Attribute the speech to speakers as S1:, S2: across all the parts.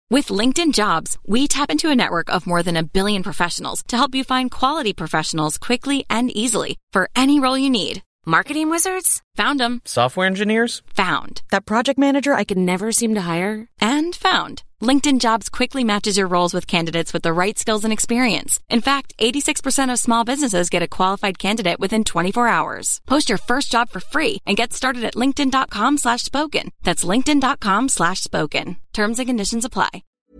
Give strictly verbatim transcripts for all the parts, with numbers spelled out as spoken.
S1: With LinkedIn Jobs, we tap into a network of more than a billion professionals to help you find quality professionals quickly and easily for any role you need. Marketing wizards? Found them.
S2: Software engineers?
S1: Found. That project manager I could never seem to hire? And found. LinkedIn Jobs quickly matches your roles with candidates with the right skills and experience. In fact, eighty-six percent of small businesses get a qualified candidate within twenty-four hours. Post your first job for free and get started at linkedin.com slash spoken. That's linkedin.com slash spoken. Terms and conditions apply.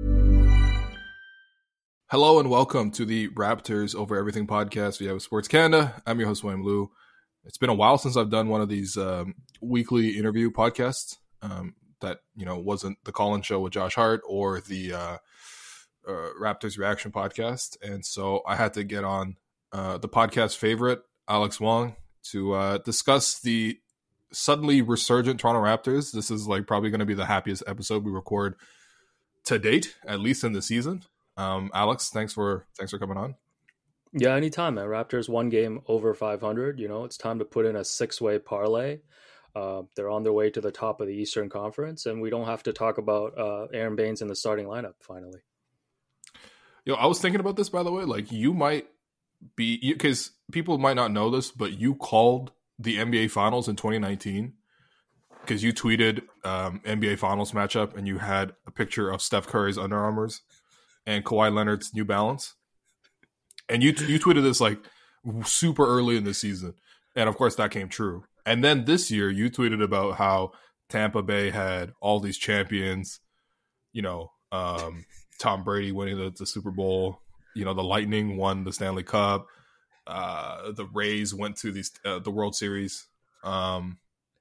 S3: Hello and welcome to the Raptors Over Everything podcast via Sports Canada. I'm your host, William Liu. It's been a while since I've done one of these um, weekly interview podcasts. Um, that, you know, wasn't the call-in show with Josh Hart or the uh, uh, Raptors Reaction podcast. And so I had to get on uh, the podcast favorite, Alex Wong, to uh, discuss the suddenly resurgent Toronto Raptors. This is like probably going to be the happiest episode we record to date, at least in the season. Um, Alex, thanks for thanks for coming on.
S4: Yeah, anytime, man. Raptors one game over five hundred. You know, it's time to put in a six-way parlay. Uh, they're on their way to the top of the Eastern Conference, and we don't have to talk about uh, Aaron Baines in the starting lineup, finally.
S3: Yo, I was thinking about this, by the way. Like, you might be, because people might not know this, but you called the N B A Finals in twenty nineteen because you tweeted um, N B A Finals matchup, and you had a picture of Steph Curry's Under Armours and Kawhi Leonard's New Balance. And you you tweeted this, like, super early in the season. And, of course, that came true. And then this year, you tweeted about how Tampa Bay had all these champions, you know, um, Tom Brady winning the, the Super Bowl, you know, the Lightning won the Stanley Cup, uh, the Rays went to these, uh, the World Series. Um,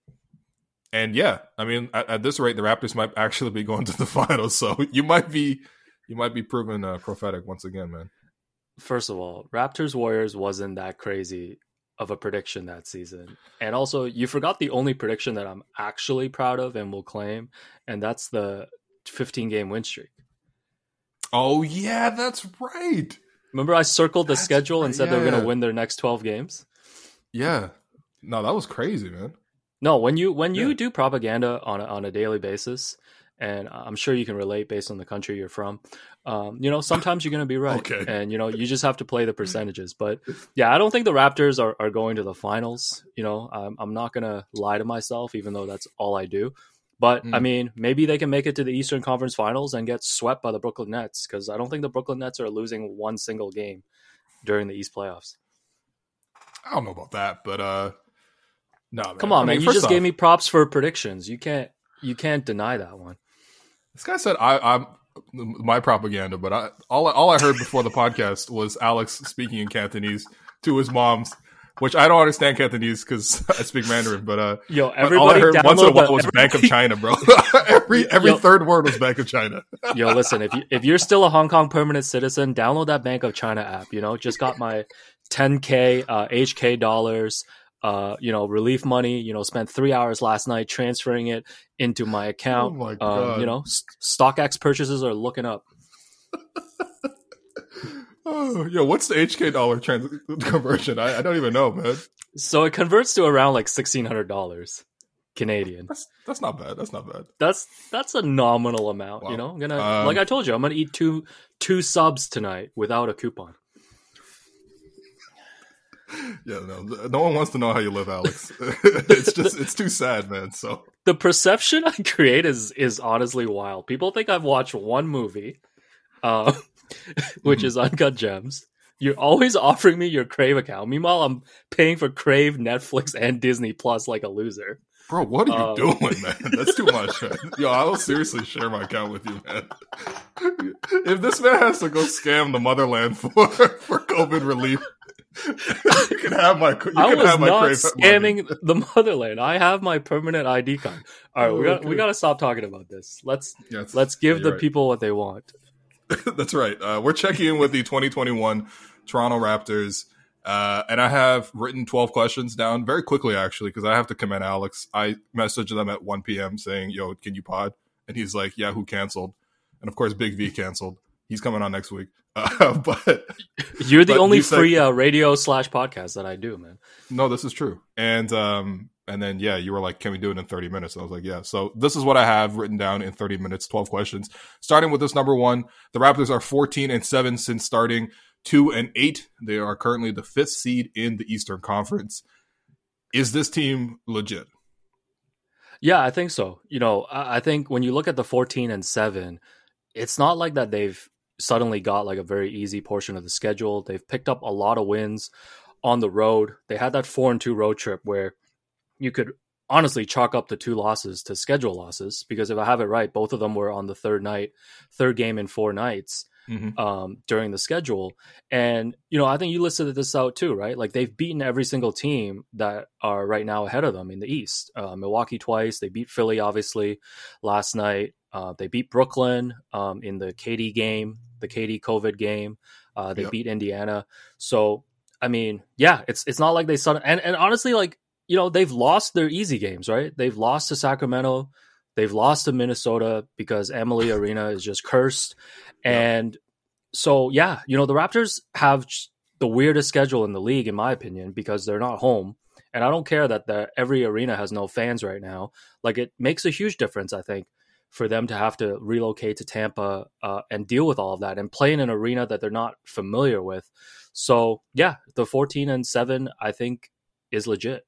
S3: and, yeah, I mean, at, at this rate, the Raptors might actually be going to the finals. So you might be you might be proven uh, prophetic once again, man.
S4: First of all, Raptors Warriors wasn't that crazy of a prediction that season. And also, you forgot the only prediction that I'm actually proud of and will claim, and that's the fifteen-game win streak.
S3: Oh, yeah, that's right.
S4: Remember I circled the
S3: that's
S4: schedule
S3: right.
S4: and said
S3: yeah,
S4: they were going to
S3: yeah.
S4: win their next twelve games?
S3: Yeah. No, that was crazy, man.
S4: No, when you when you
S3: yeah.
S4: do propaganda on a, on a daily basis, and I'm sure you can relate based on the country you're from, um, you know, sometimes you're going to be right.
S3: Okay.
S4: And, you know, you just have to play the percentages. But, yeah, I don't think the Raptors are, are going to the finals. You know, I'm, I'm not going to lie to myself, even though that's all I do. But, mm. I mean, maybe they can make it to the Eastern Conference Finals and get swept by the Brooklyn Nets, because I don't think the Brooklyn Nets are losing one single game during the East playoffs.
S3: I don't know about that, but uh, no. Man.
S4: Come on,
S3: I
S4: man.
S3: mean,
S4: You just
S3: off,
S4: gave me props for predictions. You can't you can't deny that one.
S3: This guy said I, I'm my propaganda, but I all all I heard before the podcast was Alex speaking in Cantonese to his mom's, which I don't understand Cantonese because I speak Mandarin. But uh,
S4: yo,
S3: but
S4: everybody
S3: all I heard once in a while
S4: the,
S3: was Bank of China, bro. every every yo, third word was Bank of China.
S4: Yo, listen, if you if you're still a Hong Kong permanent citizen, download that Bank of China app. You know, just got my ten K uh, H K dollars. Uh, you know, relief money, you know, spent three hours last night transferring it into my account.
S3: Oh my God.
S4: Um, you know, st- StockX purchases are looking up.
S3: Oh, yo, what's the H K dollar trans- conversion? I, I don't even know, man.
S4: So it converts to around like sixteen hundred dollars Canadian.
S3: That's that's not bad. That's not bad.
S4: That's that's a nominal amount.
S3: Wow.
S4: You know, I'm gonna
S3: um,
S4: like I told you, I'm gonna eat two two subs tonight without a coupon.
S3: Yeah, no, no one wants to know how you live, Alex. It's just, it's too sad, man. So
S4: the perception I create is is honestly wild. People think I've watched one movie, uh, which mm-hmm. is Uncut Gems. You're always offering me your Crave account. Meanwhile, I'm paying for Crave, Netflix, and Disney Plus like a loser.
S3: Bro, what are you
S4: um,
S3: doing, man? That's too much, man. Yo, I will seriously share my account with you, man. If this man has to go scam the motherland for for COVID relief, you can have my. You
S4: I
S3: can
S4: was
S3: have my
S4: not
S3: Crave
S4: scamming
S3: money.
S4: the motherland. I have my permanent I D card. All right,
S3: Oh,
S4: we got
S3: okay.
S4: we got to stop talking about this. Let's
S3: Yes.
S4: let's give
S3: Yeah,
S4: the
S3: right.
S4: people what they want.
S3: That's right. Uh, we're checking in with the twenty twenty-one Toronto Raptors. Uh, and I have written twelve questions down very quickly, actually, because I have to commend Alex. I messaged them at one p.m. saying, yo, can you pod? And he's like, yeah, who canceled? And, of course, Big V canceled. He's coming on next week. Uh, but
S4: You're the
S3: but
S4: only
S3: you said-
S4: free uh, radio slash podcast that I do, man.
S3: No, this is true. And um, And then, yeah, you were like, can we do it in thirty minutes? And I was like, yeah. So this is what I have written down in thirty minutes, twelve questions. Starting with this number one, the Raptors are fourteen and seven since starting, two and eight. They are currently the fifth seed in the Eastern Conference. Is this team legit?
S4: Yeah, I think so. You know, I think when you look at the fourteen and seven, it's not like that they've suddenly got like a very easy portion of the schedule. They've picked up a lot of wins on the road. They had that four and two road trip where you could honestly chalk up the two losses to schedule losses, because if I have it right, both of them were on the third night, third game in four nights mm-hmm. um, during the schedule. And, you know, I think you listed this out too, right? Like they've beaten every single team that are right now ahead of them in the East. Uh, Milwaukee twice. They beat Philly, obviously, last night. Uh, they beat Brooklyn um, in the K D game, the K D COVID game. Uh, they yep. beat Indiana. So, I mean, yeah, it's it's not like they suddenly, and, and honestly, like, you know, they've lost their easy games, right? They've lost to Sacramento. They've lost to Minnesota because Emily Arena is just cursed. And yeah. so, yeah, you know, the Raptors have the weirdest schedule in the league, in my opinion, because they're not home. And I don't care that the, every arena has no fans right now. Like, it makes a huge difference, I think, for them to have to relocate to Tampa uh, and deal with all of that and play in an arena that they're not familiar with. So, yeah, the fourteen and seven, I think, is legit.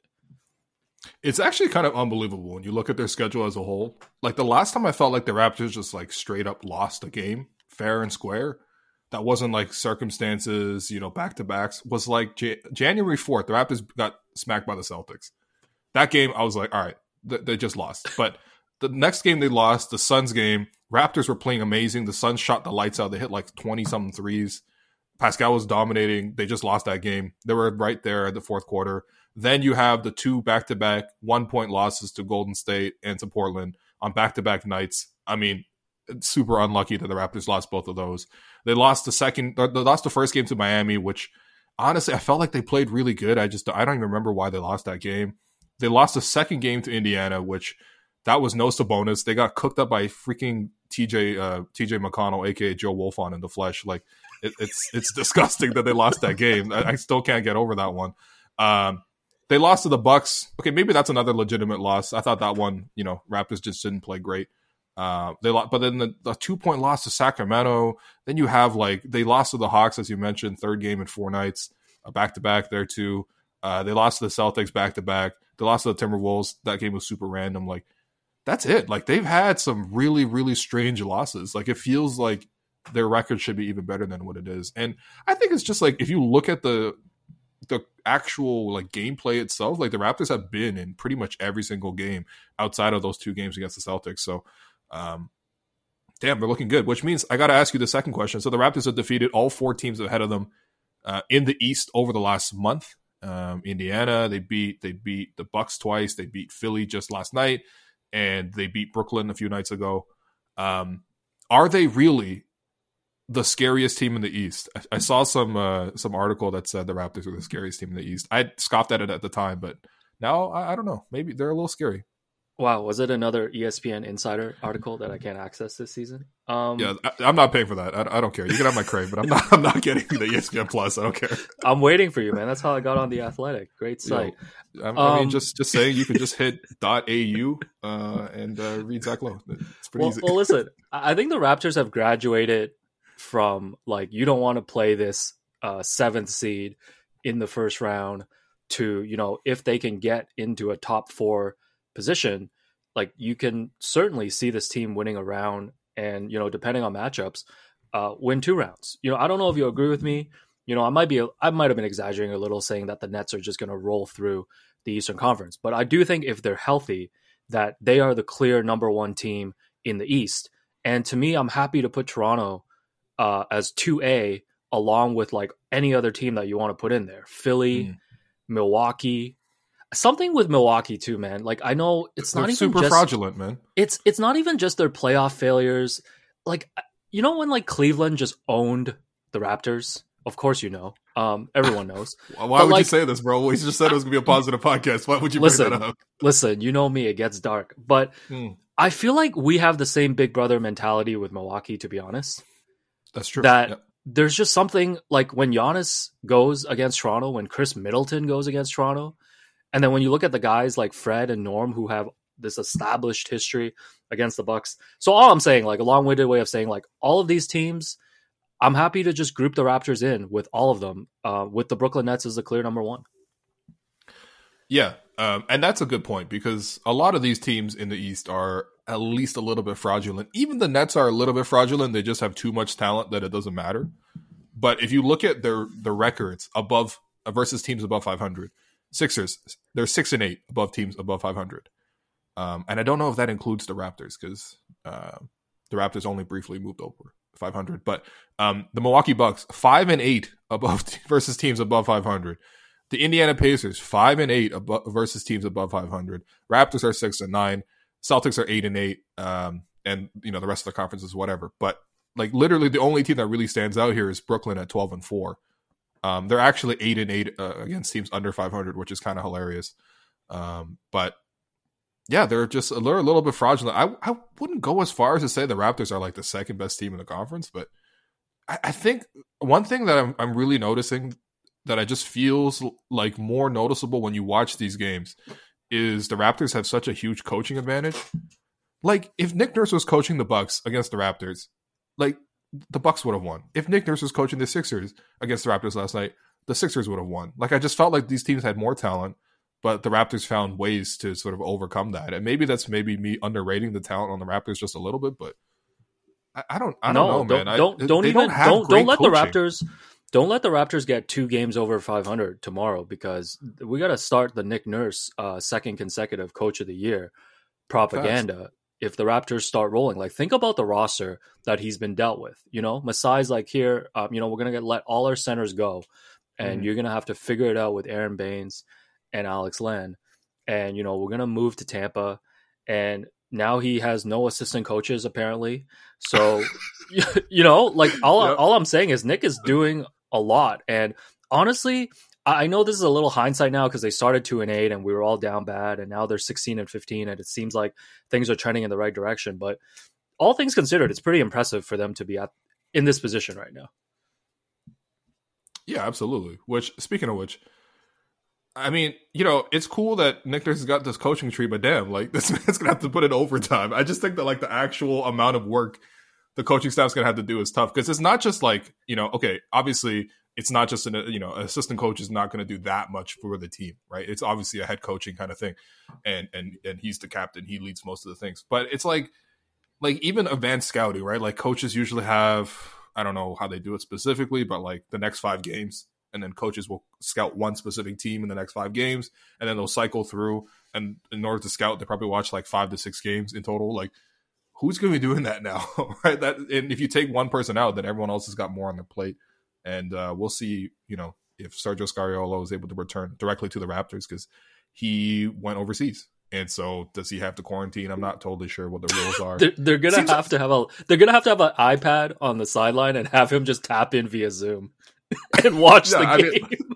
S3: It's actually kind of unbelievable when you look at their schedule as a whole. Like the last time I felt like the Raptors just like straight up lost a game fair and square, that wasn't like circumstances, you know, back to backs, was like J- January fourth. The Raptors got smacked by the Celtics. That game, I was like, all right, th- they just lost. But the next game they lost, the Suns game, Raptors were playing amazing. The Suns shot the lights out. They hit like twenty something threes. Pascal was dominating. They just lost that game. They were right there at the fourth quarter. Then you have the two back-to-back one-point losses to Golden State and to Portland on back-to-back nights. I mean, it's super unlucky that the Raptors lost both of those. They lost the second, they lost the first game to Miami, which honestly I felt like they played really good. I just I don't even remember why they lost that game. They lost the second game to Indiana, which that was no Sabonis. They got cooked up by freaking T J uh, T J McConnell, aka Joe Wolfon in the flesh. Like it, it's it's disgusting that they lost that game. I, I still can't get over that one. Um, They lost to the Bucks. Okay, maybe that's another legitimate loss. I thought that one, you know, Raptors just didn't play great. Uh, they lost, but then the, the two-point loss to Sacramento. Then you have, like, they lost to the Hawks, as you mentioned, third game in four nights, uh, back-to-back there, too. Uh, they lost to the Celtics back-to-back. They lost to the Timberwolves. That game was super random. Like, that's it. Like, they've had some really, really strange losses. Like, it feels like their record should be even better than what it is. And I think it's just, like, if you look at the the actual like gameplay itself, like the Raptors have been in pretty much every single game outside of those two games against the Celtics. So, um, damn, they're looking good, which means I got to ask you the second question. So the Raptors have defeated all four teams ahead of them uh, in the East over the last month. Um, Indiana, they beat, they beat the Bucks twice. They beat Philly just last night, and they beat Brooklyn a few nights ago. Um, are they really the scariest team in the East? I, I saw some uh, some article that said the Raptors were the scariest team in the East. I scoffed at it at the time, but now I, I don't know. Maybe they're a little scary.
S4: Wow, was it another E S P N Insider article that I can't access this season? Um,
S3: yeah, I, I'm not paying for that. I, I don't care. You can have my Crave, but I'm not. I'm not getting the E S P N Plus. I don't care.
S4: I'm waiting for you, man. That's how I got on the Athletic. Great site.
S3: Yo, I, I mean, um, just just saying, you can just hit .au uh, and uh, read Zach Lowe. It's pretty
S4: well,
S3: easy.
S4: Well, listen, I think the Raptors have graduated from like you don't want to play this uh, seventh seed in the first round to, you know, if they can get into a top four position, like you can certainly see this team winning a round and, you know, depending on matchups, uh, win two rounds. You know, I don't know if you agree with me. You know, I might be, I might have been exaggerating a little saying that the Nets are just going to roll through the Eastern Conference, but I do think if they're healthy, that they are the clear number one team in the East. And to me, I'm happy to put Toronto Uh, as two A, along with like any other team that you want to put in there. Philly, mm. Milwaukee, something with Milwaukee too, man. Like I know it's
S3: They're
S4: not even
S3: super
S4: just,
S3: fraudulent, man.
S4: It's it's not even just their playoff failures. Like you know when like Cleveland just owned the Raptors. Of course, you know. Um, everyone knows.
S3: Why
S4: but
S3: would
S4: like,
S3: you say this, bro? We just said it was gonna be a positive podcast. Why would you
S4: listen,
S3: bring that up?
S4: Listen, you know me. It gets dark, but
S3: mm.
S4: I feel like we have the same big brother mentality with Milwaukee. To be honest.
S3: That's true.
S4: That
S3: yep.
S4: There's just something like when Giannis goes against Toronto, when Chris Middleton goes against Toronto, And then when you look at the guys like Fred and Norm who have this established history against the Bucks. So all I'm saying, like a long-winded way of saying, like all of these teams, I'm happy to just group the Raptors in with all of them, uh, with the Brooklyn Nets as the clear number one.
S3: Yeah, um, and that's a good point because a lot of these teams in the East are at least a little bit fraudulent. Even the Nets are a little bit fraudulent. They just have too much talent that it doesn't matter. But if you look at their the records above versus teams above five hundred, Sixers, they're six and eight above teams above five hundred. Um, and I don't know if that includes the Raptors because uh, the Raptors only briefly moved over five hundred. But um, the Milwaukee Bucks, five and eight above t- versus teams above five hundred. The Indiana Pacers, five and eight above versus teams above five hundred. Raptors are six and nine. Celtics are eight and eight. Um, and you know the rest of the conference is whatever. But like literally, the only team that really stands out here is Brooklyn at twelve and four. Um, they're actually eight and eight uh, against teams under five hundred, which is kind of hilarious. Um, but yeah, they're just they're a little bit fraudulent. I I wouldn't go as far as to say the Raptors are like the second best team in the conference, but I, I think one thing that I'm I'm really noticing that I just feels like more noticeable when you watch these games is the Raptors have such a huge coaching advantage. Like if Nick Nurse was coaching the Bucks against the Raptors, like the Bucks would have won. If Nick Nurse was coaching the Sixers against the Raptors last night, the Sixers would have won. Like I just felt like these teams had more talent, but the Raptors found ways to sort of overcome that. And maybe that's maybe me underrating the talent on the Raptors just a little bit, but I, I don't I don't
S4: no,
S3: know,
S4: don't,
S3: man.
S4: Don't
S3: I,
S4: don't even
S3: don't,
S4: don't, don't let
S3: coaching.
S4: the Raptors don't let the Raptors get two games over five hundred tomorrow because we got to start the Nick Nurse uh, second consecutive Coach of the Year propaganda. Fast. If the Raptors start rolling, like think about the roster that he's been dealt with. You know, Masai's like here. Um, you know, we're gonna get let all our centers go, and mm-hmm. you're gonna have to figure it out with Aaron Baines and Alex Len, and you know we're gonna move to Tampa, and now he has no assistant coaches apparently. So, you know, like all yep. all I'm saying is Nick is doing a lot, and honestly, I know this is a little hindsight now because they started two and eight and we were all down bad, and now they're sixteen and fifteen, and it seems like things are trending in the right direction. But all things considered, it's pretty impressive for them to be at in this position right now.
S3: Yeah, absolutely. Which, speaking of which, I mean, you know, it's cool that Nick Nurse has got this coaching tree, but damn, like this man's gonna have to put in overtime. I just think that like the actual amount of work the coaching staff's gonna have to do is tough because it's not just like, you know, okay, obviously. It's not just an, you know, assistant coach is not going to do that much for the team, right? It's obviously a head coaching kind of thing, and and and he's the captain. He leads most of the things, but it's like, like even advanced scouting, right? Like coaches usually have, I don't know how they do it specifically, but like the next five games, and then coaches will scout one specific team in the next five games, and then they'll cycle through. And in order to scout, they probably watch like five to six games in total. Like, who's going to be doing that now, right? That and if you take one person out, then everyone else has got more on their plate. And uh, we'll see, you know, if Sergio Scariolo is able to return directly to the Raptors because he went overseas. And so does he have to quarantine? I'm not totally sure what the rules are.
S4: they're they're going to have like... to have a they're going to have to have an iPad on the sideline and have him just tap in via Zoom and watch yeah, the game.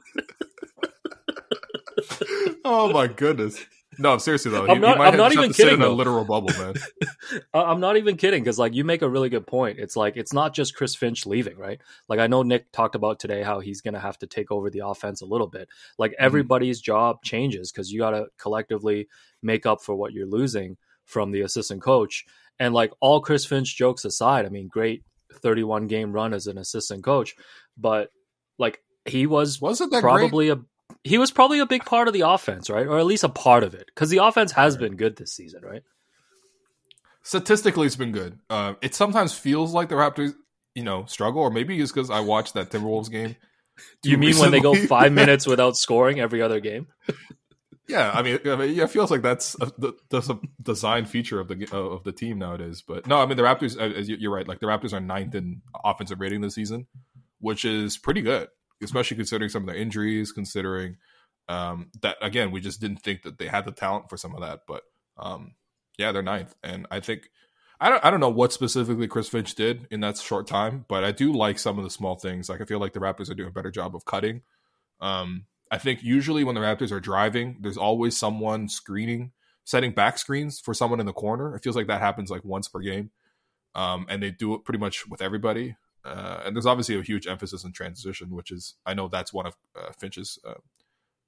S3: I mean... oh my goodness. No, seriously though,
S4: I'm
S3: he,
S4: not,
S3: he might
S4: I'm
S3: have,
S4: not
S3: even
S4: even kidding.
S3: Sit in
S4: though.
S3: a literal bubble, man.
S4: I'm not even kidding because, like, you make a really good point. It's like it's not just Chris Finch leaving, right? Like, I know Nick talked about today how he's going to have to take over the offense a little bit. Like, everybody's mm-hmm. job changes because you got to collectively make up for what you're losing from the assistant coach. And like all Chris Finch jokes aside, I mean, great thirty-one game run as an assistant coach, but like he was
S3: wasn't that
S4: probably
S3: great?
S4: a He was probably a big part of the offense, right? Or at least a part of it. Because the offense has been good this season, right?
S3: Statistically, it's been good. Uh, it sometimes feels like the Raptors, you know, struggle. Or maybe it's because I watched that Timberwolves game.
S4: You mean
S3: recently.
S4: When they go five minutes without scoring every other game?
S3: Yeah, I mean, I mean, yeah, it feels like that's a, that's a design feature of the of the team nowadays. But no, I mean, the Raptors, as you're right, like the Raptors are ninth in offensive rating this season, which is pretty good. Especially considering some of their injuries, considering um, that, again, we just didn't think that they had the talent for some of that. But, um, yeah, they're ninth. And I think – I don't I don't know what specifically Chris Finch did in that short time, but I do like some of the small things. Like I feel like the Raptors are doing a better job of cutting. Um, I think usually when the Raptors are driving, there's always someone screening, setting back screens for someone in the corner. It feels like that happens like once per game. Um, and they do it pretty much with everybody. Uh, and there's obviously a huge emphasis on transition, which is, I know that's one of uh, Finch's uh,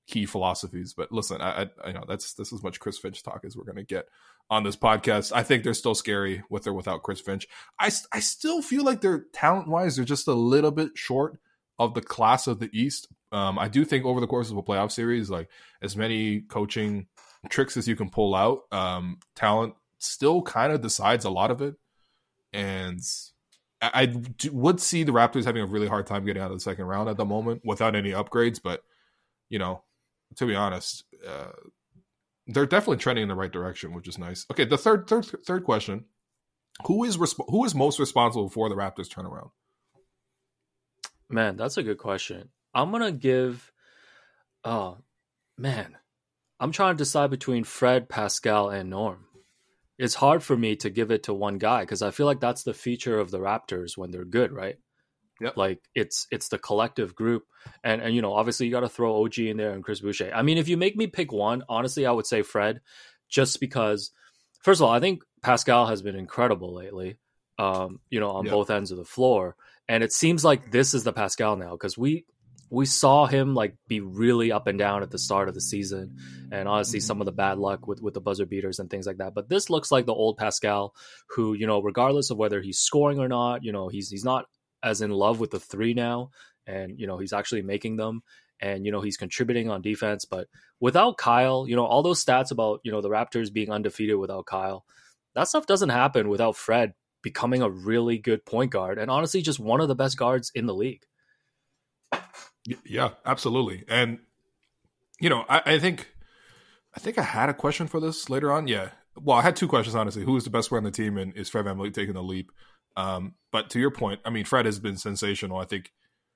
S3: key philosophies. But listen, I, I, I know that's this is as much Chris Finch talk as we're going to get on this podcast. I think they're still scary with or without Chris Finch. I, I still feel like they're talent-wise, they're just a little bit short of the class of the East. Um, I do think over the course of a playoff series, like as many coaching tricks as you can pull out, um, talent still kind of decides a lot of it. And I, I do, would see the Raptors having a really hard time getting out of the second round at the moment without any upgrades. But, you know, to be honest, uh, they're definitely trending in the right direction, which is nice. Okay, the third third third question: Who is resp- who is most responsible for the Raptors turnaround?
S4: Man, that's a good question. I'm gonna give. Oh man, I'm trying to decide between Fred, Pascal, and Norm. It's hard for me to give it to one guy because I feel like that's the feature of the Raptors when they're good, right?
S3: Yep.
S4: Like it's it's the collective group, and and you know obviously you got to throw O G in there and Chris Boucher. I mean, if you make me pick one, honestly, I would say Fred, just because. First of all, I think Pascal has been incredible lately. Um, you know, on
S3: yep.
S4: both ends of the floor, and it seems like this is the Pascal now because we we saw him like be really up and down at the start of the season, and honestly, mm-hmm. some of the bad luck with with the buzzer beaters and things like that. But this looks like the old Pascal, who you know, regardless of whether he's scoring or not, you know, he's he's not as in love with the three now, and you know he's actually making them, and you know he's contributing on defense. But without Kyle, you know all those stats about you know the Raptors being undefeated without Kyle, that stuff doesn't happen without Fred becoming a really good point guard and honestly just one of the best guards in the league.
S3: Yeah, absolutely. And you know I, I think I think I had a question for this later on. Yeah, well I had two questions honestly. Who is the best player on the team, and is Fred VanVleet taking the leap? Um, but to your point, I mean, Fred has been sensational. I think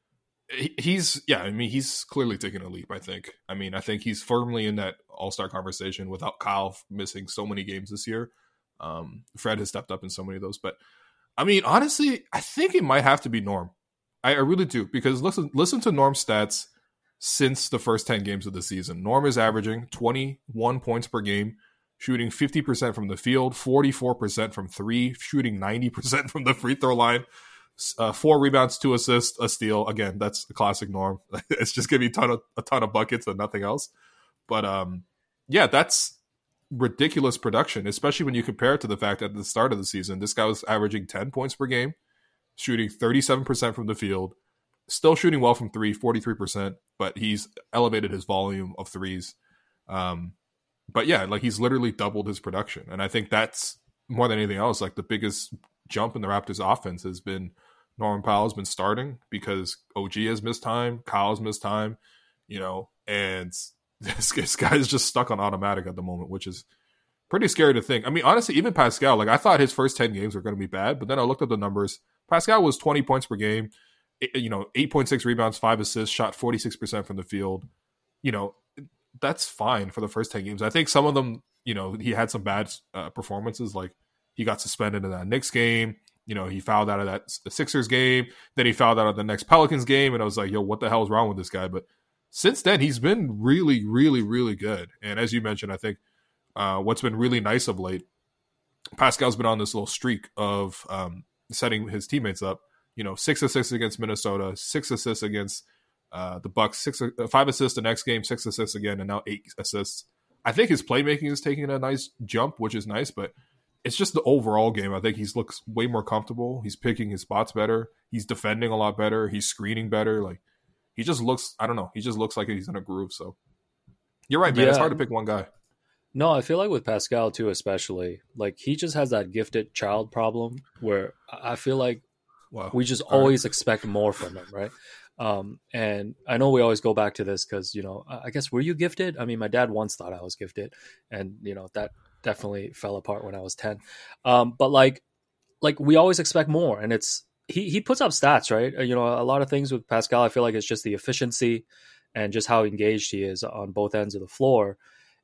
S3: he, he's, yeah, I mean, he's clearly taken a leap, I think. I mean, I think he's firmly in that all-star conversation without Kyle missing so many games this year. Um, Fred has stepped up in so many of those. But, I mean, honestly, I think it might have to be Norm. I, I really do. Because listen, listen to Norm's stats since the first ten games of the season. Norm is averaging twenty-one points per game, shooting fifty percent from the field, forty-four percent from three, shooting ninety percent from the free throw line, uh, four rebounds, two assists, a steal. Again, that's a classic Norm. It's just giving a ton of a ton of buckets and nothing else. But um, yeah, that's ridiculous production, especially when you compare it to the fact that at the start of the season, this guy was averaging ten points per game, shooting thirty-seven percent from the field, still shooting well from three, forty-three percent, but he's elevated his volume of threes. Um, But yeah, like he's literally doubled his production. And I think that's more than anything else, like the biggest jump in the Raptors offense has been Norman Powell has been starting because O G has missed time, Kyle's missed time, you know, and this, this guy's just stuck on automatic at the moment, which is pretty scary to think. I mean, honestly, even Pascal, like I thought his first ten games were going to be bad, but then I looked at the numbers. Pascal was twenty points per game, you know, eight point six rebounds, five assists, shot forty-six percent from the field, you know, that's fine for the first ten games. I think some of them, you know, he had some bad uh, performances. Like he got suspended in that Knicks game. You know, he fouled out of that Sixers game. Then he fouled out of the next Pelicans game. And I was like, yo, what the hell is wrong with this guy? But since then, he's been really, really, really good. And as you mentioned, I think uh, what's been really nice of late, Pascal's been on this little streak of um, setting his teammates up. You know, six assists against Minnesota, six assists against Uh, the Bucks, six, uh, five assists the next game, six assists again, and now eight assists. I think his playmaking is taking a nice jump, which is nice, but it's just the overall game. I think he looks way more comfortable. He's picking his spots better. He's defending a lot better. He's screening better. Like he just looks, I don't know, he just looks like he's in a groove. So you're right, man. Yeah. It's hard to pick one guy.
S4: No, I feel like with Pascal too, especially, like he just has that gifted child problem where I feel like wow. we just All always right. expect more from him, right? Um, and I know we always go back to this because, you know, I guess, were you gifted? I mean, my dad once thought I was gifted and, you know, that definitely fell apart when I was ten. Um, but like, like we always expect more and it's, he, he puts up stats, right? You know, a lot of things with Pascal, I feel like it's just the efficiency and just how engaged he is on both ends of the floor.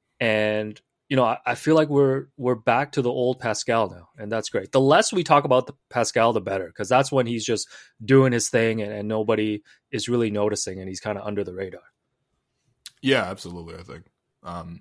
S4: And, you know, I, I feel like we're we're back to the old Pascal now, and that's great. The less we talk about the Pascal, the better, because that's when he's just doing his thing and, and nobody is really noticing, and he's kind of under the radar.
S3: Yeah, absolutely. I think. Um,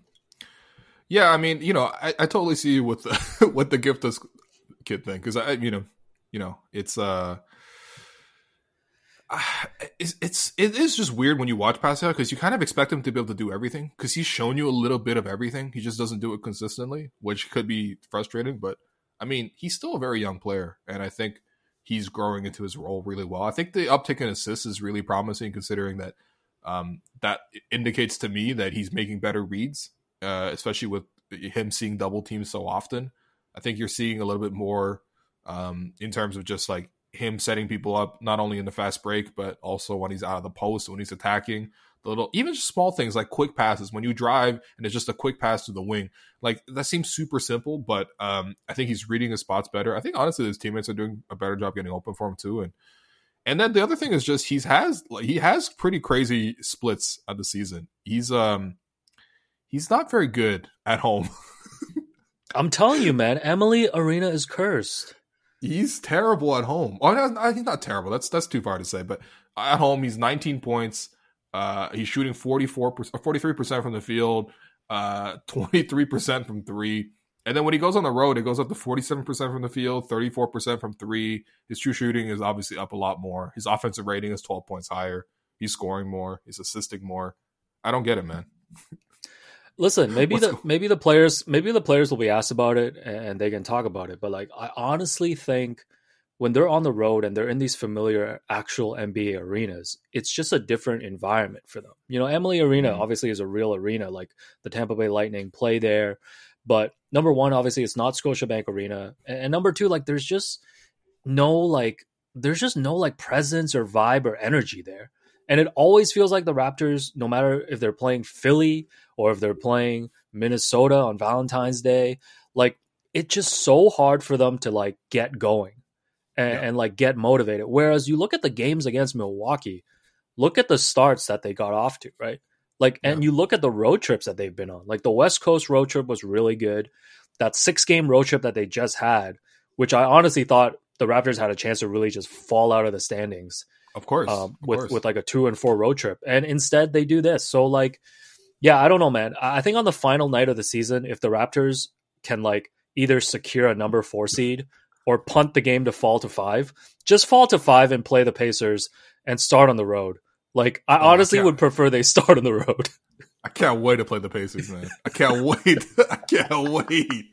S3: yeah, I mean, you know, I, I totally see you with the with the giftless kid thing because I, you know, you know, it's uh, uh, it's, it's it is just weird when you watch Pascal because you kind of expect him to be able to do everything because he's shown you a little bit of everything. He just doesn't do it consistently, which could be frustrating. But I mean, he's still a very young player, and I think he's growing into his role really well. I think the uptick in assists is really promising, considering that um, that indicates to me that he's making better reads, uh, especially with him seeing double teams so often. I think you're seeing a little bit more um, in terms of just like him setting people up, not only in the fast break, but also when he's out of the post, when he's attacking. The little, even just small things like quick passes, when you drive and it's just a quick pass to the wing, like that seems super simple, but um, I think he's reading his spots better. I think honestly his teammates are doing a better job getting open for him too. And and then the other thing is just he's has like he has pretty crazy splits of the season. He's um he's not very good at home.
S4: I'm telling you, man, Emily Arena is cursed.
S3: He's terrible at home. Oh, no, he's not terrible. That's that's too far to say. But at home, he's nineteen points. Uh, he's shooting forty-four percent, forty-three percent from the field, uh, twenty-three percent from three. And then when he goes on the road, it goes up to forty-seven percent from the field, thirty-four percent from three. His true shooting is obviously up a lot more. His offensive rating is twelve points higher. He's scoring more. He's assisting more. I don't get it, man.
S4: Listen, maybe
S3: What's
S4: the
S3: go-
S4: maybe the players maybe the players will be asked about it and they can talk about it. But like, I honestly think when they're on the road and they're in these familiar actual N B A arenas, it's just a different environment for them. You know, Emily Arena
S3: Mm-hmm.
S4: obviously is a real arena. Like the Tampa Bay Lightning play there, but number one, obviously, it's not Scotiabank Arena, and, and number two, like there's just no like there's just no like presence or vibe or energy there. And it always feels like the Raptors, no matter if they're playing Philly or if they're playing Minnesota on Valentine's Day, like it's just so hard for them to like get going and,
S3: Yeah.
S4: and like get motivated. Whereas you look at the games against Milwaukee, look at the starts that they got off to, right? Like, and
S3: Yeah.
S4: you look at the road trips that they've been on. Like the West Coast road trip was really good. That six game road trip that they just had, which I honestly thought the Raptors had a chance to really just fall out of the standings.
S3: Of course,
S4: Um,
S3: of
S4: with
S3: course.
S4: with like a two and four road trip, and instead they do this. So like, yeah, I don't know, man. I I think on the final night of the season, if the Raptors can like either secure a number four seed or punt the game to fall to five, just fall to five and play the Pacers and start on the road. Like I
S3: Oh, I
S4: honestly
S3: can't-
S4: would prefer they start on the road.
S3: I can't wait to play the Pacers, man. I can't wait. I can't wait.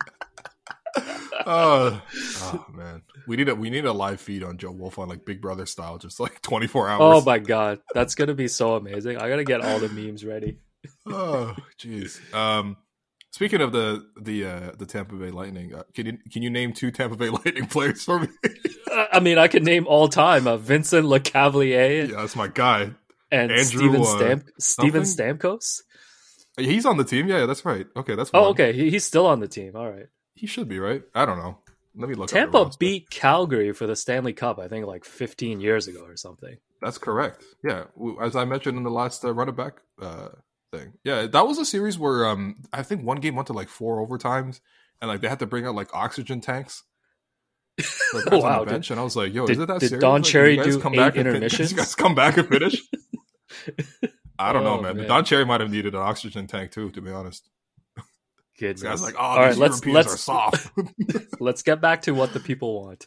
S3: Oh, oh man, we need a we need a live feed on Joe Wolf on like Big Brother style, just like twenty four hours.
S4: Oh my god, that's gonna be so amazing! I gotta get all the memes ready.
S3: Oh, jeez. Um, speaking of the the uh, the Tampa Bay Lightning, uh, can you can you name two Tampa Bay Lightning players for me?
S4: I I mean, I could name all time uh, Vincent LeCavalier
S3: Yeah, that's my guy.
S4: and
S3: Andrew,
S4: Steven
S3: uh,
S4: Stamp Steven
S3: something?
S4: Stamkos.
S3: He's on the team. Yeah, that's right. Okay, that's
S4: Oh,
S3: one.
S4: okay, he, he's still on the team. All right.
S3: He should be right. I don't know. Let me look. up the
S4: Tampa
S3: roster.
S4: beat Calgary for the Stanley Cup, I think, like fifteen years ago or something.
S3: That's correct. Yeah, w- as I mentioned in the last uh, run it back uh, thing. Yeah, that was a series where um, I think one game went to like four overtimes, and like they had to bring out like oxygen tanks. For guys
S4: Wow,
S3: on the bench, and I was like, "Yo,
S4: did-
S3: is it that
S4: did
S3: serious?
S4: Don
S3: Like,
S4: Cherry
S3: you guys
S4: do
S3: come
S4: eight
S3: back and fin-
S4: intermissions?
S3: you guys come back and finish?" I don't know,
S4: Oh,
S3: man.
S4: man.
S3: Don Cherry might have needed an oxygen tank too, to be honest.
S4: Goodness.
S3: This guy's like, "Oh,
S4: All
S3: these
S4: right, let's
S3: Europeans
S4: let's
S3: are soft."
S4: let's get back to what the people want.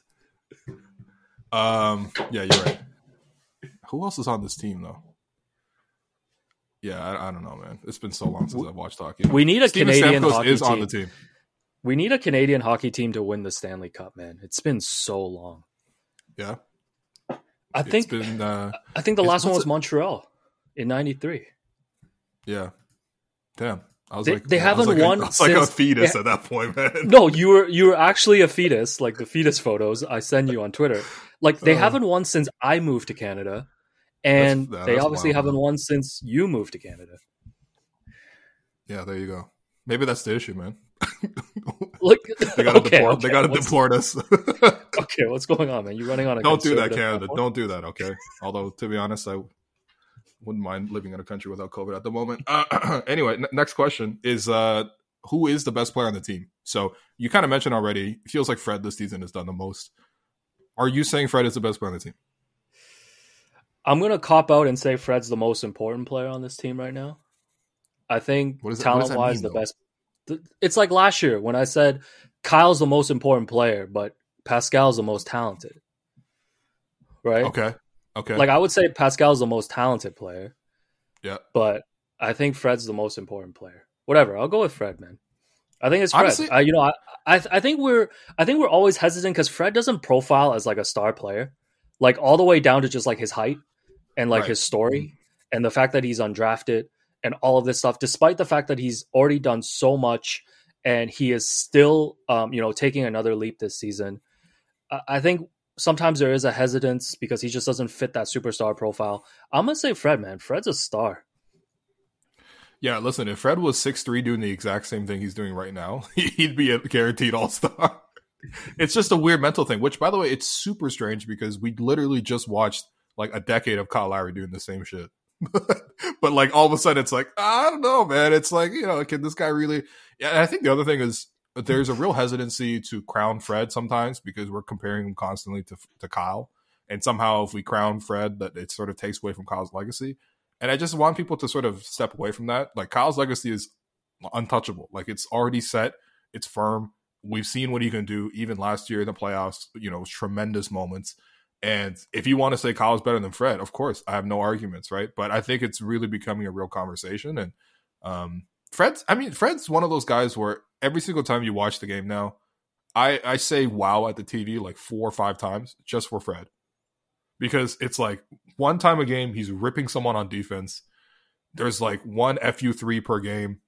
S3: Um, yeah, you're right. Who else is on this team though? Yeah, I, I don't know, man. It's been so long since I've watched hockey.
S4: We need a
S3: Steven
S4: Canadian
S3: Stamkos
S4: hockey
S3: is
S4: team.
S3: on the team.
S4: We need a Canadian hockey team to win the Stanley Cup, man. It's been so long.
S3: Yeah,
S4: I
S3: it's
S4: think
S3: been. Uh,
S4: I think the
S3: it's-
S4: last one
S3: what's
S4: was
S3: it-
S4: Montreal in ninety-three.
S3: yeah, damn. I was
S4: They-
S3: like,
S4: they
S3: I was
S4: haven't
S3: like
S4: won
S3: A, I was like a
S4: since-
S3: fetus
S4: they-
S3: at that point, man.
S4: No, you were you were actually a fetus, like the fetus photos I send you on Twitter. Like they
S3: Oh.
S4: haven't won since I moved to Canada, and
S3: That's-
S4: they
S3: that's
S4: obviously
S3: wild,
S4: haven't
S3: man.
S4: won since you moved to Canada.
S3: Yeah, there you go. Maybe that's the issue, man.
S4: Like,
S3: They gotta
S4: okay,
S3: deport.
S4: okay,
S3: They gotta
S4: what's-
S3: deport us.
S4: Okay, what's going on, man? You're running on a
S3: Don't do that,
S4: conservative
S3: Canada.
S4: platform?
S3: Don't do that, okay? Although, to be honest, I wouldn't mind living in a country without COVID at the moment. Uh, anyway, n- next question is uh, who is the best player on the team? So you kind of mentioned already, it feels like Fred this season has done the most. Are you saying Fred is the best player on the team?
S4: I'm gonna cop out and say Fred's the most important player on this team right now. I think
S3: What does that- what does
S4: talent
S3: that
S4: wise,
S3: mean,
S4: the
S3: though?
S4: best. th- It's like last year when I said Kyle's the most important player, but Pascal's the most talented. Right?
S3: Okay. Okay.
S4: Like I would say Pascal's the most talented player.
S3: Yeah.
S4: But I think Fred's the most important player. Whatever, I'll go with Fred, man. I think it's Fred.
S3: Honestly,
S4: uh, you know, I, I I think we're I think we're always hesitant because Fred doesn't profile as like a star player, like all the way down to just like his height and like
S3: right.
S4: his story and the fact that he's undrafted and all of this stuff. Despite the fact that he's already done so much and he is still, um, you know, taking another leap this season. I, I think sometimes there is a hesitance because he just doesn't fit that superstar profile. I'm gonna say Fred, man. Fred's a star.
S3: Yeah, listen, if Fred was six three doing the exact same thing he's doing right now, he'd be a guaranteed all-star. It's just a weird mental thing, which, by the way, it's super strange because we literally just watched like a decade of Kyle Lowry doing the same shit. But like all of a sudden it's like, I don't know, man. It's like, you know, can this guy really... Yeah, and I think the other thing is there's a real hesitancy to crown Fred sometimes because we're comparing him constantly to, to Kyle. And somehow if we crown Fred, that it sort of takes away from Kyle's legacy. And I just want people to sort of step away from that. Like Kyle's legacy is untouchable. Like it's already set. It's firm. We've seen what he can do even last year in the playoffs, you know, tremendous moments. And if you want to say Kyle's better than Fred, of course, I have no arguments, right? But I think it's really becoming a real conversation. And um, Fred's, I mean, Fred's one of those guys where every single time you watch the game now, I, I say wow at the T V like four or five times just for Fred. Because it's like one time a game, he's ripping someone on defense. There's like one F U three per game.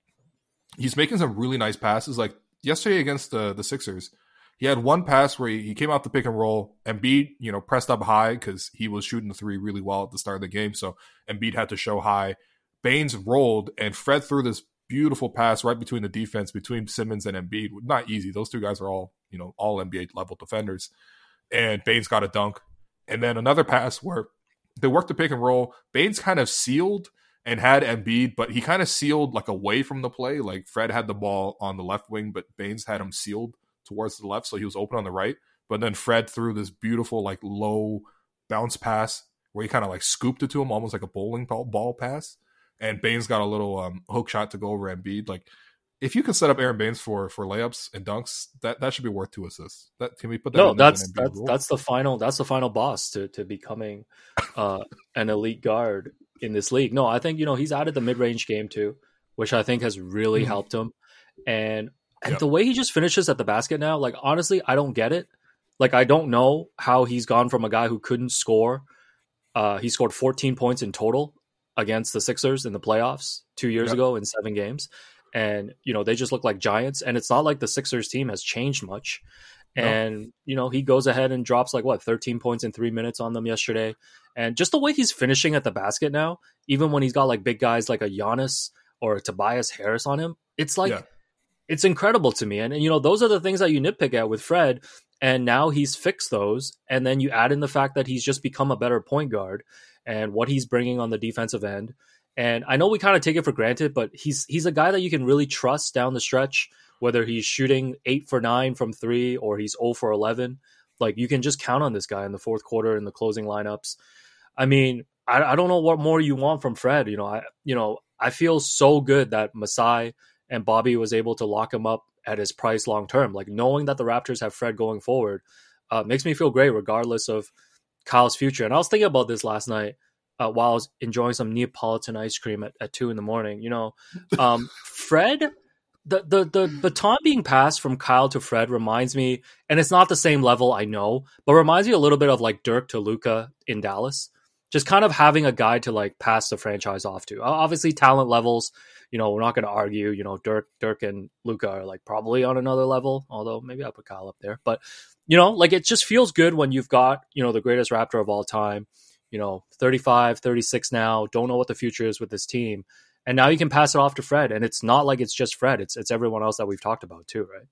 S3: He's making some really nice passes. Like yesterday against the, the Sixers, he had one pass where he, he came out the pick and roll. Embiid, you know, pressed up high because he was shooting the three really well at the start of the game. So Embiid had to show high. Baines rolled and Fred threw this beautiful pass right between the defense, between Simmons and Embiid. Not easy. Those two guys are all, you know, all N B A level defenders. And Baines got a dunk. And then another pass where they worked the pick and roll. Baines kind of sealed and had Embiid, but he kind of sealed like away from the play. Like Fred had the ball on the left wing, but Baines had him sealed towards the left, so he was open on the right. But then Fred threw this beautiful like low bounce pass where he kind of like scooped it to him, almost like a bowling ball, ball pass. And Baines got a little um, hook shot to go over Embiid. Like if you can set up Aaron Baines for for layups and dunks, that, that should be worth two assists. That can we put that?
S4: No,
S3: in
S4: that's
S3: an
S4: that's
S3: rule?
S4: that's the final that's the final boss to to becoming uh, an elite guard in this league. No, I think you know he's added the mid range game too, which I think has really mm-hmm. helped him. And and yep. the way he just finishes at the basket now, like honestly, I don't get it. Like I don't know how he's gone from a guy who couldn't score. Uh, he scored fourteen points in total against the Sixers in the playoffs two years yep. ago in seven games. And, you know, they just look like giants. And it's not like the Sixers team has changed much. No. And, you know, he goes ahead and drops like, what, thirteen points in three minutes on them yesterday. And just the way he's finishing at the basket now, even when he's got like big guys like a Giannis or a Tobias Harris on him, it's like, yeah. it's incredible to me. And, and, you know, those are the things that you nitpick at with Fred. And now he's fixed those. And then you add in the fact that he's just become a better point guard and what he's bringing on the defensive end. And I know we kind of take it for granted, but he's he's a guy that you can really trust down the stretch, whether he's shooting eight for nine from three or he's zero for eleven. Like you can just count on this guy in the fourth quarter in the closing lineups. I mean, I, I don't know what more you want from Fred. You know, I you know I feel so good that Masai and Bobby was able to lock him up at his price long term. Like knowing that the Raptors have Fred going forward uh, makes me feel great, regardless of Kyle's future. And I was thinking about this last night. Uh, while I was enjoying some Neapolitan ice cream at, at two in the morning, you know, um, Fred, the, the, the baton being passed from Kyle to Fred reminds me, and it's not the same level, I know, but reminds me a little bit of like Dirk to Luka in Dallas, just kind of having a guy to like pass the franchise off to. Obviously talent levels, you know, we're not going to argue, you know, Dirk, Dirk and Luka are like probably on another level, although maybe I'll put Kyle up there, but you know, like it just feels good when you've got, you know, the greatest Raptor of all time, you know, thirty-five, thirty-six now, don't know what the future is with this team. And now you can pass it off to Fred. And it's not like it's just Fred. It's it's everyone else that we've talked about too, right?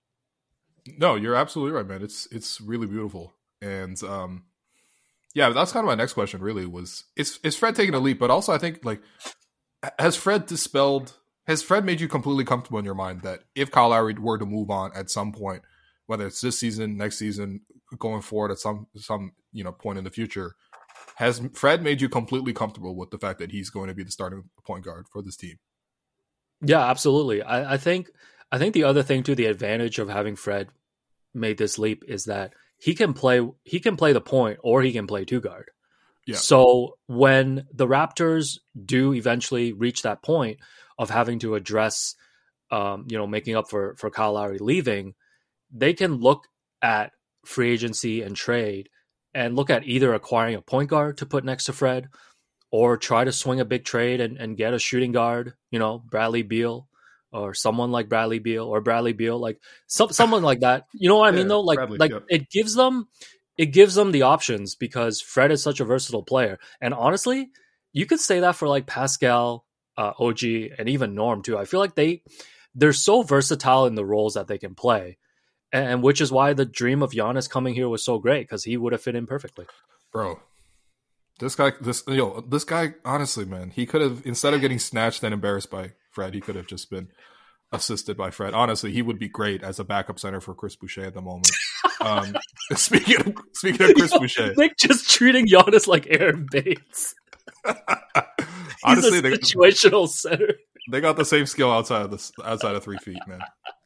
S3: No, you're absolutely right, man. It's it's really beautiful. And um, yeah, that's kind of my next question really was, is, is Fred taking a leap? But also I think like, has Fred dispelled, has Fred made you completely comfortable in your mind that if Kyle Lowry were to move on at some point, whether it's this season, next season, going forward at some some you know point in the future, has Fred made you completely comfortable with the fact that he's going to be the starting point guard for this team?
S4: Yeah, absolutely. I, I think I think the other thing too, the advantage of having Fred made this leap is that he can play he can play the point or he can play two guard.
S3: Yeah.
S4: So when the Raptors do eventually reach that point of having to address, um, you know, making up for, for Kyle Lowry leaving, they can look at free agency and trade and look at either acquiring a point guard to put next to Fred or try to swing a big trade and, and get a shooting guard, you know, Bradley Beal or someone like Bradley Beal or Bradley Beal, like some, someone like that. You know what I mean,
S3: Yeah,
S4: though? Like,
S3: Bradley,
S4: like
S3: yep.
S4: it gives them, it gives them the options because Fred is such a versatile player. And honestly, you could say that for like Pascal, uh, O G, and even Norm too. I feel like they, they're so versatile in the roles that they can play. And which is why the dream of Giannis coming here was so great because he would have fit in perfectly.
S3: Bro, this guy, this yo, this guy, honestly, man, he could have, instead of getting snatched and embarrassed by Fred, he could have just been assisted by Fred. Honestly, he would be great as a backup center for Chris Boucher at the moment. Um, speaking of, speaking of Chris
S4: Yo,
S3: Boucher,
S4: Nick just treating Giannis like Aaron Bates.
S3: honestly,
S4: He's a
S3: they,
S4: situational center.
S3: they got the same skill outside of this, outside of three feet, man.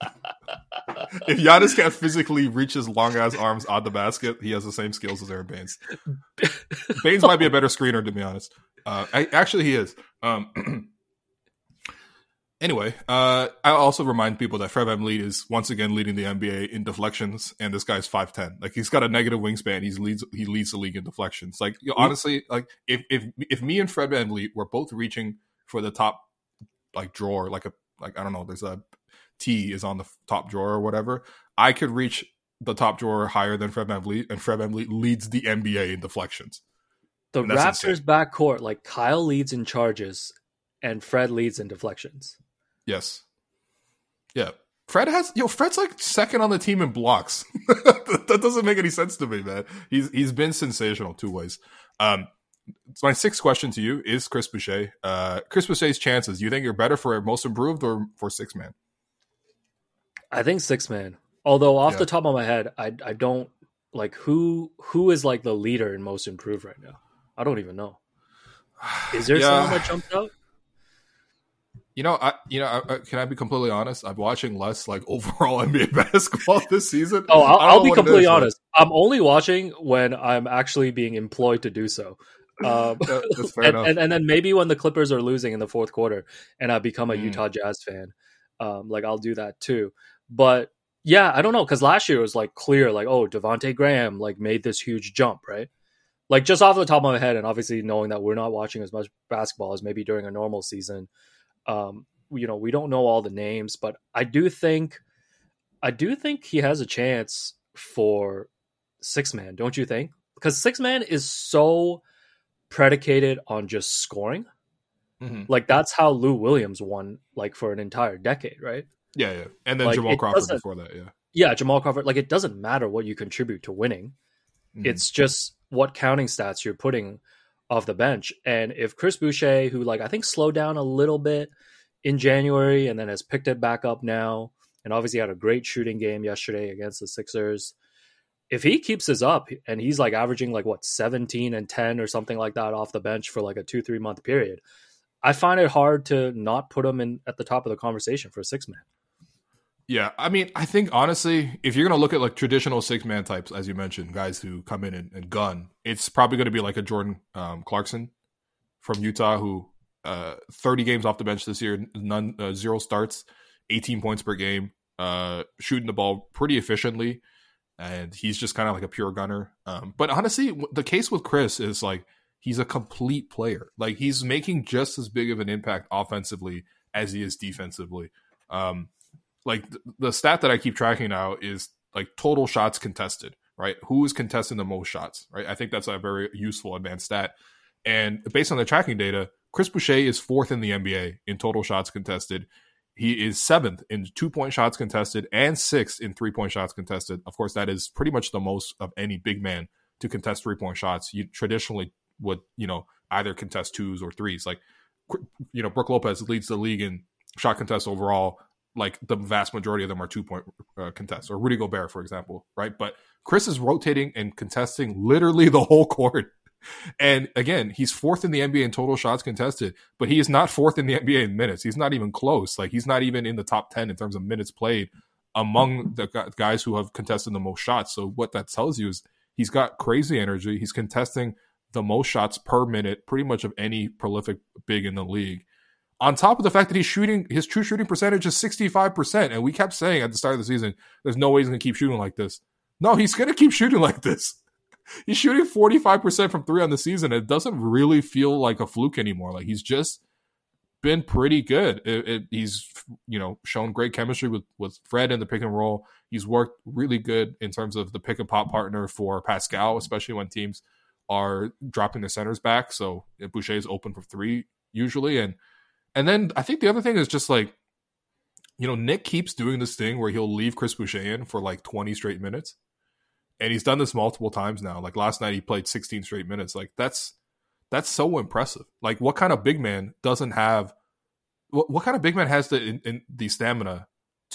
S3: If Giannis can't physically reach his long ass arms on the basket, he has the same skills as Aaron Baines. Baines might be a better screener, to be honest. Uh, I, actually, he is. Um, anyway, uh, I also remind people that Fred VanVleet is once again leading the N B A in deflections, and this guy's five ten. Like he's got a negative wingspan. He's leads he leads the league in deflections. Like you know, honestly, like if if if me and Fred VanVleet were both reaching for the top like drawer, like a like I don't know, there's a T is on the top drawer or whatever, I could reach the top drawer higher than Fred VanVleet, and Fred VanVleet leads the N B A in deflections.
S4: The
S3: And that's
S4: Raptors
S3: insane.
S4: backcourt, like Kyle leads in charges and Fred leads in deflections.
S3: Yes. Yeah. Fred has, yo, Fred's like second on the team in blocks. That doesn't make any sense to me, man. He's He's been sensational two ways. Um, so my sixth question to you is Chris Boucher. Uh, Chris Boucher's chances, you think you're better for most improved or for six man?
S4: I think six man. Although off
S3: Yeah.
S4: the top of my head, I I don't like who who is like the leader in most improved right now. I don't even know. Is there
S3: Yeah.
S4: someone that jumped out?
S3: You know, I you know, I, I, can I be completely honest? I'm watching less like overall N B A basketball this season.
S4: Oh, I'll,
S3: I don't
S4: I'll
S3: know
S4: be
S3: what it
S4: completely
S3: is, man.
S4: honest. I'm only watching when I'm actually being employed to do so. Um,
S3: That- that's fair
S4: and,
S3: enough.
S4: and, and then maybe when the Clippers are losing in the fourth quarter and I become a
S3: Mm.
S4: Utah Jazz fan, um, like I'll do that too. But yeah, I don't know. Cause last year it was like clear, like, oh, Devontae Graham like made this huge jump, right? Like just off the top of my head, and obviously knowing that we're not watching as much basketball as maybe during a normal season, um, you know, we don't know all the names, but I do think, I do think he has a chance for six man, don't you think? Because six man is so predicated on just scoring.
S3: Mhm.
S4: Like that's how Lou Williams won, like for an entire decade, right?
S3: Yeah, yeah. And then
S4: Like,
S3: Jamal
S4: it
S3: Crawford
S4: doesn't-
S3: before that, yeah.
S4: Yeah, Jamal Crawford. Like it doesn't matter what you contribute to winning.
S3: Mhm.
S4: It's just what counting stats you're putting off the bench. And if Chris Boucher, who like I think slowed down a little bit in January and then has picked it back up now, and obviously had a great shooting game yesterday against the Sixers. If he keeps this up and he's like averaging like what seventeen and ten or something like that off the bench for like a two, three month period, I find it hard to not put him in at the top of the conversation for a six man.
S3: Yeah, I mean, I think honestly, if you're going to look at like traditional six man types, as you mentioned, guys who come in and, and gun, it's probably going to be like a Jordan um, Clarkson from Utah, who uh, thirty games off the bench this year, none, uh, zero starts, eighteen points per game, uh, shooting the ball pretty efficiently, and he's just kind of like a pure gunner. Um, but honestly, w- the case with Chris is like he's a complete player. Like he's making just as big of an impact offensively as he is defensively. Um, Like th- the stat that I keep tracking now is like total shots contested, right? Who is contesting the most shots, right? I think that's a very useful advanced stat. And based on the tracking data, Chris Boucher is fourth in the N B A in total shots contested. He is seventh in two-point shots contested and sixth in three-point shots contested. Of course, that is pretty much the most of any big man to contest three-point shots. You traditionally would, you know, either contest twos or threes. Like, you know, Brook Lopez leads the league in shot contests overall. Like the vast majority of them are two point uh, contests, or Rudy Gobert, for example, right? But Chris is rotating and contesting literally the whole court. And again, he's fourth in the N B A in total shots contested, but he is not fourth in the N B A in minutes. He's not even close. Like he's not even in the top ten in terms of minutes played among the guys who have contested the most shots. So what that tells you is he's got crazy energy. He's contesting the most shots per minute, pretty much of any prolific big in the league. On top of the fact that he's shooting, his true shooting percentage is sixty-five percent. And we kept saying at the start of the season, there's no way he's going to keep shooting like this. No, he's going to keep shooting like this. He's shooting forty-five percent from three on the season. It doesn't really feel like a fluke anymore. Like, he's just been pretty good. It, it, he's, you know, shown great chemistry with, with Fred in the pick and roll. He's worked really good in terms of the pick and pop partner for Pascal, especially when teams are dropping their centers back. So Boucher is open for three usually. And, and then I think the other thing is just like, you know, Nick keeps doing this thing where he'll leave Chris Boucher in for like twenty straight minutes. And he's done this multiple times now. Like last night, he played sixteen straight minutes. Like that's that's so impressive. Like what kind of big man doesn't have? What, what kind of big man has the in, in the stamina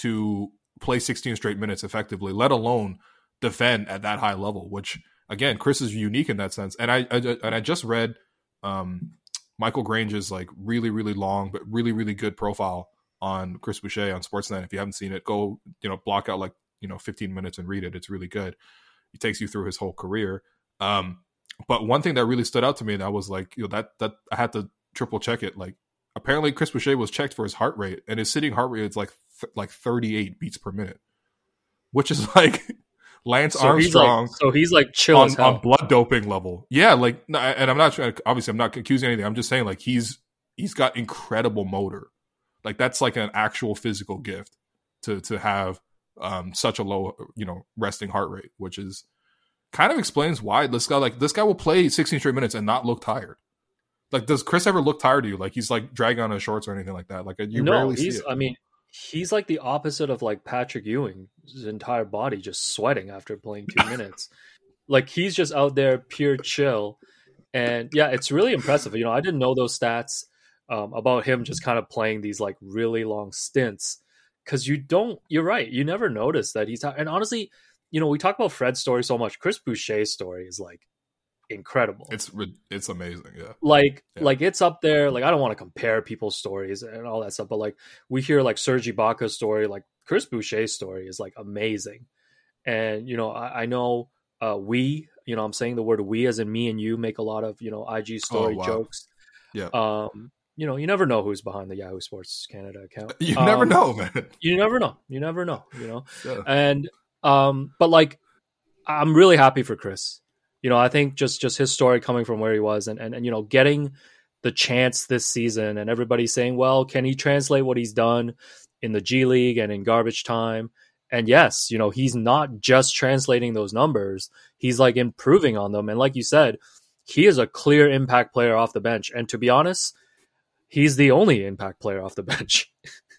S3: to play sixteen straight minutes effectively, let alone defend at that high level? Which again, Chris is unique in that sense. And I, I and I just read um, Michael Grange's like really really long but really really good profile on Chris Boucher on Sportsnet. If you haven't seen it, go you know block out like you know fifteen minutes and read it. It's really good. He takes you through his whole career. Um, but one thing that really stood out to me, that was like, you know, that, that I had to triple check it. Like apparently Chris Boucher was checked for his heart rate, and his sitting heart rate is like, th- like thirty-eight beats per minute, which is like Lance
S4: so
S3: Armstrong.
S4: He's like, so he's like chill
S3: on,
S4: as hell.
S3: on blood doping level. Yeah. Like, and I'm not trying to, obviously I'm not accusing anything. I'm just saying like, he's, he's got incredible motor. Like that's like an actual physical gift to, to have, Um, such a low, you know, resting heart rate, which is kind of explains why this guy, like this guy will play sixteen straight minutes and not look tired. Like, does Chris ever look tired to you? Like he's like dragging on his shorts or anything like that? Like you
S4: no,
S3: rarely
S4: he's,
S3: see it.
S4: I mean, he's like the opposite of like Patrick Ewing. His entire body just sweating after playing two minutes. Like he's just out there pure chill. And yeah, it's really impressive. You know, I didn't know those stats um, about him just kind of playing these like really long stints. Because you don't, you're right. You never notice that he's, and honestly, you know, we talk about Fred's story so much. Chris Boucher's story is like incredible.
S3: It's it's amazing, yeah.
S4: Like,
S3: yeah.
S4: like it's up there. Like, I don't want to compare people's stories and all that stuff, but like we hear like Serge Ibaka's story, like Chris Boucher's story is like amazing. And you know, I, I know uh, we, you know, I'm saying the word we as in me and you make a lot of you know I G story
S3: oh, wow.
S4: jokes.
S3: Yeah.
S4: Um. You know, you never know who's behind the Yahoo Sports Canada account.
S3: You
S4: um,
S3: never know, man.
S4: You never know. You never know, you know?
S3: Yeah.
S4: And, um, but like, I'm really happy for Chris. You know, I think just, just his story coming from where he was and, and, and, you know, getting the chance this season and everybody saying, well, can he translate what he's done in the G League and in garbage time? And yes, you know, he's not just translating those numbers. He's like improving on them. And like you said, he is a clear impact player off the bench. And to be honest, he's the only impact player off the bench.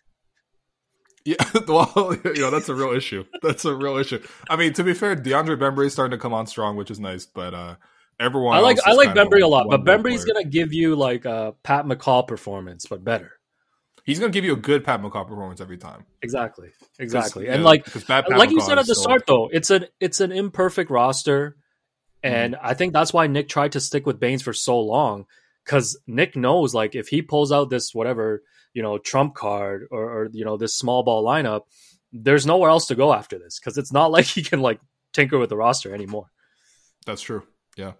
S3: Yeah, well, you know, that's a real issue. That's a real issue. I mean, to be fair, DeAndre Bembry is starting to come on strong, which is nice. But uh, everyone,
S4: I like
S3: else
S4: I
S3: is
S4: like
S3: kind of
S4: Bembry a lot, but
S3: one-way
S4: Bembry's
S3: player.
S4: gonna give you like a Pat McCall performance, but better.
S3: He's gonna give you a good Pat McCall performance every time.
S4: Exactly, exactly.
S3: Yeah,
S4: And like,
S3: Pat
S4: like you
S3: McCall
S4: said at the
S3: so...
S4: start, though, it's an it's an imperfect roster, and mm-hmm. I think that's why Nick tried to stick with Baines for so long. Because Nick knows, like, if he pulls out this whatever, you know, trump card or, or you know, this small ball lineup, there's nowhere else to go after this. Because it's not like he can, like, tinker with the roster anymore.
S3: That's true. Yeah.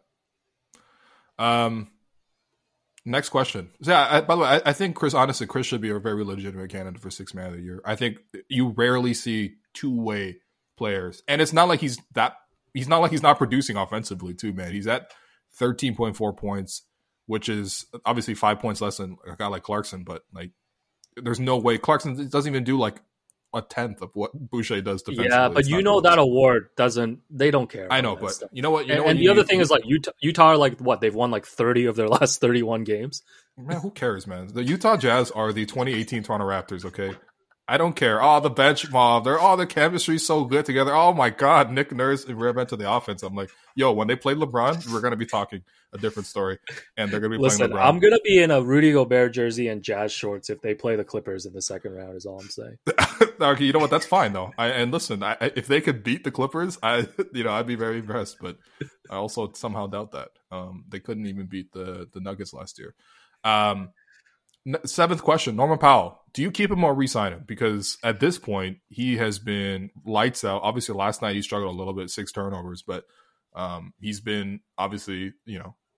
S3: Um. Next question. So, yeah, I, by the way, I, I think Chris, honestly, Chris should be a very legitimate candidate for Sixth Man of the Year. I think you rarely see two-way players. And it's not like he's that, he's not like he's not producing offensively, too, man. He's at thirteen point four points. Which is obviously five points less than a guy like Clarkson, but like, there's no way Clarkson doesn't even do like a tenth of what Boucher does defensively.
S4: Yeah, but
S3: it's
S4: you know that award doesn't. They don't care.
S3: I know, but
S4: stuff.
S3: you know what? You know
S4: and
S3: what
S4: and
S3: you
S4: the other
S3: need?
S4: thing is like Utah. Utah are like what they've won like thirty of their last thirty-one games.
S3: Man, who cares, man? The Utah Jazz are the twenty eighteen Toronto Raptors. Okay, I don't care. Oh, the bench mob. They're all oh, the chemistry's so good together. Oh my God, Nick Nurse reinvented the offense. I'm like, yo, when they play LeBron, we're gonna be talking a different story, and they're gonna be
S4: Listen,
S3: playing LeBron.
S4: I'm gonna be in a Rudy Gobert jersey and Jazz shorts if they play the Clippers in the second round. Is all I'm saying.
S3: Okay, you know what? That's fine though. I, and listen, I, if they could beat the Clippers, I, you know, I'd be very impressed. But I also somehow doubt that. Um, they couldn't even beat the the Nuggets last year. Um, seventh question: Norman Powell. Do you keep him or re-sign him? Because at this point, he has been lights out. Obviously, last night he struggled a little bit, six turnovers, but um, he's been obviously, you know,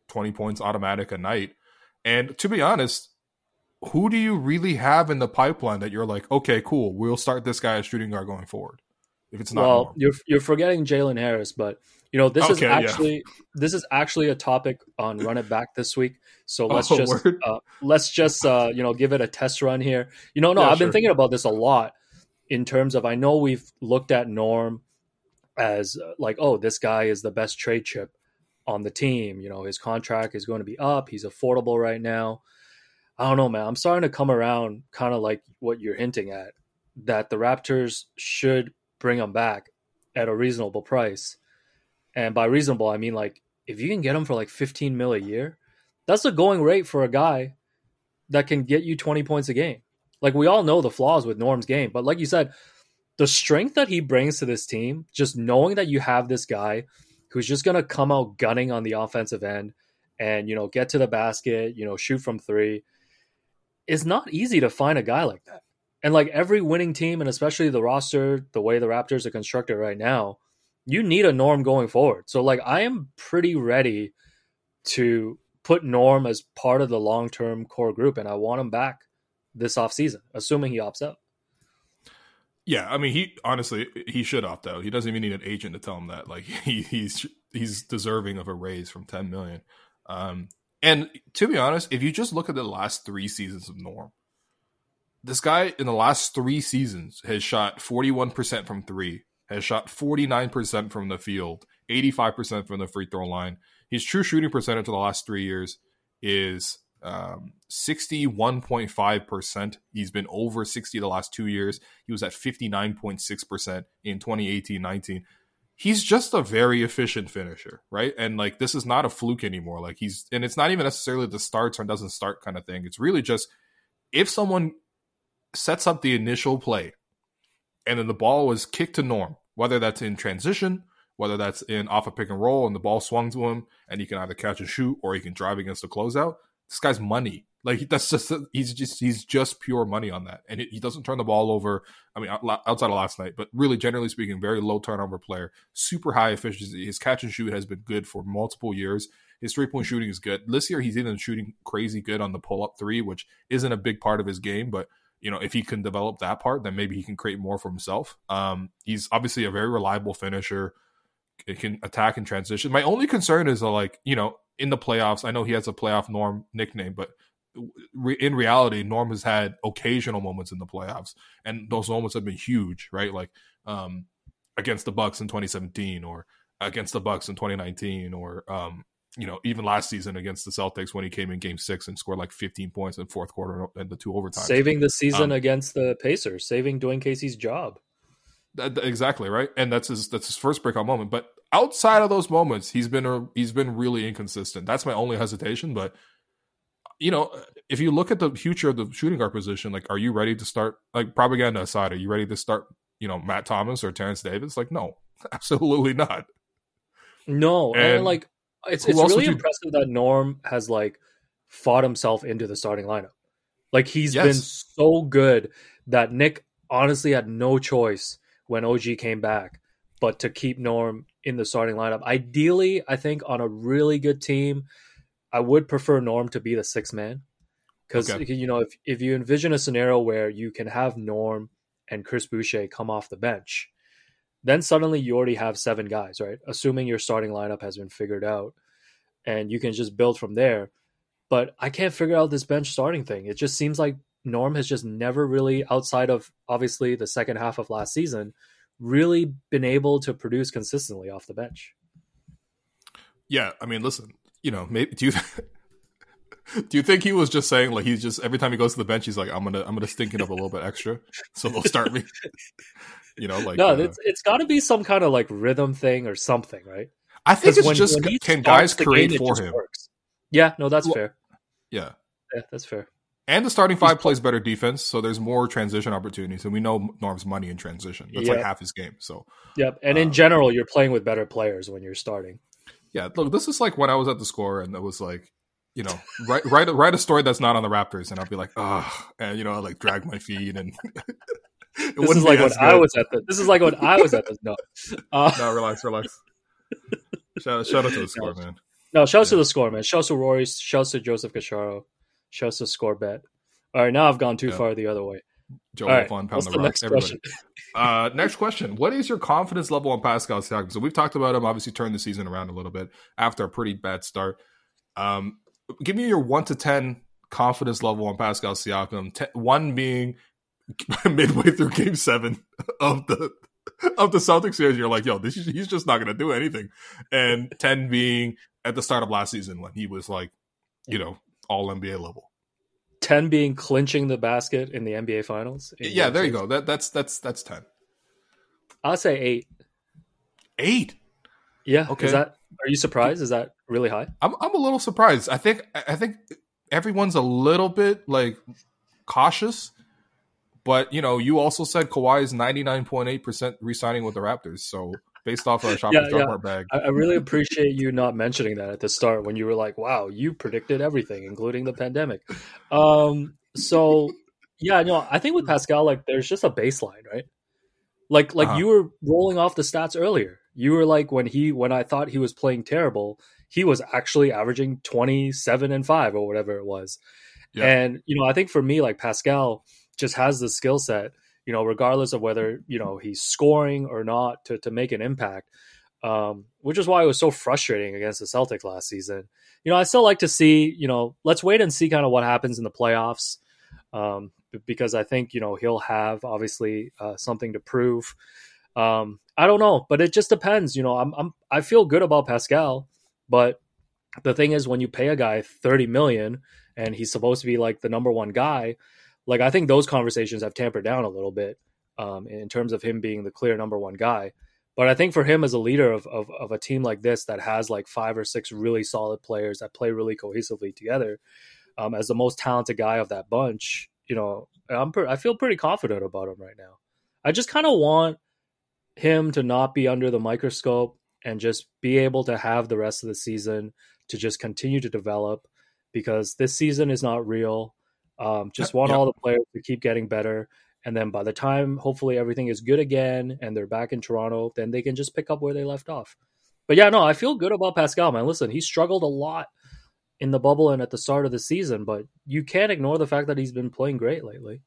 S3: twenty points automatic a night. And to be honest, who do you really have in the pipeline that you're like, okay, cool, we'll start this guy as shooting guard going forward? If it's not
S4: well,
S3: Norm.
S4: you're you're forgetting Jalen Harris, but you know this
S3: Okay,
S4: is
S3: yeah.
S4: actually this is actually a topic on Run It Back this week. So let's
S3: Oh,
S4: just
S3: word?
S4: uh, let's just uh, you know give it a test run here. You know, no,
S3: Yeah,
S4: I've
S3: sure.
S4: been thinking about this a lot in terms of I know we've looked at Norm as uh, like, oh, this guy is the best trade chip on the team. You know, his contract is going to be up. He's affordable right now. I don't know, man. I'm starting to come around kind of like what you're hinting at, that the Raptors should bring him back at a reasonable price. And by reasonable, I mean like if you can get him for like fifteen mil a year, that's a going rate for a guy that can get you twenty points a game. Like we all know the flaws with Norm's game, but like you said, the strength that he brings to this team, just knowing that you have this guy who's just going to come out gunning on the offensive end and, you know, get to the basket, you know, shoot from three, is not easy to find a guy like that. And like every winning team, and especially the roster, the way the Raptors are constructed right now, you need a Norm going forward. So like I am pretty ready to put Norm as part of the long-term core group, and I want him back this offseason, assuming he opts out.
S3: Yeah, I mean, he honestly he should opt out. He doesn't even need an agent to tell him that. Like he, he's he's deserving of a raise from ten million. Um, and to be honest, if you just look at the last three seasons of Norm, this guy in the last three seasons has shot forty-one percent from three, has shot forty-nine percent from the field, eighty-five percent from the free throw line. His true shooting percentage in the last three years is um, sixty-one point five percent. He's been over sixty the last two years. He was at fifty-nine point six percent in twenty eighteen nineteen. He's just a very efficient finisher, right? And like this is not a fluke anymore. Like he's, and it's not even necessarily the starts or doesn't start kind of thing. It's really just if someone sets up the initial play and then the ball was kicked to Norm, whether that's in transition, whether that's in off a pick and roll and the ball swung to him and he can either catch and shoot or he can drive against the closeout. This guy's money. Like that's just, he's just, he's just pure money on that. And it, he doesn't turn the ball over. I mean, outside of last night, but really generally speaking, very low turnover player, super high efficiency. His catch and shoot has been good for multiple years. His three point shooting is good. This year, he's even shooting crazy good on the pull up three, which isn't a big part of his game, but you know, if he can develop that part, then maybe he can create more for himself. Um, he's obviously a very reliable finisher. It can attack and transition. My only concern is uh, like, you know, in the playoffs, I know he has a playoff Norm nickname, but re- in reality, Norm has had occasional moments in the playoffs, and those moments have been huge, right? Like um, against the Bucks in twenty seventeen, or against the Bucks in twenty nineteen, or um, you know, even last season against the Celtics when he came in Game Six and scored like fifteen points in the fourth quarter and the two overtimes.
S4: Saving the season
S3: um,
S4: against the Pacers, saving Dwayne Casey's job.
S3: That, exactly right, and that's his that's his first breakout moment. But outside of those moments, he's been a, he's been really inconsistent. That's my only hesitation. But you know, if you look at the future of the shooting guard position, like, are you ready to start? Like, propaganda aside, are you ready to start? You know, Matt Thomas or Terrence Davis? Like, no, absolutely not.
S4: No, and, and like it's it's really
S3: you...
S4: impressive that Norm has like fought himself into the starting lineup. Like he's
S3: yes.
S4: been so good that Nick honestly had no choice when O G came back but to keep Norm in the starting lineup. Ideally, I think on a really good team, I would prefer Norm to be the sixth man. Because, okay. you know, if, if you envision a scenario where you can have Norm and Chris Boucher come off the bench, then suddenly you already have seven guys, right? Assuming your starting lineup has been figured out, and you can just build from there. But I can't figure out this bench starting thing. It just seems like Norm has just never really, outside of obviously the second half of last season, really been able to produce consistently off the bench.
S3: Yeah, I mean, listen, you know, maybe do you do you think he was just saying like he's just every time he goes to the bench he's like I'm gonna I'm gonna stink it up a little bit extra so they'll start me. You know, like
S4: no,
S3: uh,
S4: it's it's got to be some kind of like rhythm thing or something, right?
S3: I think it's
S4: when,
S3: just
S4: when
S3: can guys create
S4: game,
S3: for him.
S4: Works. Yeah, no, that's
S3: well,
S4: fair.
S3: Yeah,
S4: yeah, that's fair.
S3: And the starting five plays better defense, so there's more transition opportunities. And we know Norm's money in transition. That's yep. like half his game. So,
S4: yep. And
S3: um,
S4: in general, you're playing with better players when you're starting.
S3: Yeah, look, this is like when I was at the Score, and it was like, you know, write write write a story that's not on the Raptors, and I'll be like, oh, and you know, I like drag my feet, and
S4: it this is like when good. I was at the. This is like when I was at the. No, uh,
S3: no, relax, relax. Shout, shout out to the Score, man.
S4: No, shouts
S3: Yeah.
S4: to the score, man. Shouts to Rory. Shouts to Joseph Cacharo. Shouts to Score Bet. All right, now I've gone too
S3: Yeah.
S4: far the other way.
S3: Joe
S4: All right,
S3: Wolf on Pound
S4: what's
S3: the
S4: the
S3: Rock.
S4: next
S3: Everybody.
S4: question?
S3: Uh, next question. What is your confidence level on Pascal Siakam? So we've talked about him, obviously turned the season around a little bit after a pretty bad start. Um, give me your one to ten confidence level on Pascal Siakam. Ten, one being midway through game seven of the of the Celtics series, you're like, yo, this is, he's just not going to do anything. And ten being at the start of last season when he was like, you know, all N B A level.
S4: ten being clinching the basket in the N B A Finals.
S3: Yeah, there you go. That that's that's that's ten.
S4: I'll say eight.
S3: Eight.
S4: Yeah.
S3: Okay.
S4: Is that? Are you surprised? Is that really high?
S3: I'm I'm a little surprised. I think I think everyone's a little bit like cautious, but you know, you also said Kawhi is ninety-nine point eight percent re-signing with the Raptors. So based off of a Shoppers
S4: Yeah,
S3: Drug
S4: yeah.
S3: Mart bag,
S4: I, I really appreciate you not mentioning that at the start when you were like, "Wow, you predicted everything, including the pandemic." Um. So yeah, no, I think with Pascal, like, there's just a baseline, right? Like, like
S3: Uh-huh.
S4: you were rolling off the stats earlier. You were like, when he, when I thought he was playing terrible, he was actually averaging twenty-seven and five or whatever it was.
S3: Yeah.
S4: And, you know, I think for me, like, Pascal just has the skill set, you know, regardless of whether, you know, he's scoring or not, to, to make an impact. Um, which is why it was so frustrating against the Celtics last season. You know, I still like to see, you know, let's wait and see kind of what happens in the playoffs. Um, because I think, you know, he'll have obviously uh, something to prove. Um, I don't know, but it just depends. You know, I'm, I'm, I feel good about Pascal, but the thing is, when you pay a guy thirty million and he's supposed to be like the number one guy, like, I think those conversations have tampered down a little bit um, in terms of him being the clear number one guy. But I think for him as a leader of, of, of a team like this that has like five or six really solid players that play really cohesively together, um, as the most talented guy of that bunch, you know, I'm per- I feel pretty confident about him right now. I just kind of want him to not be under the microscope and just be able to have the rest of the season to just continue to develop, because this season is not real. Um, just want
S3: Yeah.
S4: all the players to keep getting better. And then by the time, hopefully, everything is good again and they're back in Toronto, then they can just pick up where they left off. But yeah, no, I feel good about Pascal, man. Listen, he struggled a lot in the bubble and at the start of the season, but you can't ignore the fact that he's been playing great lately.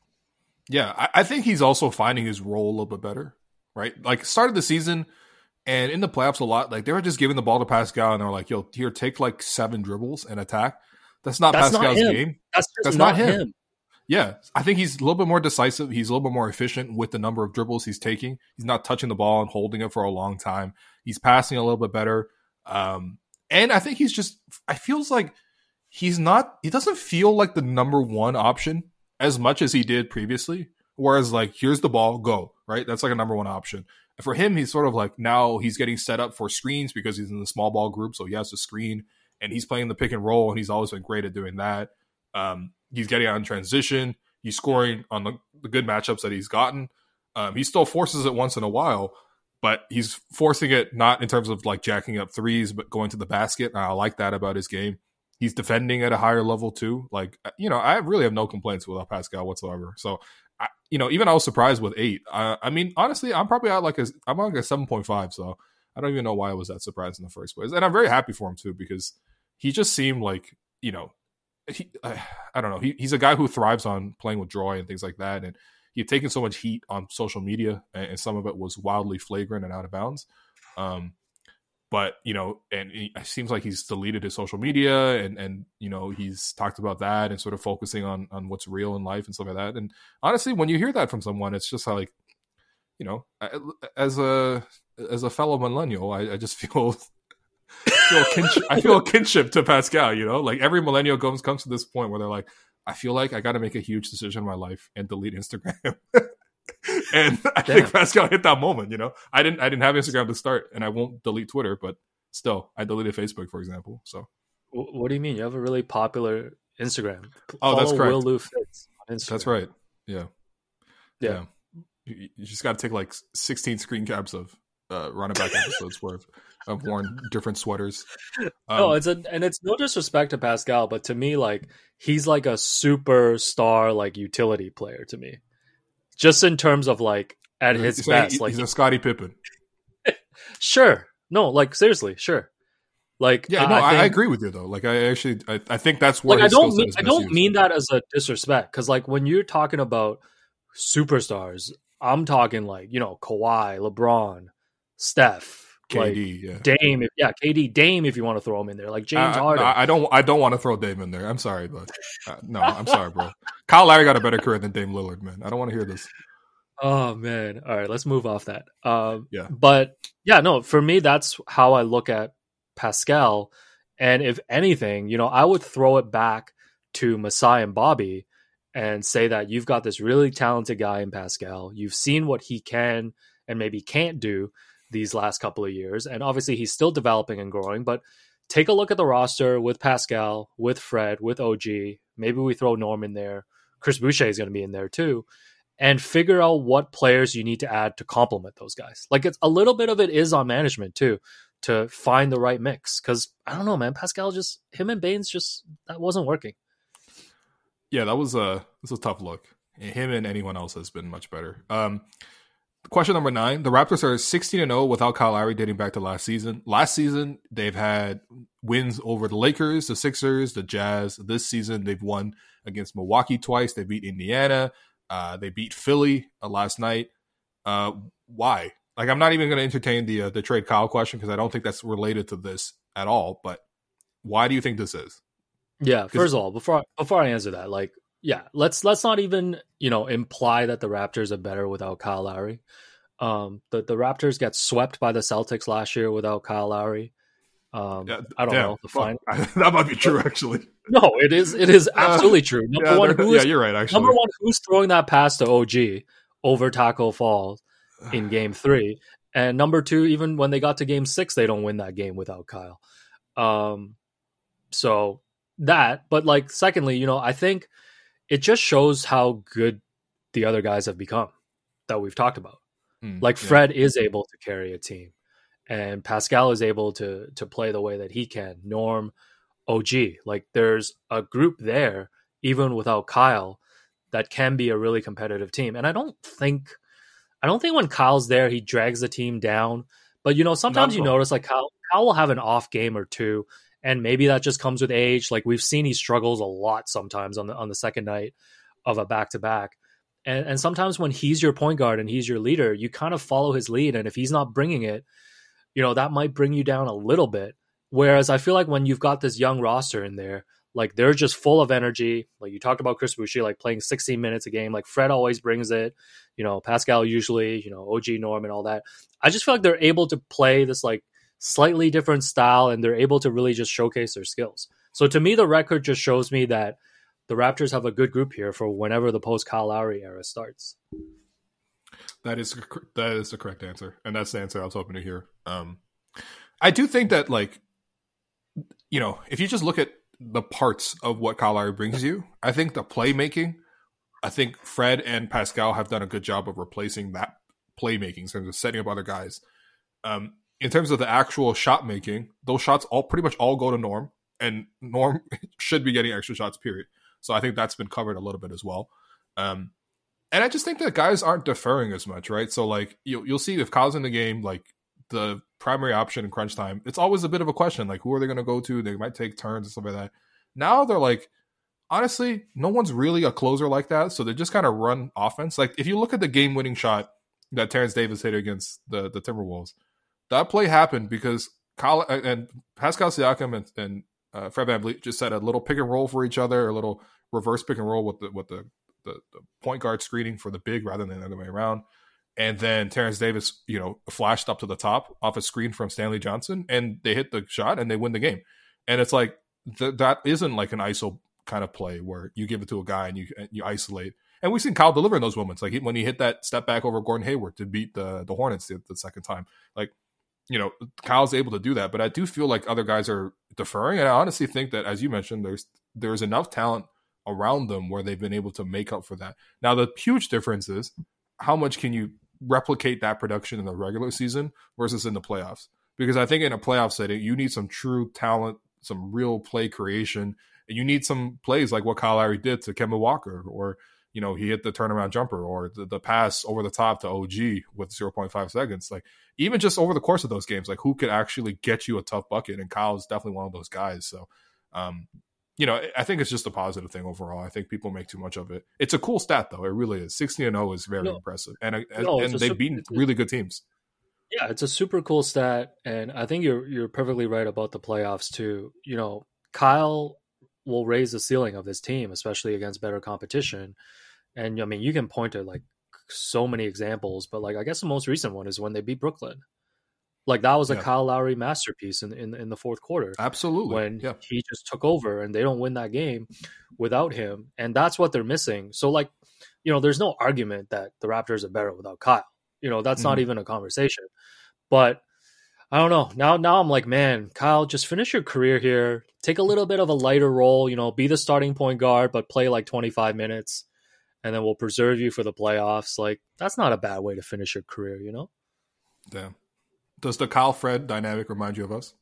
S3: Yeah, I, I think he's also finding his role a little bit better, right? Like, started the season and in the playoffs a lot, like, they were just giving the ball to Pascal and they're like, yo, here, take like seven dribbles and attack. That's not
S4: That's not
S3: Pascal's
S4: him.
S3: game.
S4: That's just
S3: That's
S4: not,
S3: not him.
S4: him.
S3: Yeah, I think he's a little bit more decisive. He's a little bit more efficient with the number of dribbles he's taking. He's not touching the ball and holding it for a long time. He's passing a little bit better. Um, and I think he's just, I feels like he's not, he doesn't feel like the number one option as much as he did previously. Whereas, like, here's the ball, go, right? That's like a number one option. For him, he's sort of like, now he's getting set up for screens because he's in the small ball group. So he has to screen and he's playing the pick and roll and he's always been great at doing that. Um, he's getting out in transition. He's scoring on the, the good matchups that he's gotten. Um, he still forces it once in a while, but he's forcing it not in terms of like jacking up threes, but going to the basket. And I like that about his game. He's defending at a higher level too. Like, you know, I really have no complaints with Pascal whatsoever. So, I, you know, even I was surprised with eight. Uh, I mean, honestly, I'm probably at like a, I'm on like a seven point five. So I don't even know why I was that surprised in the first place. And I'm very happy for him too, because he just seemed like, you know, He, uh, I don't know. He, he's a guy who thrives on playing with joy and things like that. And he had taken so much heat on social media, and, and some of it was wildly flagrant and out of bounds. Um, but, you know, and he, it seems like he's deleted his social media and, and, you know, he's talked about that and sort of focusing on, on what's real in life and stuff like that. And honestly, when you hear that from someone, it's just like, you know, as a, as a fellow millennial, I, I just feel... feel kinship, I feel a kinship to Pascal, you know, like every millennial comes comes to this point where they're like, I feel like I got to make a huge decision in my life and delete Instagram. And I
S4: Damn.
S3: think Pascal hit that moment, you know. I didn't I didn't have Instagram to start, and I won't delete Twitter, but still, I deleted Facebook, for example. So,
S4: What do you mean? You have a really popular Instagram.
S3: Oh, that's
S4: Follow
S3: correct.
S4: Will Lou Fitz on Instagram.
S3: that's right. Yeah,
S4: Yeah.
S3: yeah. You, you just got to take like sixteen screen caps of uh, running back episodes where I've, I've worn different sweaters. Um,
S4: No, it's a, and it's no disrespect to Pascal, but to me, like, he's like a superstar, like, utility player to me. Just in terms of like at his
S3: he's saying
S4: best,
S3: he-
S4: like
S3: he's a Scottie Pippen.
S4: sure, no, like seriously, sure. Like,
S3: Yeah,
S4: I,
S3: no,
S4: I,
S3: I,
S4: think,
S3: I agree with you though. Like, I actually, I, I think that's where
S4: like I
S3: his skill
S4: don't
S3: set
S4: mean
S3: is
S4: I
S3: best
S4: don't
S3: used.
S4: mean that as a disrespect, because like when you're talking about superstars, I'm talking like, you know, Kawhi, LeBron, Steph,
S3: K D,
S4: like
S3: yeah.
S4: Dame, if, yeah, K D, Dame, if you want to throw him in there, like James
S3: I,
S4: Harden.
S3: I, I don't, I don't want to throw Dame in there. I'm sorry, but uh, no, I'm sorry, bro. Kyle Lowry got a better career than Dame Lillard, man. I don't want to hear this.
S4: Oh man! All right, let's move off that. Um,
S3: Yeah.
S4: But yeah, no, for me, that's how I look at Pascal. And if anything, you know, I would throw it back to Masai and Bobby and say that you've got this really talented guy in Pascal. You've seen what he can and maybe can't do these last couple of years. And obviously he's still developing and growing, but take a look at the roster with Pascal, with Fred, with O G. Maybe we throw Norm in there. Chris Boucher is going to be in there too. And figure out what players you need to add to complement those guys. Like, it's a little bit of it is on management too, to find the right mix. Cause I don't know, man, Pascal just, him and Baines just, that wasn't working.
S3: Yeah, that was a, this was a tough look. Him and anyone else has been much better. Um, question number nine, the Raptors are sixteen and oh without Kyle Lowry dating back to last season. Last season, they've had wins over the Lakers, the Sixers, the Jazz. This season, they've won against Milwaukee twice. They beat Indiana. Uh, they beat Philly uh, last night. Uh, why? Like, I'm not even going to entertain the uh, the trade Kyle question because I don't think that's related to this at all. But why do you think this is?
S4: Yeah, first of all, before I, before I answer that, like, yeah, let's let's not even, you know, imply that the Raptors are better without Kyle Lowry. Um, the the Raptors got swept by the Celtics last year without Kyle Lowry. Um, yeah, I don't damn. know the final.
S3: That might be true, actually.
S4: No, it is. It is absolutely true. Number
S3: yeah,
S4: one, who's,
S3: yeah, you're right. Actually,
S4: number one, who's throwing that pass to O G over Taco Fall in Game Three, and number two, even when they got to Game Six, they don't win that game without Kyle. Um, so that, but like, secondly, you know, I think it just shows how good the other guys have become that we've talked about. Mm, like yeah. Fred is able to carry a team, and Pascal is able to to play the way that he can. Norm, O G, like there's a group there, even without Kyle, that can be a really competitive team. And I don't think, I don't think when Kyle's there, he drags the team down. But, you know, sometimes Not you notice like Kyle, Kyle will have an off game or two, and maybe that just comes with age. Like we've seen he struggles a lot sometimes on the on the second night of a back-to-back. And, and sometimes when he's your point guard and he's your leader, you kind of follow his lead. And if he's not bringing it, you know, that might bring you down a little bit. Whereas I feel like when you've got this young roster in there, like they're just full of energy. Like you talked about Chris Boucher, like playing sixteen minutes a game. Like Fred always brings it. You know, Pascal usually, you know, O G, Norm and all that. I just feel like they're able to play this like slightly different style, and they're able to really just showcase their skills. So to me, the record just shows me that the Raptors have a good group here for whenever the post-Kyle Lowry era starts.
S3: That is that is the correct answer, and that's the answer I was hoping to hear. Um, I do think that, like, you know, if you just look at the parts of what Kyle Lowry brings you, I think the playmaking, I think Fred and Pascal have done a good job of replacing that playmaking in terms of setting up other guys. Um, in terms of the actual shot making, those shots all pretty much all go to Norm, and Norm should be getting extra shots, period. So I think that's been covered a little bit as well. Um, and I just think that guys aren't deferring as much, right? So, like, you'll, you'll see if Kyle's in the game, like, the primary option in crunch time, it's always a bit of a question. Like, who are they going to go to? They might take turns and stuff like that. Now they're like, honestly, no one's really a closer like that. So they just kind of run offense. Like, if you look at the game-winning shot that Terrence Davis hit against the, the Timberwolves, that play happened because Kyle and Pascal Siakam and, and uh, Fred VanVleet just set a little pick and roll for each other, a little reverse pick and roll with the with the, the, the point guard screening for the big rather than the other way around. And then Terrence Davis, you know, flashed up to the top off a screen from Stanley Johnson, and they hit the shot and they win the game. And it's like th- that isn't like an I S O kind of play where you give it to a guy and you and you isolate. And we've seen Kyle deliver in those moments, like when he hit that step back over Gordon Hayward to beat the the Hornets the, the second time. Like, you know, Kyle's able to do that, but I do feel like other guys are deferring, and I honestly think that, as you mentioned, there's there's enough talent around them where they've been able to make up for that. Now, the huge difference is how much can you replicate that production in the regular season versus in the playoffs? Because I think in a playoff setting, you need some true talent, some real play creation, and you need some plays like what Kyle Lowry did to Kemba Walker, or, you know, he hit the turnaround jumper or the, the pass over the top to O G with zero point five seconds. Like, even just over the course of those games, like, who could actually get you a tough bucket? And Kyle's definitely one of those guys. So, um, you know, I think it's just a positive thing overall. I think people make too much of it. It's a cool stat, though. It really is. sixty and oh is very no. impressive. And, and, no, and they've beaten really good teams.
S4: Yeah, it's a super cool stat. And I think you're you're perfectly right about the playoffs, too. You know, Kyle will raise the ceiling of this team, especially against better competition. And, I mean, you can point to, like, so many examples. But, like, I guess the most recent one is when they beat Brooklyn. Like, that was a yeah. Kyle Lowry masterpiece in, in in the fourth quarter.
S3: Absolutely.
S4: When
S3: yeah.
S4: he just took over and they don't win that game without him. And that's what they're missing. So, like, you know, there's no argument that the Raptors are better without Kyle. You know, that's mm-hmm. not even a conversation. But I don't know. Now, now I'm like, man, Kyle, just finish your career here. Take a little bit of a lighter role, you know, be the starting point guard, but play like twenty-five minutes. And then we'll preserve you for the playoffs. Like, that's not a bad way to finish your career, you know?
S3: Damn. Does the Kyle Fred dynamic remind you of us?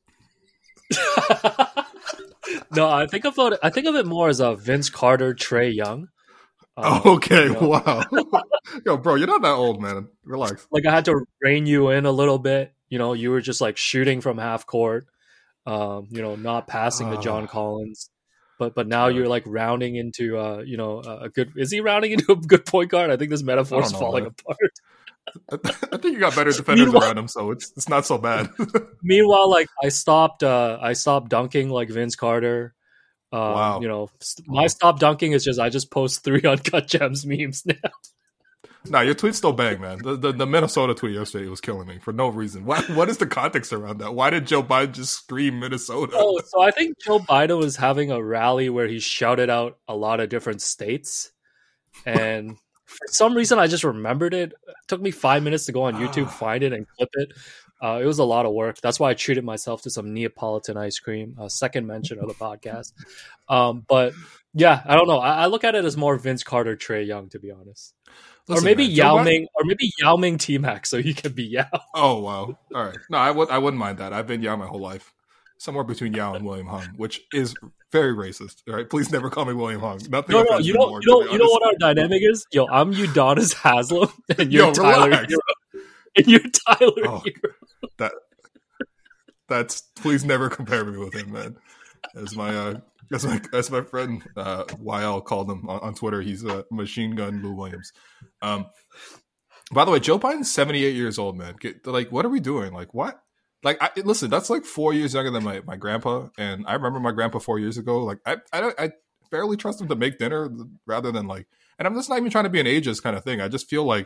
S4: No, I think of it. I think of it more as a Vince Carter, Trae Young.
S3: Um, okay, you know. Wow. Yo, bro, you're not that old, man. Relax.
S4: Like, I had to rein you in a little bit. You know, you were just like shooting from half court. Um, you know, not passing uh, to John Collins. But but now you're like rounding into uh, you know, a good. Is he rounding into a good point guard? I think this metaphor is falling man. apart.
S3: I think you got better defenders meanwhile, around him, so it's it's not so bad.
S4: Meanwhile, like I stopped, uh, I stopped dunking like Vince Carter. Um, wow. You know, my stop dunking is just I just post three Uncut Gems memes now.
S3: Nah, your tweets still bang, man. The, the the Minnesota tweet yesterday was killing me for no reason. Why? What is the context around that? Why did Joe Biden just scream Minnesota?
S4: Oh, so I think Joe Biden was having a rally where he shouted out a lot of different states, and for some reason I just remembered it. It took me five minutes to go on YouTube, find it, and clip it. Uh, it was a lot of work. That's why I treated myself to some Neapolitan ice cream. Uh, second mention of the podcast. Um, but yeah, I don't know. I, I look at it as more Vince Carter, Trae Young, to be honest. Listen, or maybe man, Yao Ming, or maybe Yao Ming T-Mac, so he can be Yao.
S3: Oh wow! All right, no, I would I wouldn't mind that. I've been Yao my whole life, somewhere between Yao and William Hung, which is very racist. All right, please never call me William Hung. Nothing.
S4: No, no, you know, more, you know, you know what our dynamic is. Yo, I'm Udonis Haslem, and you're Yo, Tyler relax. Hero, and you're Tyler oh, Hero.
S3: That that's please never compare me with him, man. As my uh, as my as my friend uh, Y L called him on, on Twitter, he's a machine gun Lou Williams. Um, by the way, Joe Biden's seventy-eight years old, man. Get, like, what are we doing? Like, what? Like, I, listen, that's like four years younger than my, my grandpa, and I remember my grandpa four years ago. Like, I I don't I barely trust him to make dinner, rather than like, and I'm just not even trying to be an ageist kind of thing. I just feel like,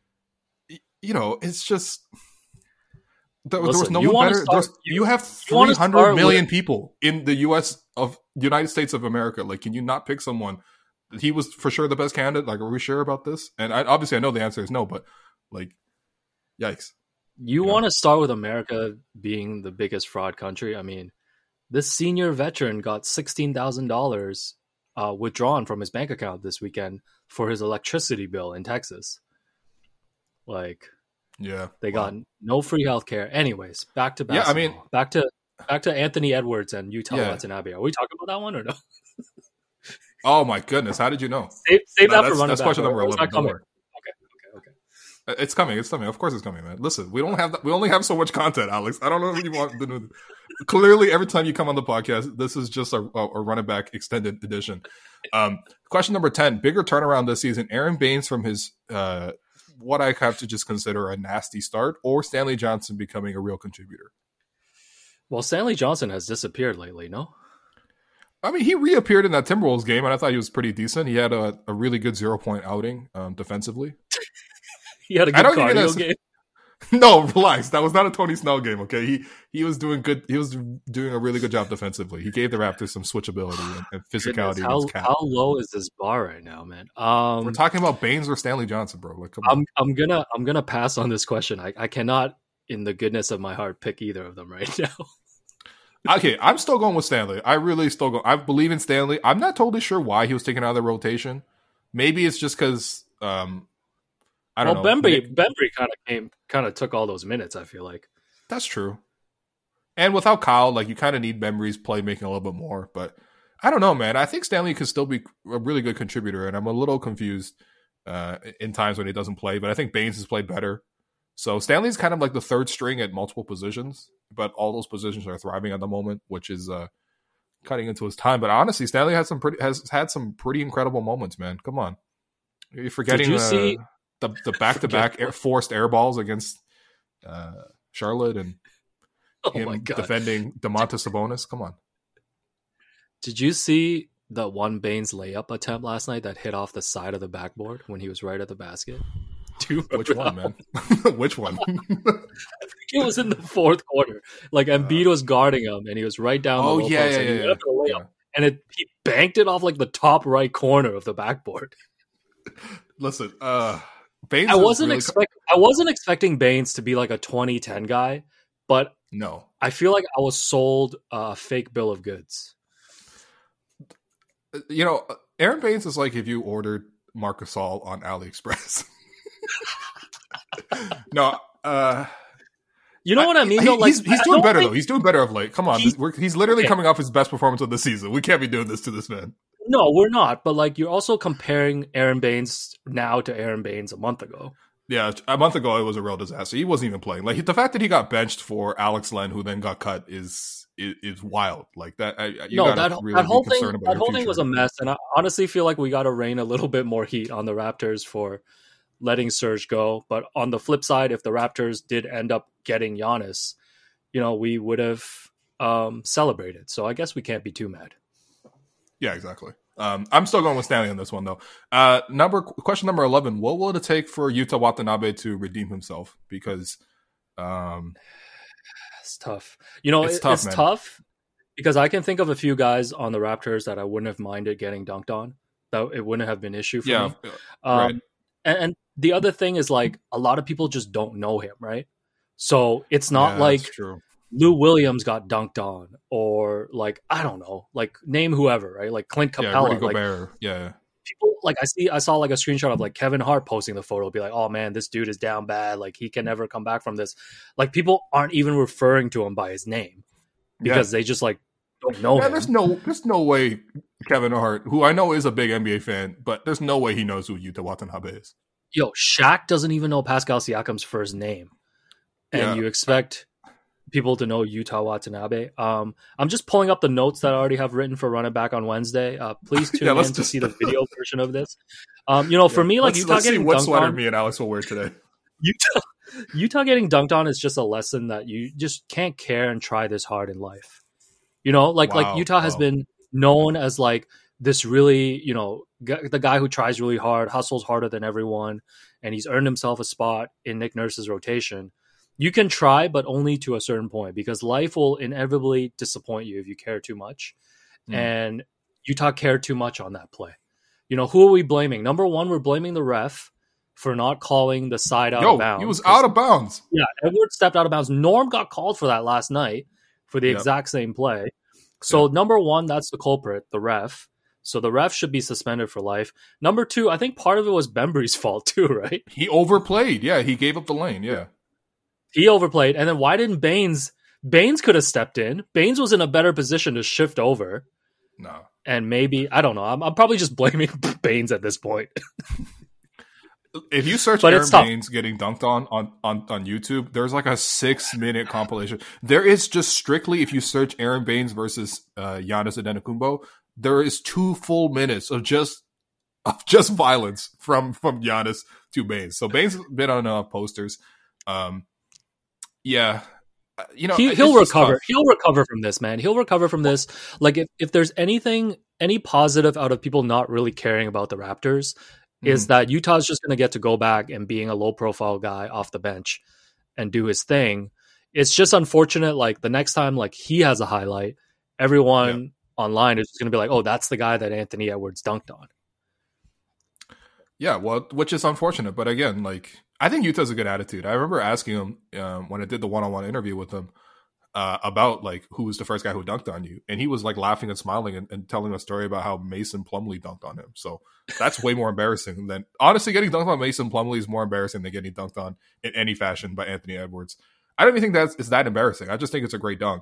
S3: you know, it's just. There, Listen, there was no one better. Start, you, you have three hundred million with... people in the U S of United States of America. Like, can you not pick someone? He was for sure the best candidate. Like, are we sure about this? And I, obviously, I know the answer is no. But like, yikes!
S4: You, you want to start with America being the biggest fraud country? I mean, this senior veteran got sixteen thousand uh, dollars withdrawn from his bank account this weekend for his electricity bill in Texas. Like.
S3: Yeah,
S4: they wow. got no free healthcare. Anyways, back to basketball. Yeah, I mean, back to back to Anthony Edwards and Utah yeah. Watanabe. Are we talking about that one or no?
S3: Oh my goodness! How did you know?
S4: Save, save
S3: no,
S4: that for running
S3: That's
S4: back.
S3: question number eleven.
S4: Okay, okay,
S3: okay. It's coming. It's coming. Of course, it's coming, man. Listen, we don't have that, we only have so much content, Alex. I don't know what you want to do. Clearly, every time you come on the podcast, this is just a, a, a running back extended edition. Um, question number ten: bigger turnaround this season. Aaron Baines from his. Uh, what I have to just consider a nasty start, or Stanley Johnson becoming a real contributor?
S4: Well, Stanley Johnson has disappeared lately, no?
S3: I mean, he reappeared in that Timberwolves game, and I thought he was pretty decent. He had a, a really good zero-point outing um, defensively.
S4: He had a good cardio game.
S3: No, relax. That was not a Tony Snell game, okay? He he was doing good. He was doing a really good job defensively. He gave the Raptors some switchability and, and physicality.
S4: How, how low is this bar right now, man? Um,
S3: We're talking about Baines or Stanley Johnson, bro. Like, come
S4: I'm
S3: on.
S4: I'm gonna I'm gonna pass on this question. I, I cannot, in the goodness of my heart, pick either of them right now.
S3: Okay, I'm still going with Stanley. I really still go. I believe in Stanley. I'm not totally sure why he was taken out of the rotation. Maybe it's just because. Um, I don't
S4: well,
S3: know.
S4: Bembry, Bembry kind of came, kind of took all those minutes. I feel like
S3: that's true. And without Kyle, like you kind of need Bembry's playmaking a little bit more. But I don't know, man. I think Stanley can still be a really good contributor, and I'm a little confused uh, in times when he doesn't play. But I think Baines has played better. So Stanley's kind of like the third string at multiple positions, but all those positions are thriving at the moment, which is uh, cutting into his time. But honestly, Stanley has some pretty has had some pretty incredible moments, man. Come on, you're forgetting
S4: Did you
S3: uh,
S4: see
S3: the the back to back forced air balls against uh, Charlotte and
S4: oh
S3: him
S4: my God.
S3: defending Domantas Sabonis. Come on.
S4: Did you see the one Baines layup attempt last night that hit off the side of the backboard when he was right at the basket?
S3: Which one, man? Which one?
S4: I think it was in the fourth quarter. Like Embiid was guarding him, and he was right down.
S3: Oh
S4: the low
S3: yeah,
S4: post,
S3: yeah,
S4: and he
S3: yeah,
S4: went up for the layup,
S3: yeah.
S4: and it, he banked it off like the top right corner of the backboard.
S3: Listen, uh, Baines.
S4: I wasn't
S3: really
S4: expect. I wasn't expecting Baines to be like a twenty ten guy, but
S3: no.
S4: I feel like I was sold a fake bill of goods.
S3: You know, Aaron Baines is like if you ordered Marc Gasol on AliExpress. no, uh,
S4: you know what I mean?
S3: He,
S4: though? Like,
S3: he's, he's
S4: I
S3: doing
S4: don't
S3: better
S4: think-
S3: though. He's doing better of late. Come on,
S4: He's-
S3: this, we're, he's literally
S4: okay.
S3: coming off his best performance of the season. We can't be doing this to this man.
S4: No, we're not. But like, you're also comparing Aaron Baines now to Aaron Baines a month ago.
S3: Yeah, a month ago it was a real disaster. He wasn't even playing. Like the fact that he got benched for Alex Len, who then got cut, is is, is wild. Like that. I, you
S4: no,
S3: gotta
S4: that,
S3: really
S4: that whole
S3: be
S4: thing,
S3: concerned about
S4: that
S3: your
S4: whole thing
S3: future.
S4: was a mess, and I honestly feel like we got to rain a little bit more heat on the Raptors for letting Serge go. But on the flip side, if the Raptors did end up getting Giannis, you know, we would have um, celebrated. So I guess we can't be too mad.
S3: Yeah, exactly. Um, I'm still going with Stanley on this one, though. Uh, number question number eleven: what will it take for Yuta Watanabe to redeem himself? Because um,
S4: it's tough. You know,
S3: It's
S4: it's,
S3: tough,
S4: it's
S3: man.
S4: tough because I can think of a few guys on the Raptors that I wouldn't have minded getting dunked on. That it wouldn't have been an issue for
S3: yeah,
S4: me.
S3: uh,
S4: Um,
S3: right.
S4: and, and the other thing is like a lot of people just don't know him, right? So it's not
S3: Yeah,
S4: like
S3: that's true.
S4: Lou Williams got dunked on, or like I don't know, like name whoever, right? Like Clint
S3: Yeah,
S4: Capella.
S3: Rudy
S4: like
S3: Gobert. Yeah,
S4: people, like I see, I saw like a screenshot of like Kevin Hart posting the photo, be like, "Oh man, this dude is down bad. Like he can never come back from this." Like people aren't even referring to him by his name because they just like don't know
S3: yeah.
S4: him.
S3: There's no, there's no way Kevin Hart, who I know is a big N B A fan, but there's no way he knows who Yuta Watanabe is.
S4: Yo, Shaq doesn't even know Pascal Siakam's first name, and
S3: Yeah.
S4: you expect people to know Yuta Watanabe. Um, I'm just pulling up the notes that I already have written for Run It Back on Wednesday. Uh, please tune
S3: Yeah,
S4: in
S3: let's
S4: to
S3: just-
S4: see the video version of this. Um, you know, for
S3: Yeah.
S4: me, like
S3: let's,
S4: Utah
S3: let's see
S4: getting
S3: what
S4: dunked
S3: sweater
S4: on,
S3: me and Alex will wear today.
S4: Utah, Utah getting dunked on is just a lesson that you just can't care and try this hard in life. You know, like
S3: Wow,
S4: like Utah has
S3: wow.
S4: been known as like this really, you know, g- the guy who tries really hard, hustles harder than everyone, and he's earned himself a spot in Nick Nurse's rotation. You can try, but only to a certain point, because life will inevitably disappoint you if you care too much.
S3: Mm.
S4: And Utah cared too much on that play. You know, who are we blaming? Number one, we're blaming the ref for not calling the side out
S3: Yo,
S4: of bounds.
S3: he was out of bounds.
S4: Yeah, Edwards stepped out of bounds. Norm got called for that last night for the
S3: Yep.
S4: exact same play. So number one, that's the culprit, the ref. So the ref should be suspended for life. Number two, I think part of it was Bembry's fault too, right?
S3: He overplayed. Yeah, he gave up the lane. Yeah.
S4: He overplayed. And then why didn't Baines? Baines could have stepped in. Baines was in a better position to shift over.
S3: No.
S4: And maybe, I don't know. I'm, I'm probably just blaming Baines at this point.
S3: If you search
S4: But
S3: Aaron
S4: it's tough.
S3: Baines getting dunked on, on on on YouTube, there's like a six minute compilation. There is just strictly, if you search Aaron Baines versus uh, Giannis Antetokounmpo, there is two full minutes of just of just violence from from Giannis to Baines. So Baines has been on uh, posters. Um, yeah, Uh, you know
S4: he,
S3: it's
S4: he'll
S3: just
S4: recover.
S3: tough.
S4: He'll recover from this, man. He'll recover from this. Like if, if there's anything, any positive out of people not really caring about the Raptors, is that Utah's just going to get to go back and being a low profile guy off the bench and do his thing. It's just unfortunate. Like the next time, like he has a highlight, everyone online is just going to be like, "Oh, that's the guy that Anthony Edwards dunked on."
S3: Yeah, well, which is unfortunate. But again, like I think Utah's a good attitude. I remember asking him um, when I did the one-on-one interview with him uh, about like who was the first guy who dunked on you, and he was like laughing and smiling and, and telling a story about how Mason Plumlee dunked on him. So that's way more embarrassing than honestly getting dunked on Mason Plumlee is more embarrassing than getting dunked on in any fashion by Anthony Edwards. I don't even think that's is that embarrassing. I just think it's a great dunk.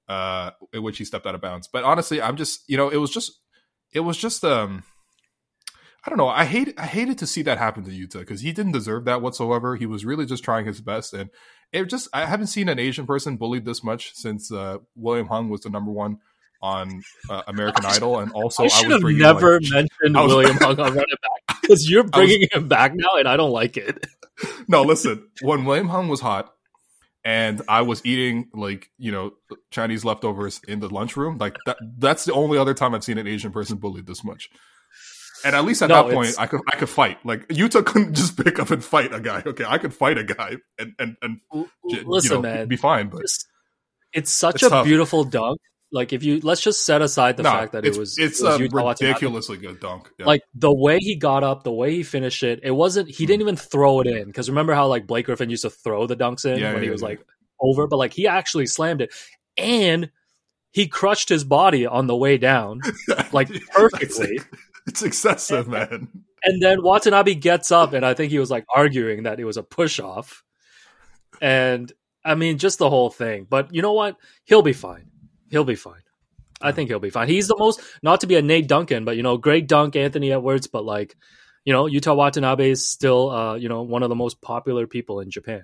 S3: uh, in which he stepped out of bounds. But honestly, I'm just, you know, it was just, it was just, um, I don't know. I hate, I hated to see that happen to Yuta because he didn't deserve that whatsoever. He was really just trying his best, and it just, I haven't seen an Asian person bullied this much since uh, William Hung was the number one on uh, American Idol, and also
S4: I should
S3: I was
S4: have never
S3: like,
S4: mentioned
S3: was,
S4: William Hung on Run It Back because you're bringing was, him back now, and I don't like it.
S3: No, listen. When William Hung was hot, and I was eating like you know Chinese leftovers in the lunchroom, like that. That's the only other time I've seen an Asian person bullied this much. And at least at no, that point, I could I could fight. Like Yuta couldn't just pick up and fight a guy. Okay, I could fight a guy and and and
S4: listen,
S3: you know,
S4: man,
S3: be fine. But
S4: it's, it's such
S3: it's
S4: a
S3: tough.
S4: beautiful dunk. Like if you let's just set aside the
S3: no,
S4: fact that
S3: it
S4: was
S3: it's
S4: it was
S3: a
S4: Yuta
S3: ridiculously
S4: Watanabe.
S3: good dunk. Yeah.
S4: Like the way he got up, the way he finished it, it wasn't. He didn't even throw it in because remember how like Blake Griffin used to throw the dunks in
S3: yeah,
S4: when
S3: yeah,
S4: he was
S3: yeah.
S4: like over, but like he actually slammed it and he crushed his body on the way down like perfectly.
S3: It's excessive, man.
S4: And then Watanabe gets up, and I think he was like arguing that it was a push off. And I mean, just the whole thing. But you know what? He'll be fine. He'll be fine. I think he'll be fine. He's the most, not to be a Nate Duncan, but you know, great dunk, Anthony Edwards. But like, you know, Yuta Watanabe is still, uh, you know, one of the most popular people in Japan.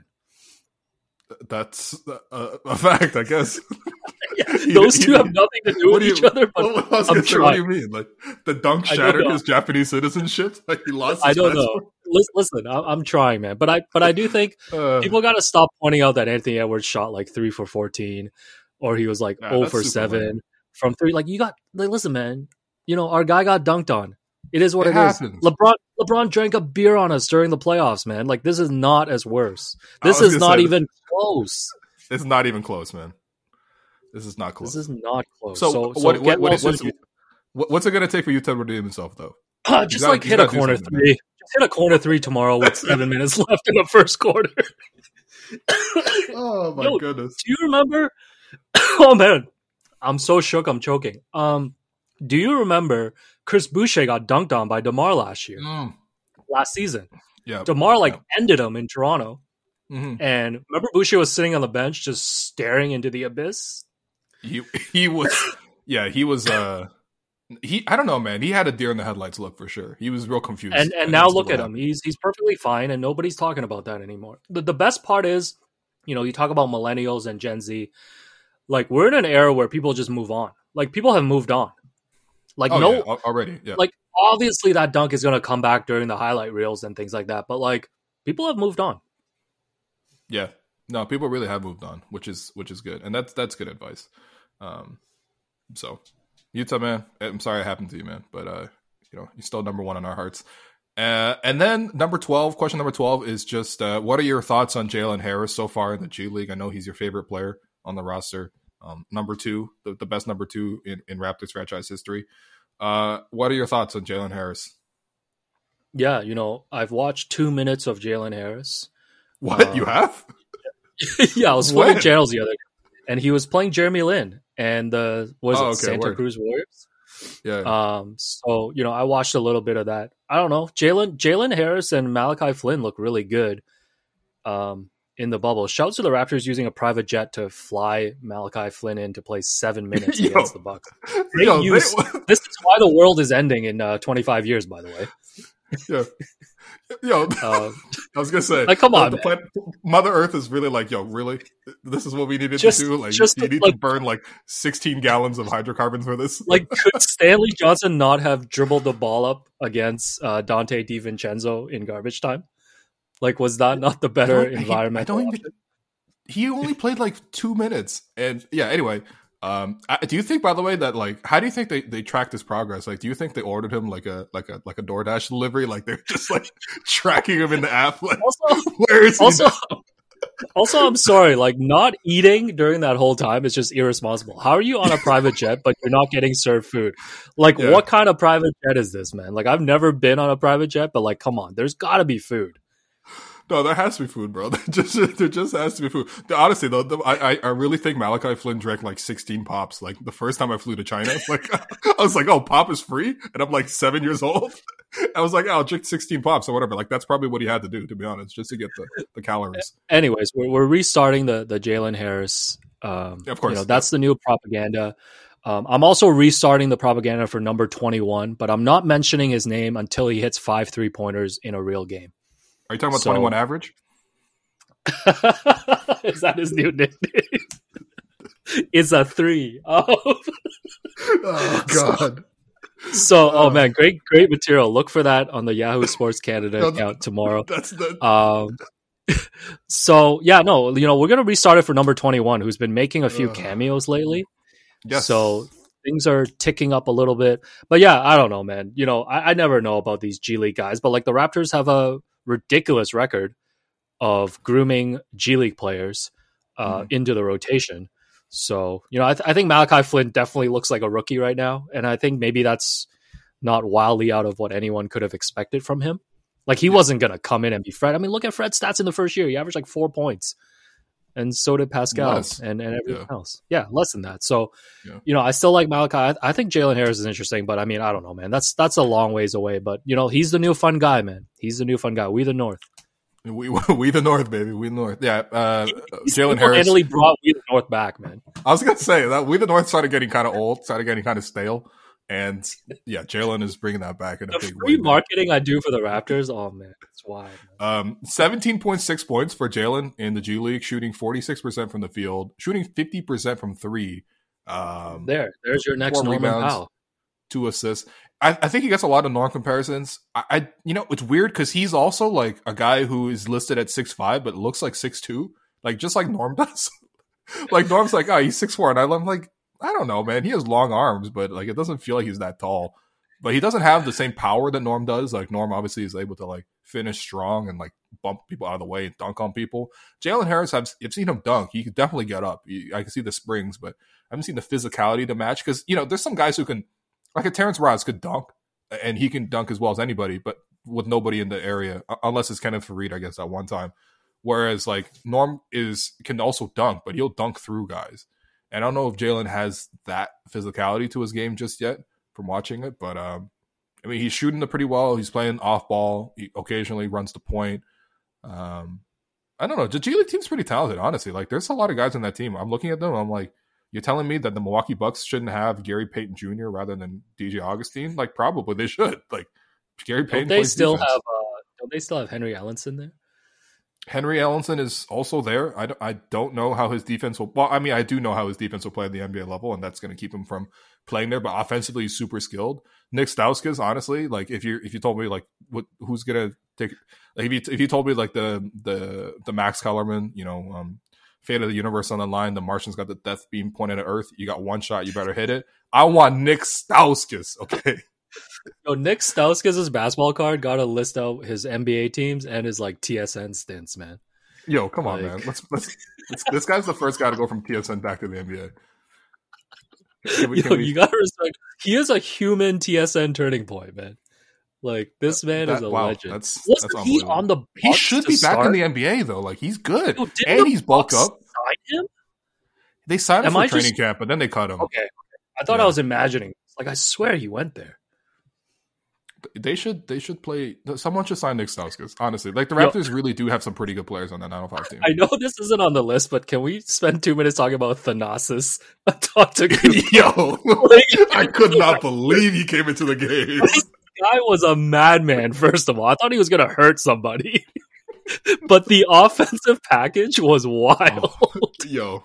S3: That's a, a fact, I guess.
S4: Yeah, those two have nothing to do with
S3: you,
S4: each other. But
S3: what, what,
S4: I'm
S3: say, what do you mean? Like the dunk shattered his Japanese citizenship? Like he lost. His
S4: I don't
S3: passport?
S4: know. Listen, I'm trying, man, but I but I do think
S3: uh,
S4: people got to stop pointing out that Anthony Edwards shot like three for fourteen, or he was like
S3: nah,
S4: zero for seven
S3: lame.
S4: from three. Like you got, like, listen, man, you know our guy got dunked on. It is what
S3: it,
S4: it
S3: happens.
S4: is. LeBron LeBron drank a beer on us during the playoffs, man. Like this is not as worse. This is not
S3: say,
S4: even close.
S3: It's not even close, man. This is not close.
S4: This is not close.
S3: So,
S4: so, so
S3: what, what, what is
S4: what,
S3: this, what, what's it going to take for Yuta to redeem himself, though?
S4: Uh, just
S3: gotta,
S4: like hit a corner three. Man. Just hit a corner three tomorrow with seven minutes left in the first quarter.
S3: Oh my
S4: Yo,
S3: goodness!
S4: Do you remember? Oh man, I'm so shook. I'm choking. Um, do you remember Chris Boucher got dunked on by DeMar last year,
S3: Mm.
S4: last season?
S3: Yeah,
S4: DeMar like
S3: yeah.
S4: ended him in Toronto.
S3: Mm-hmm.
S4: And remember, Boucher was sitting on the bench, just staring into the abyss.
S3: He he was, yeah, he was. Uh, he I don't know, man. He had a deer in the headlights look for sure. He was real confused.
S4: And and now look at him. He's he's perfectly fine, and nobody's talking about that anymore. The the best part is, you know, you talk about millennials and Gen Z. Like we're in an era where people just move on. Like people have moved on. Like
S3: oh,
S4: no,
S3: yeah, already, yeah.
S4: Like obviously that dunk is going to come back during the highlight reels and things like that. But like people have moved on.
S3: Yeah, no, people really have moved on, which is which is good, and that's that's good advice. Um, so Yuta, man, I'm sorry it happened to you, man, but uh, you know, you're still number one in our hearts. Uh, and then number twelve, question number twelve is just uh, what are your thoughts on Jalen Harris so far in the G League? I know he's your favorite player on the roster, um, number two, the, the best number two in, in Raptors franchise history. Uh, what are your thoughts on Jalen Harris?
S4: Yeah, you know, I've watched two minutes of Jalen Harris.
S3: What
S4: uh,
S3: you have?
S4: Yeah, I was flipping
S3: When?
S4: channels the other day, and he was playing Jeremy Lin and the what is
S3: Oh,
S4: it
S3: okay,
S4: Santa
S3: word.
S4: Cruz Warriors.
S3: Yeah.
S4: Um, so you know, I watched a little bit of that. I don't know, Jalen Jalen Harris and Malachi Flynn look really good. Um, in the bubble, shouts to the Raptors using a private jet to fly Malachi Flynn in to play seven minutes
S3: Yo.
S4: against the Bucks. They
S3: Yo,
S4: use,
S3: they-
S4: this is why the world is ending in uh, twenty-five years. By the way,
S3: Yeah. Yo,
S4: uh,
S3: I was gonna say,
S4: like, come on,
S3: the
S4: man.
S3: planet, Mother Earth is really like, yo, really? This is what we needed
S4: Just-
S3: to do? Like,
S4: just
S3: you need
S4: like-
S3: to burn like sixteen gallons of hydrocarbons for this?
S4: like, could Stanley Johnson not have dribbled the ball up against uh, Dante DiVincenzo in garbage time? Like, was that not the better
S3: I don't-
S4: environment?
S3: I don't even. He only played like two minutes, and yeah. Anyway, um, I, do you think, by the way, that like, how do you think they, they tracked his progress? Like, do you think they ordered him like a like a like a DoorDash delivery? Like they're just like tracking him in the app. Like,
S4: Also,
S3: where is he?
S4: also,
S3: now?
S4: also, I'm sorry. Like, not eating during that whole time is just irresponsible. How are you on a private jet, but you're not getting served food? Like,
S3: Yeah.
S4: what kind of private jet is this, man? Like, I've never been on a private jet, but like, come on, there's got to be food.
S3: No, there has to be food, bro. There just there just has to be food. Honestly, though, the, I I really think Malachi Flynn drank like sixteen pops. Like the first time I flew to China, like I was like, "Oh, pop is free," and I'm like seven years old. I was like, "Oh, I'll drink sixteen pops or whatever." Like that's probably what he had to do, to be honest, just to get the, the calories.
S4: Anyways, we're, we're restarting the the Jalen Harris Um,
S3: of course,
S4: you know, that's the new propaganda. Um, I'm also restarting the propaganda for number twenty-one, but I'm not mentioning his name until he hits five three pointers in a real game.
S3: Are you talking about
S4: So-
S3: twenty-one average?
S4: Is that his new nickname? It's a three. Oh,
S3: Oh God.
S4: so oh
S3: Uh,
S4: man, great great material. Look for that on the Yahoo Sports Canada
S3: No,
S4: account tomorrow.
S3: That's the
S4: Um, so yeah, no, you know, we're gonna restart it for number twenty-one, who's been making a few
S3: Ugh.
S4: cameos lately.
S3: yes.
S4: So things are ticking up a little bit. But yeah, I don't know, man. You know, I, I never know about these G League guys, but like the Raptors have a ridiculous record of grooming G League players uh,
S3: Mhm.
S4: into the rotation. So, you know, I, th- I think Malachi Flynn definitely looks like a rookie right now. And I think maybe that's not wildly out of what anyone could have expected from him. Like, he
S3: Yeah.
S4: wasn't going to come in and be Fred. I mean, look at Fred's stats in the first year. He averaged like four points. And so did Pascal
S3: Less.
S4: and, and everything
S3: Yeah.
S4: else. Yeah, less than that. So,
S3: Yeah.
S4: you know, I still like Malachi. I, I think Jalen Harris is interesting, but I mean, I don't know, man. That's that's a long ways away. But, you know, he's the new fun guy, man. He's the new fun guy. We the North.
S3: We we the North, baby. We the North. Yeah. Uh,
S4: He's
S3: Jalen Harris.
S4: Italy brought We the North back, man.
S3: I was gonna say that we the North started getting kind of old, started getting kind of stale, and yeah, Jalen is bringing that back in a
S4: The
S3: big
S4: free
S3: way.
S4: marketing I do for the Raptors, oh, man, it's wild. Man.
S3: Um, seventeen point six points for Jalen in the G League, shooting forty-six percent from the field, shooting fifty percent from three. Um,
S4: There, there's your next
S3: four
S4: Norman
S3: rebounds.
S4: Powell.
S3: two assists. I, I think he gets a lot of Norm comparisons. I, I you know, it's weird because he's also like a guy who is listed at six five, but looks like six two, like just like Norm does. Like Norm's like, oh, he's six four, and I'm like, I don't know, man. He has long arms, but like it doesn't feel like he's that tall. But he doesn't have the same power that Norm does. Like Norm obviously is able to like finish strong and like bump people out of the way and dunk on people. Jalen Harris, I've, I've seen him dunk. He can definitely get up. He, I can see the springs, but I haven't seen the physicality to match because you know there's some guys who can, like a Terrence Ross could dunk, and he can dunk as well as anybody, but with nobody in the area, unless it's Kenneth Faried, I guess, at one time. Whereas, like, Norm is can also dunk, but he'll dunk through guys. And I don't know if Jalen has that physicality to his game just yet from watching it, but, um, I mean, he's shooting it pretty well. He's playing off ball. He occasionally runs the point. Um, I don't know. The G League team's pretty talented, honestly. Like, there's a lot of guys on that team. I'm looking at them, I'm like, you're telling me that the Milwaukee Bucks shouldn't have Gary Payton Junior rather than D J Augustine? Like, probably they should. Like, Gary Payton.
S4: Don't they
S3: plays
S4: still
S3: defense.
S4: have? Uh, don't they still have Henry Ellenson there?
S3: Henry Ellenson is also there. I don't, I don't know how his defense will. Well, I mean, I do know how his defense will play at the N B A level, and that's going to keep him from playing there. But offensively, he's super skilled. Nick Stauskas, honestly, like if you if you told me like what who's going to take, like if you if you told me like the the the Max Kellerman, you know. um Fate of the universe on the line. The Martian's got the death beam pointed at Earth. You got one shot. You better hit it. I want Nick Stauskas. Okay.
S4: Yo, Nick Stauskas' basketball card got to list out his N B A teams and his like T S N stints, man.
S3: Yo, come on,
S4: Like-
S3: man. Let's let's. This, this guy's the first guy to go from T S N back to the N B A. Can we,
S4: Yo,
S3: can we,
S4: you gotta respect. He is a human T S N turning point, man. Like this man
S3: that-
S4: is a
S3: wow,
S4: legend.
S3: That's,
S4: Wasn't
S3: that's
S4: he
S3: unbelievable.
S4: on the?
S3: He
S4: Bucks
S3: should
S4: to
S3: be back in
S4: start?
S3: the N B A though. Like he's good,
S4: Yo, didn't
S3: and
S4: the
S3: he's bulked
S4: Bucks
S3: up.
S4: Sign him?
S3: They signed him
S4: Am
S3: for
S4: I
S3: training
S4: just-
S3: camp, but then they cut him.
S4: Okay, okay. I thought
S3: Yeah.
S4: I was imagining. Like I swear he went there.
S3: They should. They should play. Someone should sign Nick Stauskas. Honestly, like the
S4: Yo.
S3: Raptors really do have some pretty good players on that nine oh five team.
S4: I know this isn't on the list, but can we spend two minutes talking about Thanasis? Talk to
S3: Yo, I could not believe he came into the game.
S4: guy was a madman. First of all, I thought he was going to hurt somebody, but the offensive package was wild.
S3: Yo,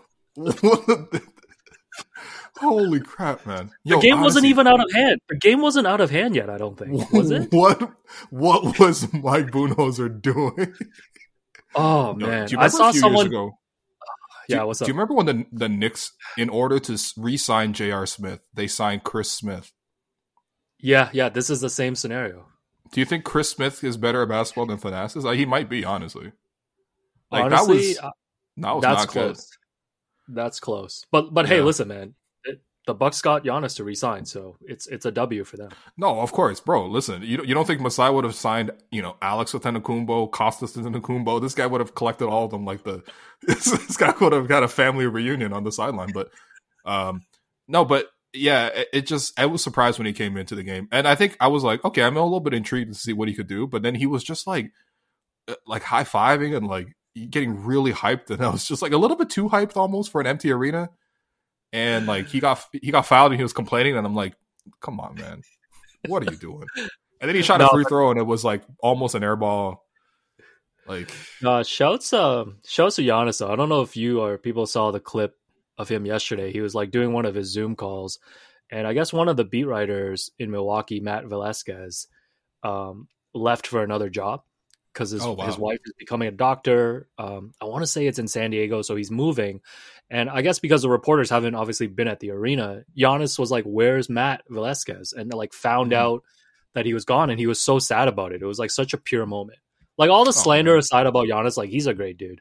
S3: holy crap, man! Yo,
S4: the game wasn't
S3: honestly,
S4: even out of hand. The game wasn't out of hand yet. I don't think was it.
S3: What what was Mike Budenholzer doing?
S4: Oh
S3: Yo,
S4: man,
S3: do you
S4: I
S3: remember
S4: saw
S3: a few
S4: someone.
S3: years ago?
S4: Yeah,
S3: do, you-
S4: what's
S3: do
S4: up?
S3: you remember when the the Knicks, in order to s- re-sign J R. Smith, they signed Chris Smith?
S4: Yeah, yeah. This is the same scenario.
S3: Do you think Chris Smith is better at basketball than Thanasis? Like, he might be, honestly. Like
S4: Honestly,
S3: that
S4: uh,
S3: was that was
S4: that's
S3: not
S4: close. That's close. But but hey,
S3: Yeah.
S4: listen, man. It, the Bucks got Giannis to resign, so it's it's a W for them.
S3: good. No, of course, bro. Listen, you you don't think Masai would have signed, you know, Alex Antetokounmpo, Costas Antetokounmpo? This guy would have collected all of them. Like the this, this guy would have got a family reunion on the sideline. But um, no, but yeah, it, it just I was surprised when he came into the game, and I think I was like, okay, I'm a little bit intrigued to see what he could do. But then he was just like, uh, like high fiving and like getting really hyped, and I was just like a little bit too hyped almost for an empty arena. And like he got he got fouled and he was complaining, and I'm like, come on, man, what are you doing? And then he shot no, a free throw, and it was like almost an air ball. Like,
S4: uh, shouts, uh, shouts to Giannis. Though. I don't know if you or people saw the clip of him yesterday. He was like doing one of his Zoom calls, and I guess one of the beat writers in Milwaukee, Matt Velasquez, um, left for another job because his, oh, wow. his wife is becoming a doctor. Um, I want to say it's in San Diego, so he's moving. And I guess because the reporters haven't obviously been at the arena, Giannis was like, "Where's Matt Velasquez?" And like found mm-hmm. out that he was gone, and he was so sad about it. It was like such a pure moment. Like all the slander oh, aside about Giannis, like he's a great dude.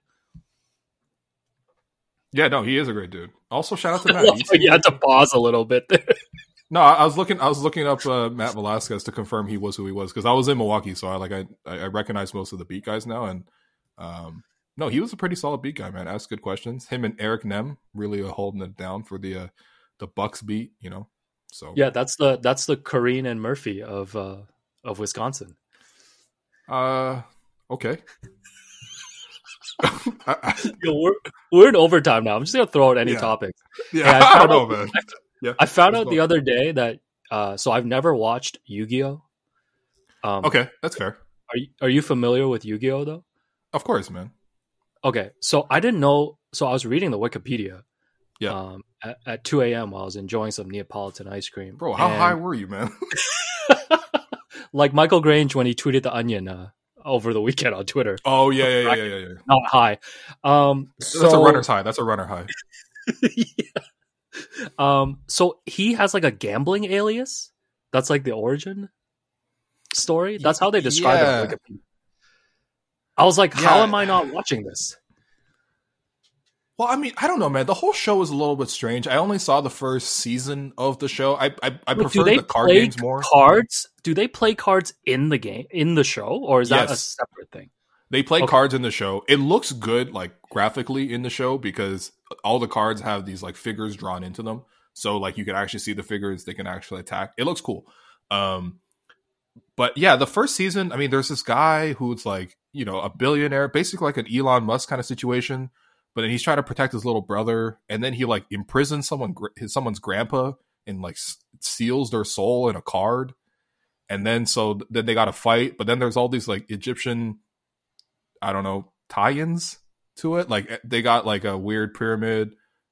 S3: Yeah, no, he is a great dude. Also, shout out to Matt.
S4: You had to pause a little bit there.
S3: No, I was looking. I was looking up uh, Matt Velasquez to confirm he was who he was because I was in Milwaukee, so I like I I recognize most of the beat guys now, and um, no, he was a pretty solid beat guy, man. Asked good questions. Him and Eric Nem really uh, holding it down for the uh, the Bucks beat, you know. So
S4: yeah, that's the that's the Kareen and Murphy of uh, of Wisconsin.
S3: Uh. Okay.
S4: Yo, we're, we're in overtime now. I'm just gonna throw out any
S3: yeah.
S4: topics.
S3: Yeah, I, I don't know,
S4: out,
S3: man. Yeah,
S4: I found out the other day that uh, so I've never watched Yu-Gi-Oh. Um,
S3: okay, that's fair.
S4: Are you, are you familiar with Yu-Gi-Oh though?
S3: Of course, man.
S4: Okay, so I didn't know. So I was reading the Wikipedia.
S3: Yeah.
S4: Um, at, at two a.m. while I was enjoying some Neapolitan ice cream.
S3: Bro, how
S4: and,
S3: high were you, man?
S4: Like Michael Grange when he tweeted the Onion. Uh, over the weekend on Twitter.
S3: Oh yeah, yeah, yeah, yeah, yeah, yeah.
S4: Not high. Um,
S3: That's
S4: so,
S3: a runner's high. That's a runner high.
S4: yeah. Um, so he has like a gambling alias. That's like the origin story. That's how they describe
S3: yeah.
S4: it. Wikipedia. I was like,
S3: yeah.
S4: how am I not watching this?
S3: Well, I mean, I don't know, man. The whole show is a little bit strange. I only saw the first season of the show. I I, I prefer the card games more.
S4: Cards? Do they play cards in the game in the show, or is that yes. a separate thing?
S3: They play
S4: okay.
S3: cards in the show. It looks good, like graphically in the show, because all the cards have these like figures drawn into them. So like you can actually see the figures. They can actually attack. It looks cool. Um, but yeah, the first season. I mean, there's this guy who's like you know a billionaire, basically like an Elon Musk kind of situation. But then he's trying to protect his little brother, and then he like imprisons someone, his someone's grandpa, and like seals their soul in a card. And then so then they got to fight. But then there's all these like Egyptian, I don't know, tie-ins to it. Like they got like a weird pyramid,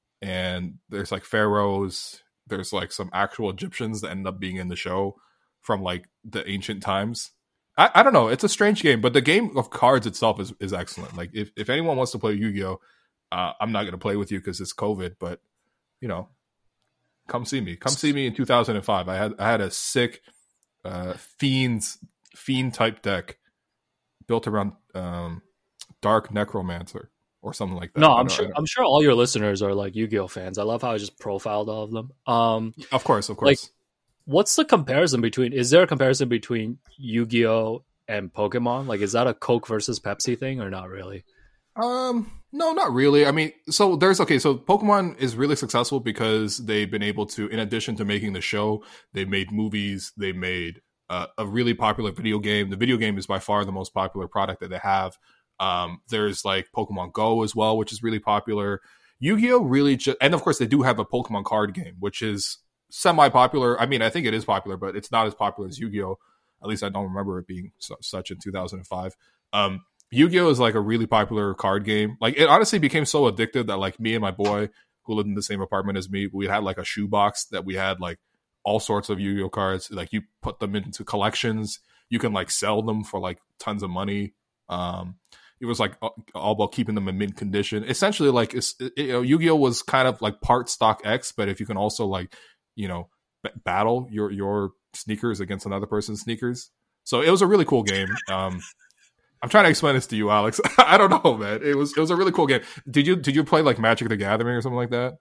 S3: and there's like pharaohs. There's like some actual Egyptians that end up being in the show from like the ancient times. I, I don't know. It's a strange game, but the game of cards itself is is excellent. Like if if anyone wants to play Yu-Gi-Oh. Uh, I'm not going to play with you because it's COVID, but you know, come see me. Come see me in two thousand five. I had I had a sick uh, fiends fiend type deck built around um, Dark Necromancer or something like that.
S4: No, I'm sure. I'm sure all your listeners are like Yu-Gi-Oh fans. I love how I just profiled all of them. Um,
S3: of course, of course.
S4: Like, what's the comparison between? Is there a comparison between Yu-Gi-Oh and Pokemon? Like, is that a Coke versus Pepsi thing or not really?
S3: Um, no, not really. I mean, so there's, okay, so Pokemon is really successful because they've been able to, in addition to making the show, they made movies, they made uh, a really popular video game. The video game is by far the most popular product that they have. Um, there's like Pokemon Go as well, which is really popular. Yu-Gi-Oh! Really just, and of course they do have a Pokemon card game, which is semi-popular. I mean, I think it is popular, but it's not as popular as Yu-Gi-Oh! At least I don't remember it being su- such in two thousand five. Um, Yu-Gi-Oh! Is like a really popular card game. Like it honestly became so addictive that like me and my boy who lived in the same apartment as me, we had like a shoebox that we had like all sorts of Yu-Gi-Oh! Cards. Like you put them into collections. You can like sell them for like tons of money. Um, it was like all about keeping them in mint condition. Essentially, like it's, it, you know, Yu-Gi-Oh! Was kind of like part Stock X, but if you can also like, you know, b- battle your your sneakers against another person's sneakers. So it was a really cool game. Um, I'm trying to explain this to you, Alex. I don't know, man. It was it was a really cool game. Did you did you play like Magic the Gathering or something like that?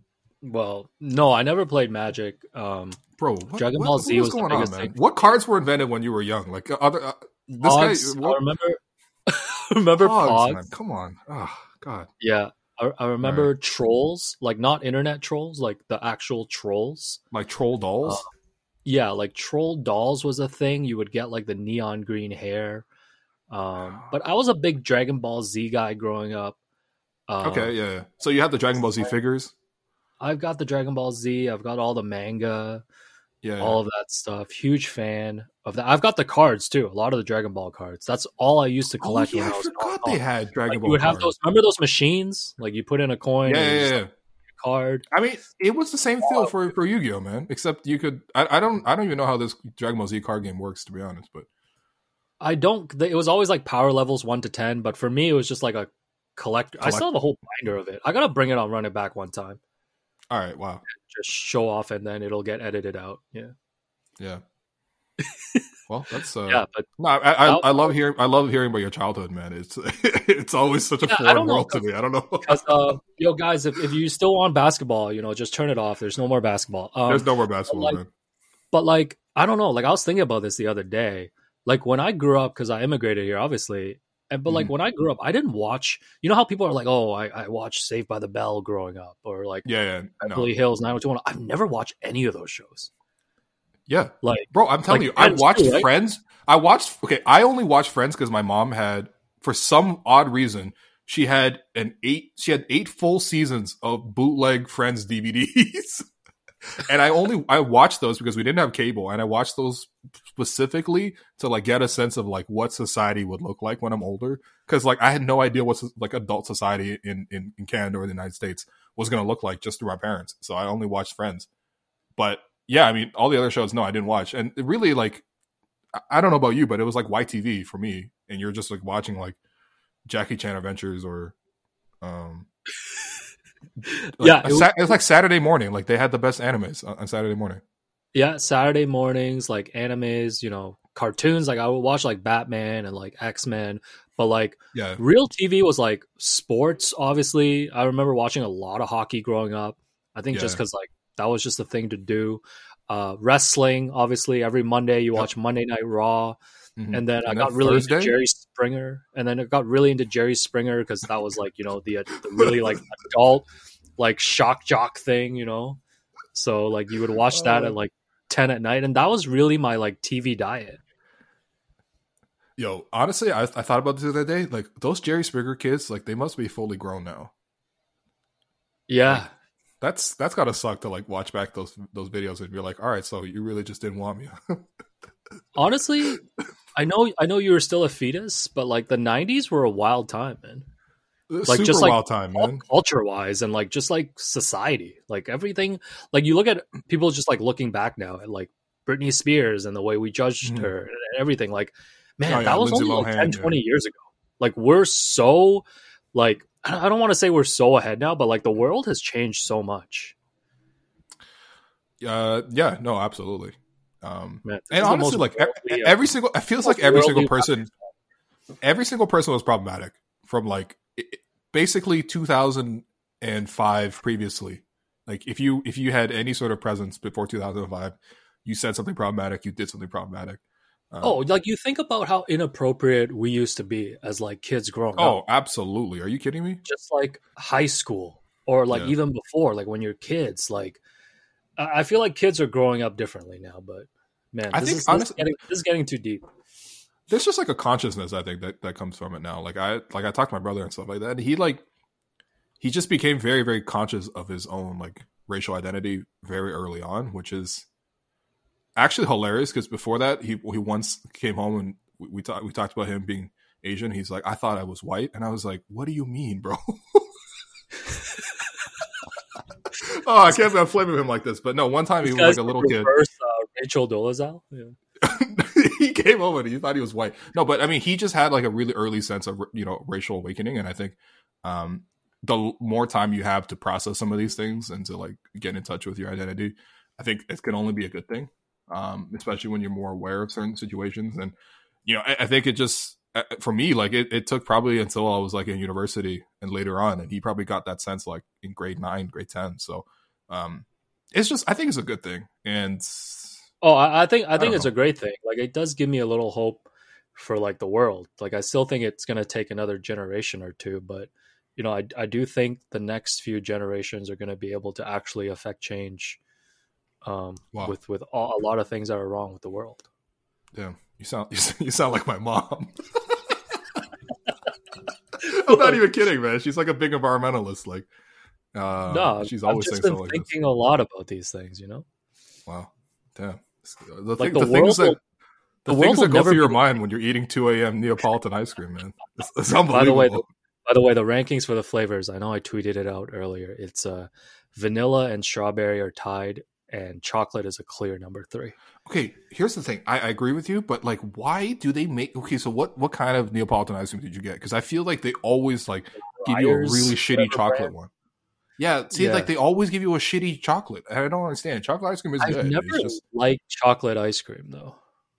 S4: Well, no, I never played Magic. Um,
S3: Bro, what,
S4: Dragon
S3: what,
S4: Ball Z
S3: what was
S4: was
S3: going
S4: the
S3: on,
S4: biggest
S3: man?
S4: thing.
S3: What cards were invented when you were young? Like uh, other uh, this
S4: Pogs,
S3: guy. What?
S4: I remember. remember
S3: Pogs,
S4: Pogs?
S3: Man. Come on. Oh God.
S4: Yeah, I, I remember
S3: right.
S4: trolls, like not internet trolls, like the actual trolls,
S3: like troll dolls.
S4: Uh, yeah, like troll dolls was a thing. You would get like the neon green hair. Um, but I was a big Dragon Ball Z guy growing up. Uh,
S3: Okay, yeah, yeah. So you have the Dragon Ball Z figures?
S4: I've got the Dragon Ball Z. I've got all the manga,
S3: Yeah,
S4: all
S3: yeah.
S4: of that stuff. Huge fan of that. I've got the cards too. A lot of the Dragon Ball cards. That's all I used to
S3: Oh,
S4: collect
S3: yeah,
S4: when
S3: I
S4: I was
S3: forgot
S4: growing
S3: they
S4: up.
S3: had Dragon
S4: Like,
S3: Ball
S4: you would have
S3: cards.
S4: those. Remember those machines? Like you put in a coin.
S3: Yeah,
S4: and you
S3: yeah,
S4: just,
S3: yeah.
S4: like, a card.
S3: I mean, it was the same feel for, for Yu-Gi-Oh, man. Except you could. I, I don't. I don't even know how this Dragon Ball Z card game works, to be honest. But
S4: I don't. It was always like power levels one to ten, but for me, it was just like a collector. I
S3: Collect-
S4: still have the whole binder of it. I gotta bring it on, run it back one time,
S3: all right, wow,
S4: just show off, and then it'll get edited out. Yeah,
S3: yeah. Well, that's uh,
S4: yeah, but
S3: no, I, I I love hearing I love hearing about your childhood, man. It's it's always such a
S4: Yeah, I
S3: foreign
S4: don't know,
S3: world to me. I don't know.
S4: because uh, yo, guys, if, if you still want basketball, you know, just turn it off. There's no more basketball. Um,
S3: There's no more basketball,
S4: like-
S3: man.
S4: But like, I don't know. Like, I was thinking about this the other day. Like, when I grew up, because I immigrated here, obviously. And but like
S3: Mhm.
S4: when I grew up, I didn't watch. You know how people are like, "Oh, I, I watched Saved by the Bell growing up," or like
S3: Yeah, yeah, no.
S4: Beverly Hills nine oh two one oh. I've never watched any of those shows.
S3: yeah.
S4: Like,
S3: Bro, I'm telling
S4: Like
S3: you, I
S4: Friends
S3: watched
S4: too, right?
S3: Friends. I watched. Okay, I only watched Friends because my mom had, for some odd reason, she had an eight. She had eight full seasons of bootleg Friends D V Ds, and I only I watched those because we didn't have cable, and I watched those specifically to like get a sense of like what society would look like when I'm older. Because like I had no idea what like adult society in in, in Canada or the United States was going to look like just through my parents. So I only watched Friends, but. Yeah, I mean, all the other shows, no, I didn't watch. And it really, like, I- I don't know about you, but it was like Y T V for me. And you're just, like, watching, like, Jackie Chan Adventures or, um, like,
S4: Yeah,
S3: a
S4: it was-
S3: Sa- it's like Saturday morning. Like, they had the best animes on, on Saturday morning.
S4: yeah, Saturday mornings, like animes, you know, cartoons. Like I would watch like Batman and like X Men, but like
S3: Yeah.
S4: real T V was like sports. Obviously, I remember watching a lot of hockey growing up. I think just
S3: Yeah.
S4: because like that was just the thing to do. Uh, wrestling, obviously, every Monday you
S3: Yep.
S4: watch Monday Night Raw,
S3: Mhm.
S4: and then I
S3: And
S4: got
S3: then
S4: really
S3: Thursday?
S4: into Jerry Springer, and then I got really into Jerry Springer because that was like you know the, the really like adult like shock jock thing, you know. So like you would watch that
S3: Oh.
S4: at like ten at night, and that was really my like T V diet.
S3: Yo, honestly, I, I thought about this the other day. Like, those Jerry Springer kids, like, they must be fully grown now.
S4: Yeah,
S3: That's that's gotta suck to like watch back those those videos and be like, all right, so you really just didn't want me.
S4: honestly, I know I know you were still a fetus, but like the nineties were a wild time, man. Like,
S3: Super
S4: just, like,
S3: wild time, man.
S4: Culture wise, and like just like society, like everything. Like you look at people just like looking back now at like Britney Spears and the way we judged
S3: Mhm.
S4: her and everything. Like, man,
S3: Oh, yeah,
S4: that was
S3: Lindsay
S4: only like
S3: Lohan,
S4: ten,
S3: yeah.
S4: twenty years ago. Like we're so like I don't want to say we're so ahead now, but like the world has changed so much.
S3: Uh, yeah, no, absolutely. Um,
S4: Man, this
S3: and
S4: is the
S3: honestly,
S4: most
S3: like e-
S4: worldly, uh,
S3: every single, it feels like
S4: most
S3: every
S4: worldly
S3: single person, every single person was problematic from like i- basically two thousand five previously. Like if you if you had any sort of presence before two thousand five, you said something problematic, you did something problematic. Um,
S4: Oh, like you think about how inappropriate we used to be as like kids growing
S3: oh,
S4: up.
S3: absolutely. Are you kidding me?
S4: Just like high school or like
S3: Yeah.
S4: even before, like when you're kids, like I I feel like kids are growing up differently now, but man,
S3: I
S4: this,
S3: think
S4: is, this,
S3: honest-
S4: is getting, this is getting too deep.
S3: There's just like a consciousness I think that, that comes from it now. Like I like I talked to my brother and stuff like that. And he like he just became very very conscious of his own like racial identity very early on, which is actually hilarious because before that he he once came home and we, we talked we talked about him being Asian. He's like, I thought I was white, and I was like, what do you mean, bro? Oh, I can't believe I'm flaming him like this, but no. One time he
S4: This
S3: was
S4: guy's
S3: like a little
S4: the
S3: kid.
S4: reverse, uh, Rachel Dolezal. Yeah.
S3: He came over and he thought he was white. No, but I mean, he just had like a really early sense of, you know, racial awakening. And I think um, the l- more time you have to process some of these things and to like get in touch with your identity, I think it can only be a good thing, um, especially when you're more aware of certain situations. And, you know, I, I think it just, uh, for me, like it, it took probably until I was like in university and later on. And he probably got that sense like in grade nine, grade ten. So um, it's just, I think it's a good thing. And
S4: Oh, I, I think I
S3: I
S4: think
S3: don't
S4: it's
S3: know.
S4: a great thing. Like it does give me a little hope for like the world. Like I still think it's going to take another generation or two, but you know, I I do think the next few generations are going to be able to actually affect change um,
S3: Wow.
S4: with with all, a lot of things that are wrong with the world.
S3: yeah, you sound, you sound like my mom. I'm not even kidding, man. She's like a big environmentalist. Like, uh,
S4: no,
S3: she's
S4: I've
S3: always
S4: just
S3: saying
S4: been
S3: stuff like
S4: thinking
S3: this.
S4: a lot about these things, you know.
S3: Wow, damn. The,
S4: Like
S3: thing,
S4: the
S3: the things
S4: world
S3: that
S4: will-
S3: the,
S4: the
S3: things
S4: world will
S3: that go
S4: never
S3: through your
S4: be-
S3: mind when you're eating two a.m. Neapolitan ice cream, man. It's, it's
S4: By the
S3: unbelievable.
S4: way, the, by the way, the rankings for the flavors. I know I tweeted it out earlier. It's uh, vanilla and strawberry are tied, and chocolate is a clear number three.
S3: Okay, here's the thing. I, I agree with you, but like, why do they make? Okay, so what what kind of Neapolitan ice cream did you get? Because I feel like they always like give you a
S4: Breyers,
S3: really shitty
S4: whatever
S3: chocolate
S4: brand.
S3: one. Yeah, see,
S4: Yeah.
S3: like they always give you a shitty chocolate. I don't understand. Chocolate ice cream is
S4: I've
S3: good.
S4: never
S3: It's just
S4: liked chocolate ice cream though.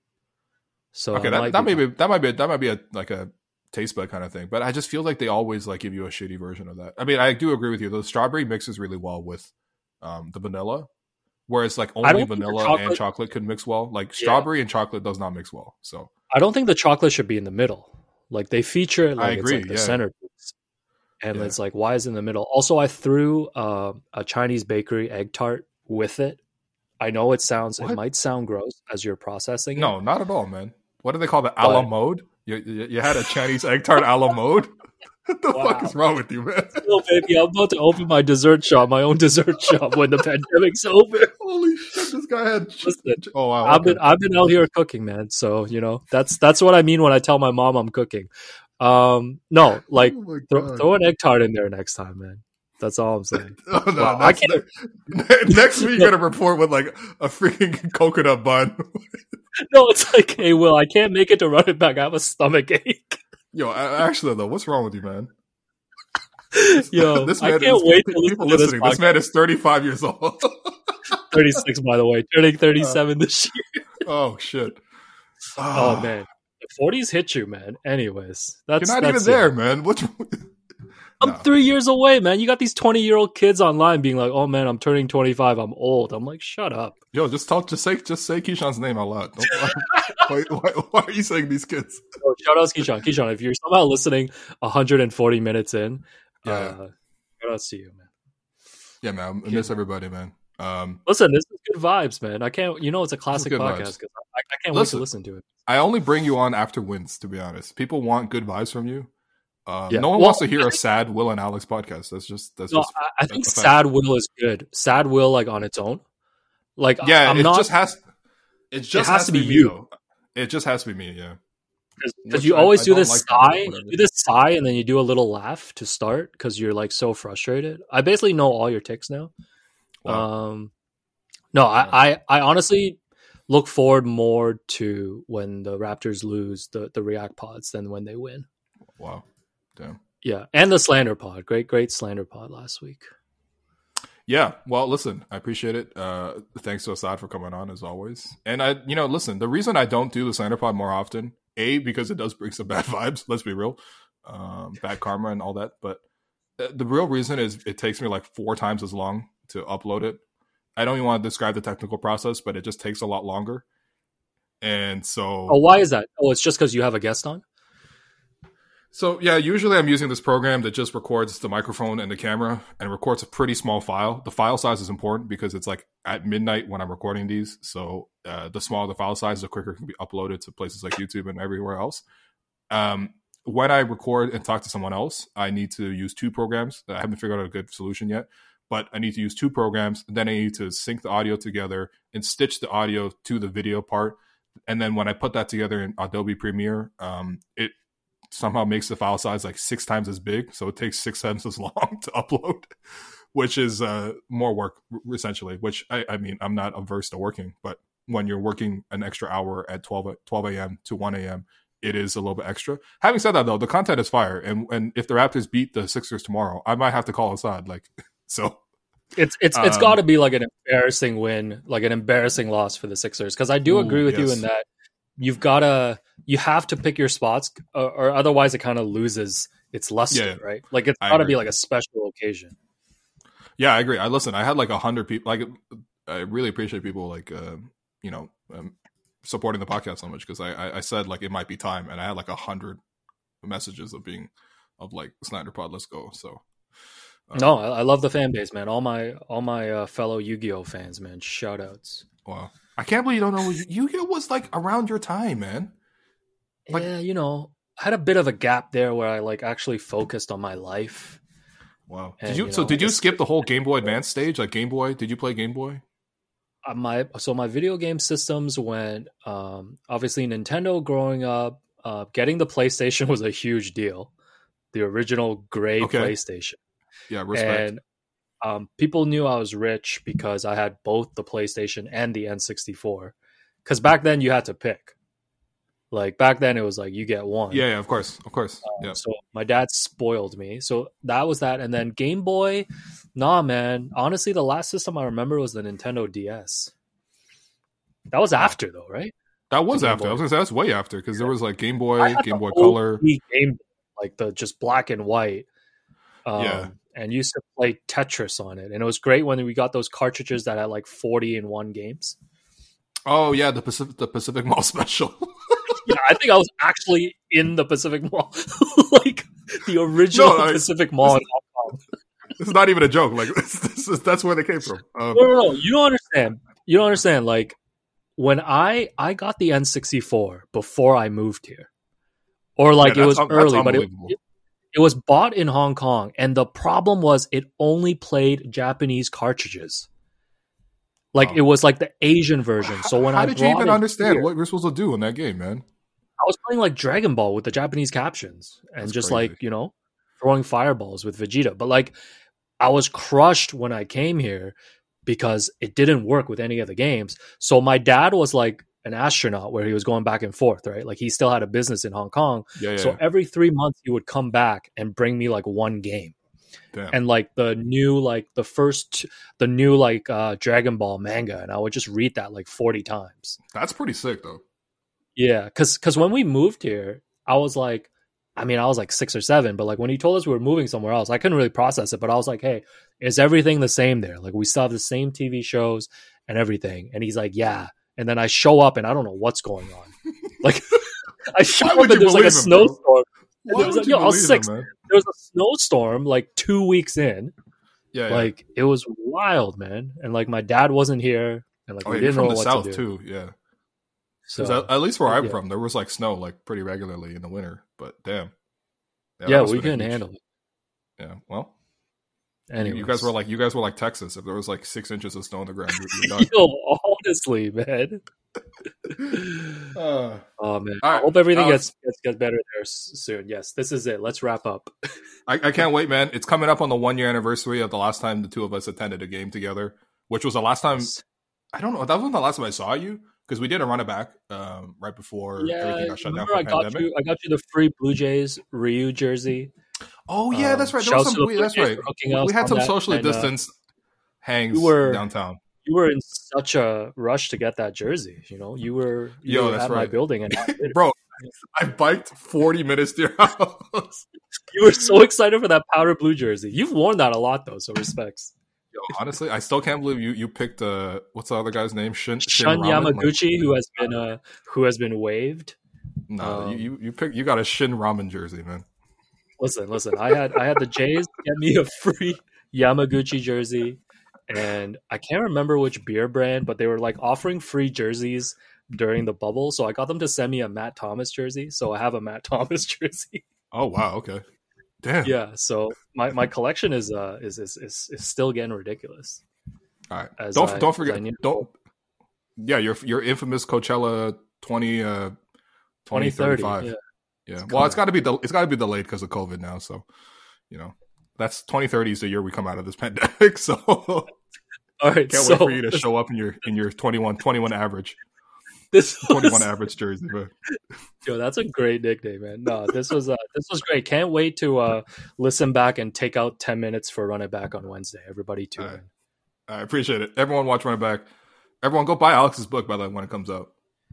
S4: So
S3: okay.
S4: I
S3: That,
S4: might
S3: that
S4: be-
S3: may be that might be that might be a like a taste bud kind of thing. But I just feel like they always like give you a shitty version of that. I mean, I do agree with you. The strawberry mixes really well with um, the vanilla, whereas like
S4: I
S3: only
S4: don't think the
S3: vanilla and
S4: chocolate-
S3: chocolate could mix well. Like
S4: Yeah.
S3: strawberry and chocolate does not mix well. So
S4: I don't think the chocolate should be in the middle. Like they feature it like
S3: agree,
S4: it's like the
S3: yeah.
S4: centerpiece. And
S3: Yeah.
S4: it's like, why is it in the middle? Also, I threw uh, a Chinese bakery egg tart with it. I know it sounds,
S3: What?
S4: it might sound gross as you're processing
S3: no,
S4: it.
S3: not at all, man. What do they call the a la
S4: But-
S3: mode? You, you, you had a Chinese egg tart a la mode? What the
S4: Wow.
S3: fuck is wrong with you, man?
S4: No, baby, I'm about to open my dessert shop, my own dessert shop when the pandemic's over.
S3: Holy shit, this guy had.
S4: Listen,
S3: Oh wow,
S4: I've
S3: okay.
S4: been I've been out here cooking, man. So you know that's that's what I mean when I tell my mom I'm cooking. Um, no, like
S3: Oh my
S4: throw,
S3: God.
S4: throw an egg tart in there next time, man. That's all I'm saying.
S3: Oh, no,
S4: Well, I
S3: next,
S4: can't-
S3: next week you're gonna report with like a freaking coconut bun.
S4: No, it's like, hey, Will, I can't make it to run it back. I have a stomach ache.
S3: Yo, a- actually though, what's wrong with you, man?
S4: Yo, I can't
S3: is,
S4: wait to
S3: people
S4: listen to this
S3: listening. This man is thirty-five years old.
S4: thirty-six, by the way, turning thirty-seven this year.
S3: Oh shit.
S4: Oh man, the forties hit you, man. Anyways, that's
S3: You're not
S4: that's
S3: even there,
S4: it.
S3: man. What's
S4: I'm
S3: No.
S4: three years away, man. You got these twenty-year-old kids online being like, "Oh man, I'm turning twenty-five. I'm old." I'm like, "Shut up."
S3: Yo, just talk. Just say. Just say Keyshawn's name out loud. Don't, why, why, why are you saying these kids?
S4: Oh, shout out to Keyshawn. Keyshawn, if you're somehow listening one hundred forty minutes in,
S3: Yeah.
S4: uh, shout out to you, man.
S3: Yeah, man. I miss everybody, man. Um,
S4: Listen, this is good vibes, man. I can't, you know, it's a classic
S3: good
S4: podcast
S3: vibes.
S4: because I, I can't
S3: Listen.
S4: wait to listen to it.
S3: I only bring you on after wins. To be honest, people want good vibes from you. Um,
S4: Yeah.
S3: No one
S4: Well,
S3: wants to hear a sad Will and Alex podcast. That's just that's
S4: No,
S3: just
S4: I, I think
S3: a fact.
S4: Sad Will is good. Sad Will, like on its own, like
S3: Yeah,
S4: I'm
S3: it
S4: not
S3: just has. It just
S4: has
S3: has,
S4: to
S3: to
S4: be
S3: be,
S4: you.
S3: me, though. It just has to be me. Yeah.
S4: because
S3: Which
S4: you
S3: I-
S4: always
S3: I
S4: do
S3: don't
S4: this
S3: like that,
S4: sigh,
S3: but
S4: you
S3: whatever.
S4: do this sigh, and then you do a little laugh to start because you're like so frustrated. I basically know all your ticks now.
S3: Wow.
S4: Um, no, I, I, I honestly look forward more to when the Raptors lose the, the React pods than when they win.
S3: Wow. Damn.
S4: Yeah, and the slander pod, great, great slander pod last week.
S3: Yeah. Well, listen, I appreciate it. Uh, thanks to Assad for coming on as always. And I, you know, listen, the reason I don't do the slander pod more often, A, because it does bring some bad vibes. Let's be real, um, bad karma and all that. But uh, the real reason is it takes me like four times as long to upload it. I don't even want to describe the technical process, but it just takes a lot longer. And so,
S4: Oh, why is that? Oh, it's just because you have a guest on?
S3: So yeah, usually I'm using this program that just records the microphone and the camera and records a pretty small file. The file size is important because it's like at midnight when I'm recording these. So uh, the smaller the file size, the quicker it can be uploaded to places like YouTube and everywhere else. Um, when I record and talk to someone else, I need to use two programs. I haven't figured out a good solution yet, but I need to use two programs. Then I need to sync the audio together and stitch the audio to the video part. And then when I put that together in Adobe Premiere, um, it somehow makes the file size like six times as big. So it takes six times as long to upload, which is uh, more work essentially, which I, I mean, I'm not averse to working, but when you're working an extra hour at twelve a.m. to one a.m., it is a little bit extra. Having said that though, the content is fire. And, and if the Raptors beat the Sixers tomorrow, I might have to call Assad. Like, so
S4: It's it's it's
S3: Um,
S4: got to be like an embarrassing win, like an embarrassing loss for the Sixers. Because I do
S3: Ooh,
S4: agree with you
S3: yes.
S4: in that you've got to you have to pick your spots, or, or otherwise it kind of loses its luster,
S3: Yeah,
S4: right? Like it's
S3: I
S4: got to
S3: agree.
S4: be like a special occasion.
S3: yeah, I agree. I listen, I had like a hundred people, like I really appreciate people like, uh, you know, um, supporting the podcast so much. Cause I, I, I said like, it might be time. And I had like a hundred messages of being of like Slander Pod, let's go. So uh,
S4: No, I, I love the fan base, man. All my all my uh, fellow Yu-Gi-Oh fans, man. Shout outs.
S3: wow. I can't believe you don't know. Yu-Gi-Oh was like around your time, man. Like-
S4: yeah, you know, I had a bit of a gap there where I like actually focused on my life.
S3: Wow.
S4: And,
S3: Did you,
S4: you
S3: so
S4: know,
S3: did you
S4: it's-
S3: skip the whole Game Boy Advance stage? Like Game Boy? Did you play Game Boy?
S4: Uh, my so my video game systems went um, obviously Nintendo growing up. Uh, getting the PlayStation was a huge deal. The original gray
S3: Okay.
S4: PlayStation.
S3: Yeah, respect.
S4: And um, people knew I was rich because I had both the PlayStation and the N sixty-four. Because back then you had to pick. Like back then it was like you get one.
S3: yeah, yeah, of course. Of course.
S4: Um,
S3: Yeah.
S4: So my dad spoiled me. So that was that. And then Game Boy, nah, man. Honestly, the last system I remember was the Nintendo D S. That was after though, right?
S3: That was
S4: Game
S3: after.
S4: Boy.
S3: I was gonna say that's way after because there was like Game
S4: I
S3: Boy,
S4: had
S3: Game
S4: the
S3: Boy
S4: O
S3: Color.
S4: G Game Boy, like the just black and white. Um,
S3: Yeah.
S4: And used to play Tetris on it. And it was great when we got those cartridges that had like forty in one games.
S3: Oh yeah, the Pacific the Pacific Mall special.
S4: Yeah, I think I was actually in the Pacific Mall, like the original
S3: No, I-
S4: Pacific Mall in Hong Kong.
S3: It's not even a joke. Like this, this is, that's where they came from. Um,
S4: No, no, no, you don't understand. You don't understand. Like when I I got the N sixty-four before I moved here, or like
S3: yeah,
S4: it was
S3: that's un- that's
S4: early, but it,
S3: unbelievable.
S4: it it was bought in Hong Kong, and the problem was it only played Japanese cartridges. Like
S3: Oh.
S4: it was like the Asian version. So when
S3: how
S4: I
S3: did you
S4: brought
S3: even
S4: it
S3: understand
S4: here,
S3: what you're supposed to do in that game, man?
S4: I was playing like Dragon Ball with the Japanese captions and
S3: That's
S4: just
S3: crazy.
S4: like, you know, throwing fireballs with Vegeta. But like, I was crushed when I came here because it didn't work with any of the games. So my dad was like an astronaut where he was going back and forth, right? Like he still had a business in Hong Kong.
S3: Yeah, yeah.
S4: So every three months he would come back and bring me like one game.
S3: Damn.
S4: And like the new, like the first, the new like uh, Dragon Ball manga. And I would just read that like forty times.
S3: That's pretty sick, though.
S4: Yeah, because because when we moved here, I was like, I mean, I was like six or seven, but like when he told us we were moving somewhere else, I couldn't really process it. But I was like, hey, is everything the same there? Like we still have the same T V shows and everything. And he's like, yeah. And then I show up and I don't know what's going on. Like I show
S3: Why
S4: up
S3: would
S4: and
S3: you
S4: there's like a
S3: believe him, bro?
S4: snowstorm. And
S3: Why
S4: there was
S3: would
S4: like,
S3: you
S4: yo, I was
S3: believe
S4: six.
S3: him, man?
S4: There was a snowstorm like two weeks in.
S3: Yeah, yeah.
S4: Like it was wild, man. And like my dad wasn't here, and like
S3: oh,
S4: we
S3: yeah, you're
S4: didn't
S3: from
S4: know
S3: the
S4: what
S3: south
S4: to do.
S3: too. Yeah.
S4: So
S3: 'Cause at, at least where I'm
S4: yeah.
S3: from, there was like snow like pretty regularly in the winter. But damn. that
S4: yeah,
S3: must
S4: we
S3: have been
S4: couldn't
S3: huge.
S4: handle it.
S3: Yeah. Well, you-
S4: Anyways.
S3: you guys were like you guys were like Texas. If there was like six inches of snow on the ground, you're, you're done.
S4: Yo, honestly, man.
S3: Uh,
S4: Oh man,
S3: All
S4: I
S3: right,
S4: hope everything
S3: Alex.
S4: gets, gets gets better there s- soon. Yes, this is it. Let's wrap up.
S3: I, I can't wait, man. It's coming up on the one year anniversary of the last time the two of us attended a game together, which was the last time. I don't know. That wasn't the last time I saw you because we did a run it back um, right before
S4: Yeah,
S3: everything got shut down
S4: remember
S3: for
S4: I
S3: the
S4: got
S3: pandemic.
S4: you. I got you the free Blue Jays Ryu jersey.
S3: Oh yeah,
S4: Um,
S3: that's right. There was
S4: shouts
S3: some.
S4: to the
S3: we-
S4: Blue
S3: that's
S4: Jays
S3: right.
S4: for hooking
S3: We
S4: us
S3: had
S4: on
S3: some
S4: that,
S3: socially
S4: and, uh,
S3: distanced hangs
S4: you were-
S3: downtown.
S4: You were in such a rush to get that jersey. You know, you were you
S3: Yo,
S4: were
S3: that's
S4: at my
S3: right.
S4: building, and
S3: Bro, I biked forty minutes to your house.
S4: you were so excited for that powder blue jersey. You've worn that a lot, though. So respects.
S3: Yo, honestly, I still can't believe you you picked uh what's the other guy's name? Shin,
S4: Shun
S3: Ramen?
S4: Yamaguchi, who has been uh who has been waived.
S3: Like, no,
S4: um,
S3: you you you picked you got a Shin Ramen jersey, man.
S4: Listen, listen. I had I had the Jays get me a free Yamaguchi jersey, and I can't remember which beer brand, but they were like offering free jerseys during the bubble, so I got them to send me a Matt Thomas jersey. So I have a Matt Thomas jersey.
S3: Oh wow, okay, damn.
S4: Yeah, so my, my collection is uh is, is is is still getting ridiculous.
S3: All right,
S4: As
S3: don't
S4: I-
S3: don't
S4: as
S3: forget
S4: I need-
S3: don't. Yeah, your your infamous Coachella twenty uh twenty
S4: twenty thirty.
S3: thirty five.
S4: Yeah.
S3: Yeah,
S4: It's
S3: well,
S4: coming.
S3: it's got to be del- it's got to be delayed because of COVID now. So, you know, that's twenty thirty is the year we come out of this pandemic. So,
S4: All right,
S3: can't
S4: so
S3: wait for you to show up in your in your twenty-one, twenty-one average,
S4: this
S3: twenty-one
S4: was,
S3: average jersey. But
S4: yo, that's a great nickname, man. No, this was uh, this was great. Can't wait to uh listen back and take out ten minutes for Run It Back on Wednesday. Everybody tune
S3: All right.
S4: in.
S3: I appreciate it. Everyone, watch Run It Back. Everyone, go buy Alex's book by the way when it comes out.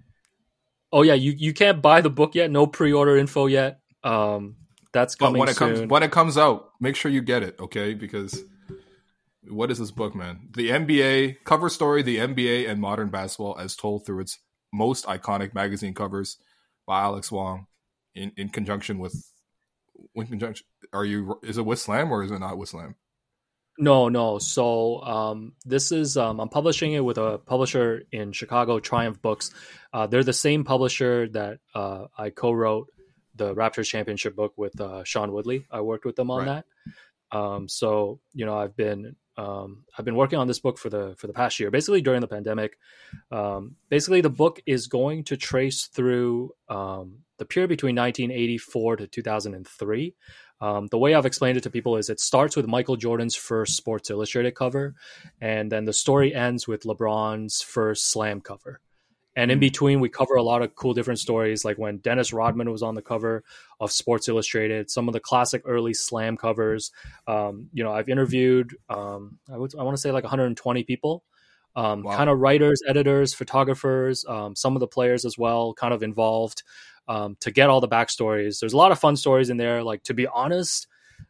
S4: Oh yeah, you, you can't buy the book yet. No pre-order info yet. Um, that's
S3: But
S4: coming
S3: when it
S4: soon.
S3: comes when it comes out, make sure you get it, okay? Because what is this book, man? The N B A cover story, the N B A and modern basketball as told through its most iconic magazine covers by Alex Wong in, in conjunction with in conjunction are you is it with Slam or is it not with Slam?
S4: No, no. So um, this is um, I'm publishing it with a publisher in Chicago, Triumph Books. Uh, they're the same publisher that uh, I co-wrote the Raptors championship book with uh, Sean Woodley. I worked with them on right. that. Um, so, you know, I've been um, I've been working on this book for the for the past year, basically during the pandemic. Um, basically, the book is going to trace through um, the period between nineteen eighty-four to two thousand three. Um, the way I've explained it to people is it starts with Michael Jordan's first Sports Illustrated cover, and then the story ends with LeBron's first Slam cover. And in between, we cover a lot of cool different stories, like when Dennis Rodman was on the cover of Sports Illustrated, some of the classic early Slam covers. Um, you know, I've interviewed, um, I, would, I want to say like one hundred twenty people, um, wow. kind of writers, editors, photographers, um, some of the players as well, kind of involved um, to get all the backstories. There's a lot of fun stories in there. Like, to be honest,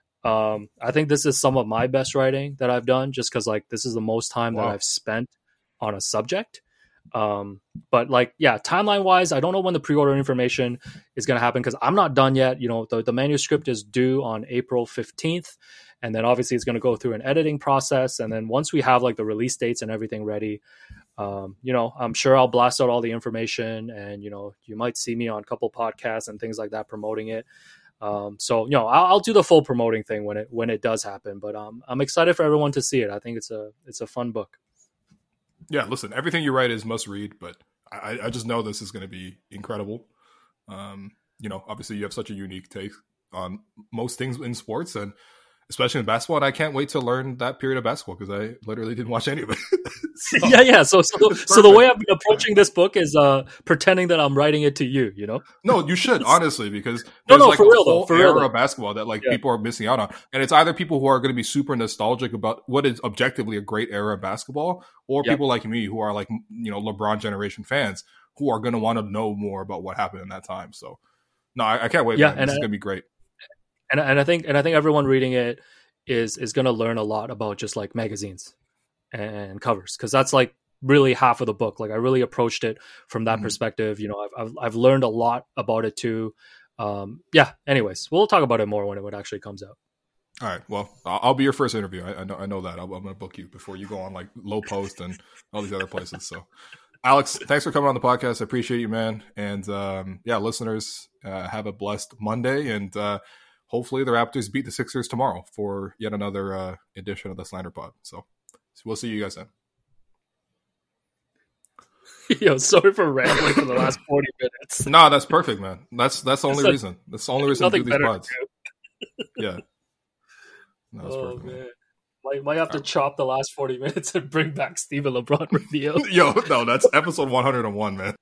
S4: um, I think this is some of my best writing that I've done, just because like this is the most time wow. that I've spent on a subject. Um, but like, yeah, timeline wise, I don't know when the pre-order information is going to happen because I'm not done yet. You know, the, the manuscript is due on April fifteenth. And then obviously it's going to go through an editing process. And then once we have like the release dates and everything ready, um, you know, I'm sure I'll blast out all the information, and, you know, you might see me on a couple podcasts and things like that promoting it. Um, so, you know, I'll, I'll do the full promoting thing when it, when it does happen, but, um, I'm excited for everyone to see it. I think it's a, it's a fun book.
S3: Yeah, listen, everything you write is must read, but I, I just know this is going to be incredible. Um, you know, obviously you have such a unique take on most things in sports, and especially in basketball. And I can't wait to learn that period of basketball because I literally didn't watch any of it. so,
S4: yeah, yeah. So, so, so the way I've been approaching this book is uh, pretending that I'm writing it to you. You know? No,
S3: you should honestly, because
S4: there's no, no,
S3: like
S4: for
S3: a
S4: real,
S3: whole
S4: though, for
S3: era
S4: real,
S3: of basketball that like
S4: yeah.
S3: people are missing out on, and it's either people who are going to be super nostalgic about what is objectively a great era of basketball, or yep. people like me who are like, you know, LeBron generation fans who are going to want to know more about what happened in that time. So, no, I, I can't wait. Yeah, man. This and is going to be great.
S4: And and I think and I think everyone reading it is is going to learn a lot about just like magazines and covers, because that's like really half of the book. Like I really approached it from that mm-hmm. perspective. You know, I've, I've I've learned a lot about it too. Um, yeah. Anyways, we'll talk about it more when it, when it actually comes out.
S3: All right. Well, I'll be your first interview. I, I know I know that. I'll, I'm going to book you before you go on like Low Post and all these other places. So, Alex, thanks for coming on the podcast. I appreciate you, man. And um, yeah, listeners, uh, have a blessed Monday, and uh, hopefully the Raptors beat the Sixers tomorrow for yet another uh, edition of the Slander Pod. So, so we'll see you guys then.
S4: Yo, sorry for rambling for the last forty minutes.
S3: No, that's perfect, man. That's that's the only like, reason. That's the only reason to do these pods. Yeah. No, that's
S4: oh,
S3: perfect, man. man.
S4: Might, might have to right. chop the last forty minutes and bring back Steven LeBron Radio.
S3: Yo, no, that's episode one hundred one, man.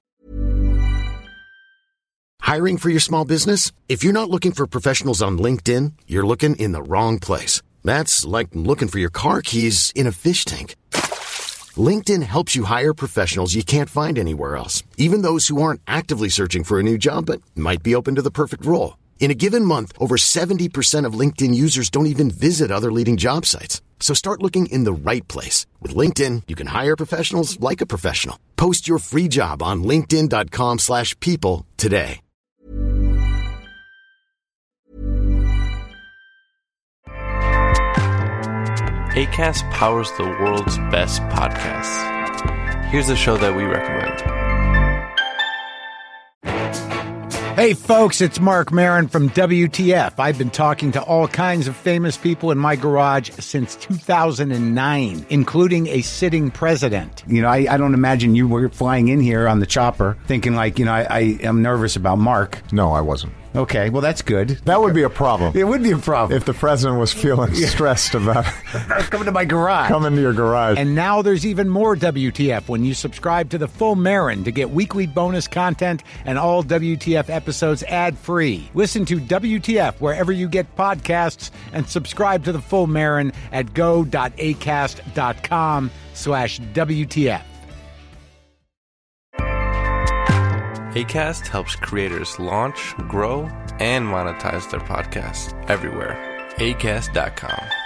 S2: Hiring for your small business? If you're not looking for professionals on LinkedIn, you're looking in the wrong place. That's like looking for your car keys in a fish tank. LinkedIn helps you hire professionals you can't find anywhere else, even those who aren't actively searching for a new job but might be open to the perfect role. In a given month, over seventy percent of LinkedIn users don't even visit other leading job sites. So start looking in the right place. With LinkedIn, you can hire professionals like a professional. Post your free job on linkedin.com slash people today.
S5: Acast powers the world's best podcasts. Here's a show that we recommend.
S6: Hey folks, it's Mark Maron from W T F. I've been talking to all kinds of famous people in my garage since two thousand nine, including a sitting president. You know, I, I don't imagine you were flying in here on the chopper thinking like, you know, I, I am nervous about Mark.
S7: No, I wasn't.
S6: Okay, well, that's good.
S7: That would be a problem.
S6: It would be a problem.
S7: If the president was feeling yeah. stressed about
S6: coming to my garage.
S7: Coming to your garage.
S6: And now there's even more W T F when you subscribe to the Full Marin to get weekly bonus content and all W T F episodes ad-free. Listen to W T F wherever you get podcasts and subscribe to the Full Marin at go.acast.com slash WTF.
S5: Acast helps creators launch, grow, and monetize their podcasts everywhere. Acast dot com.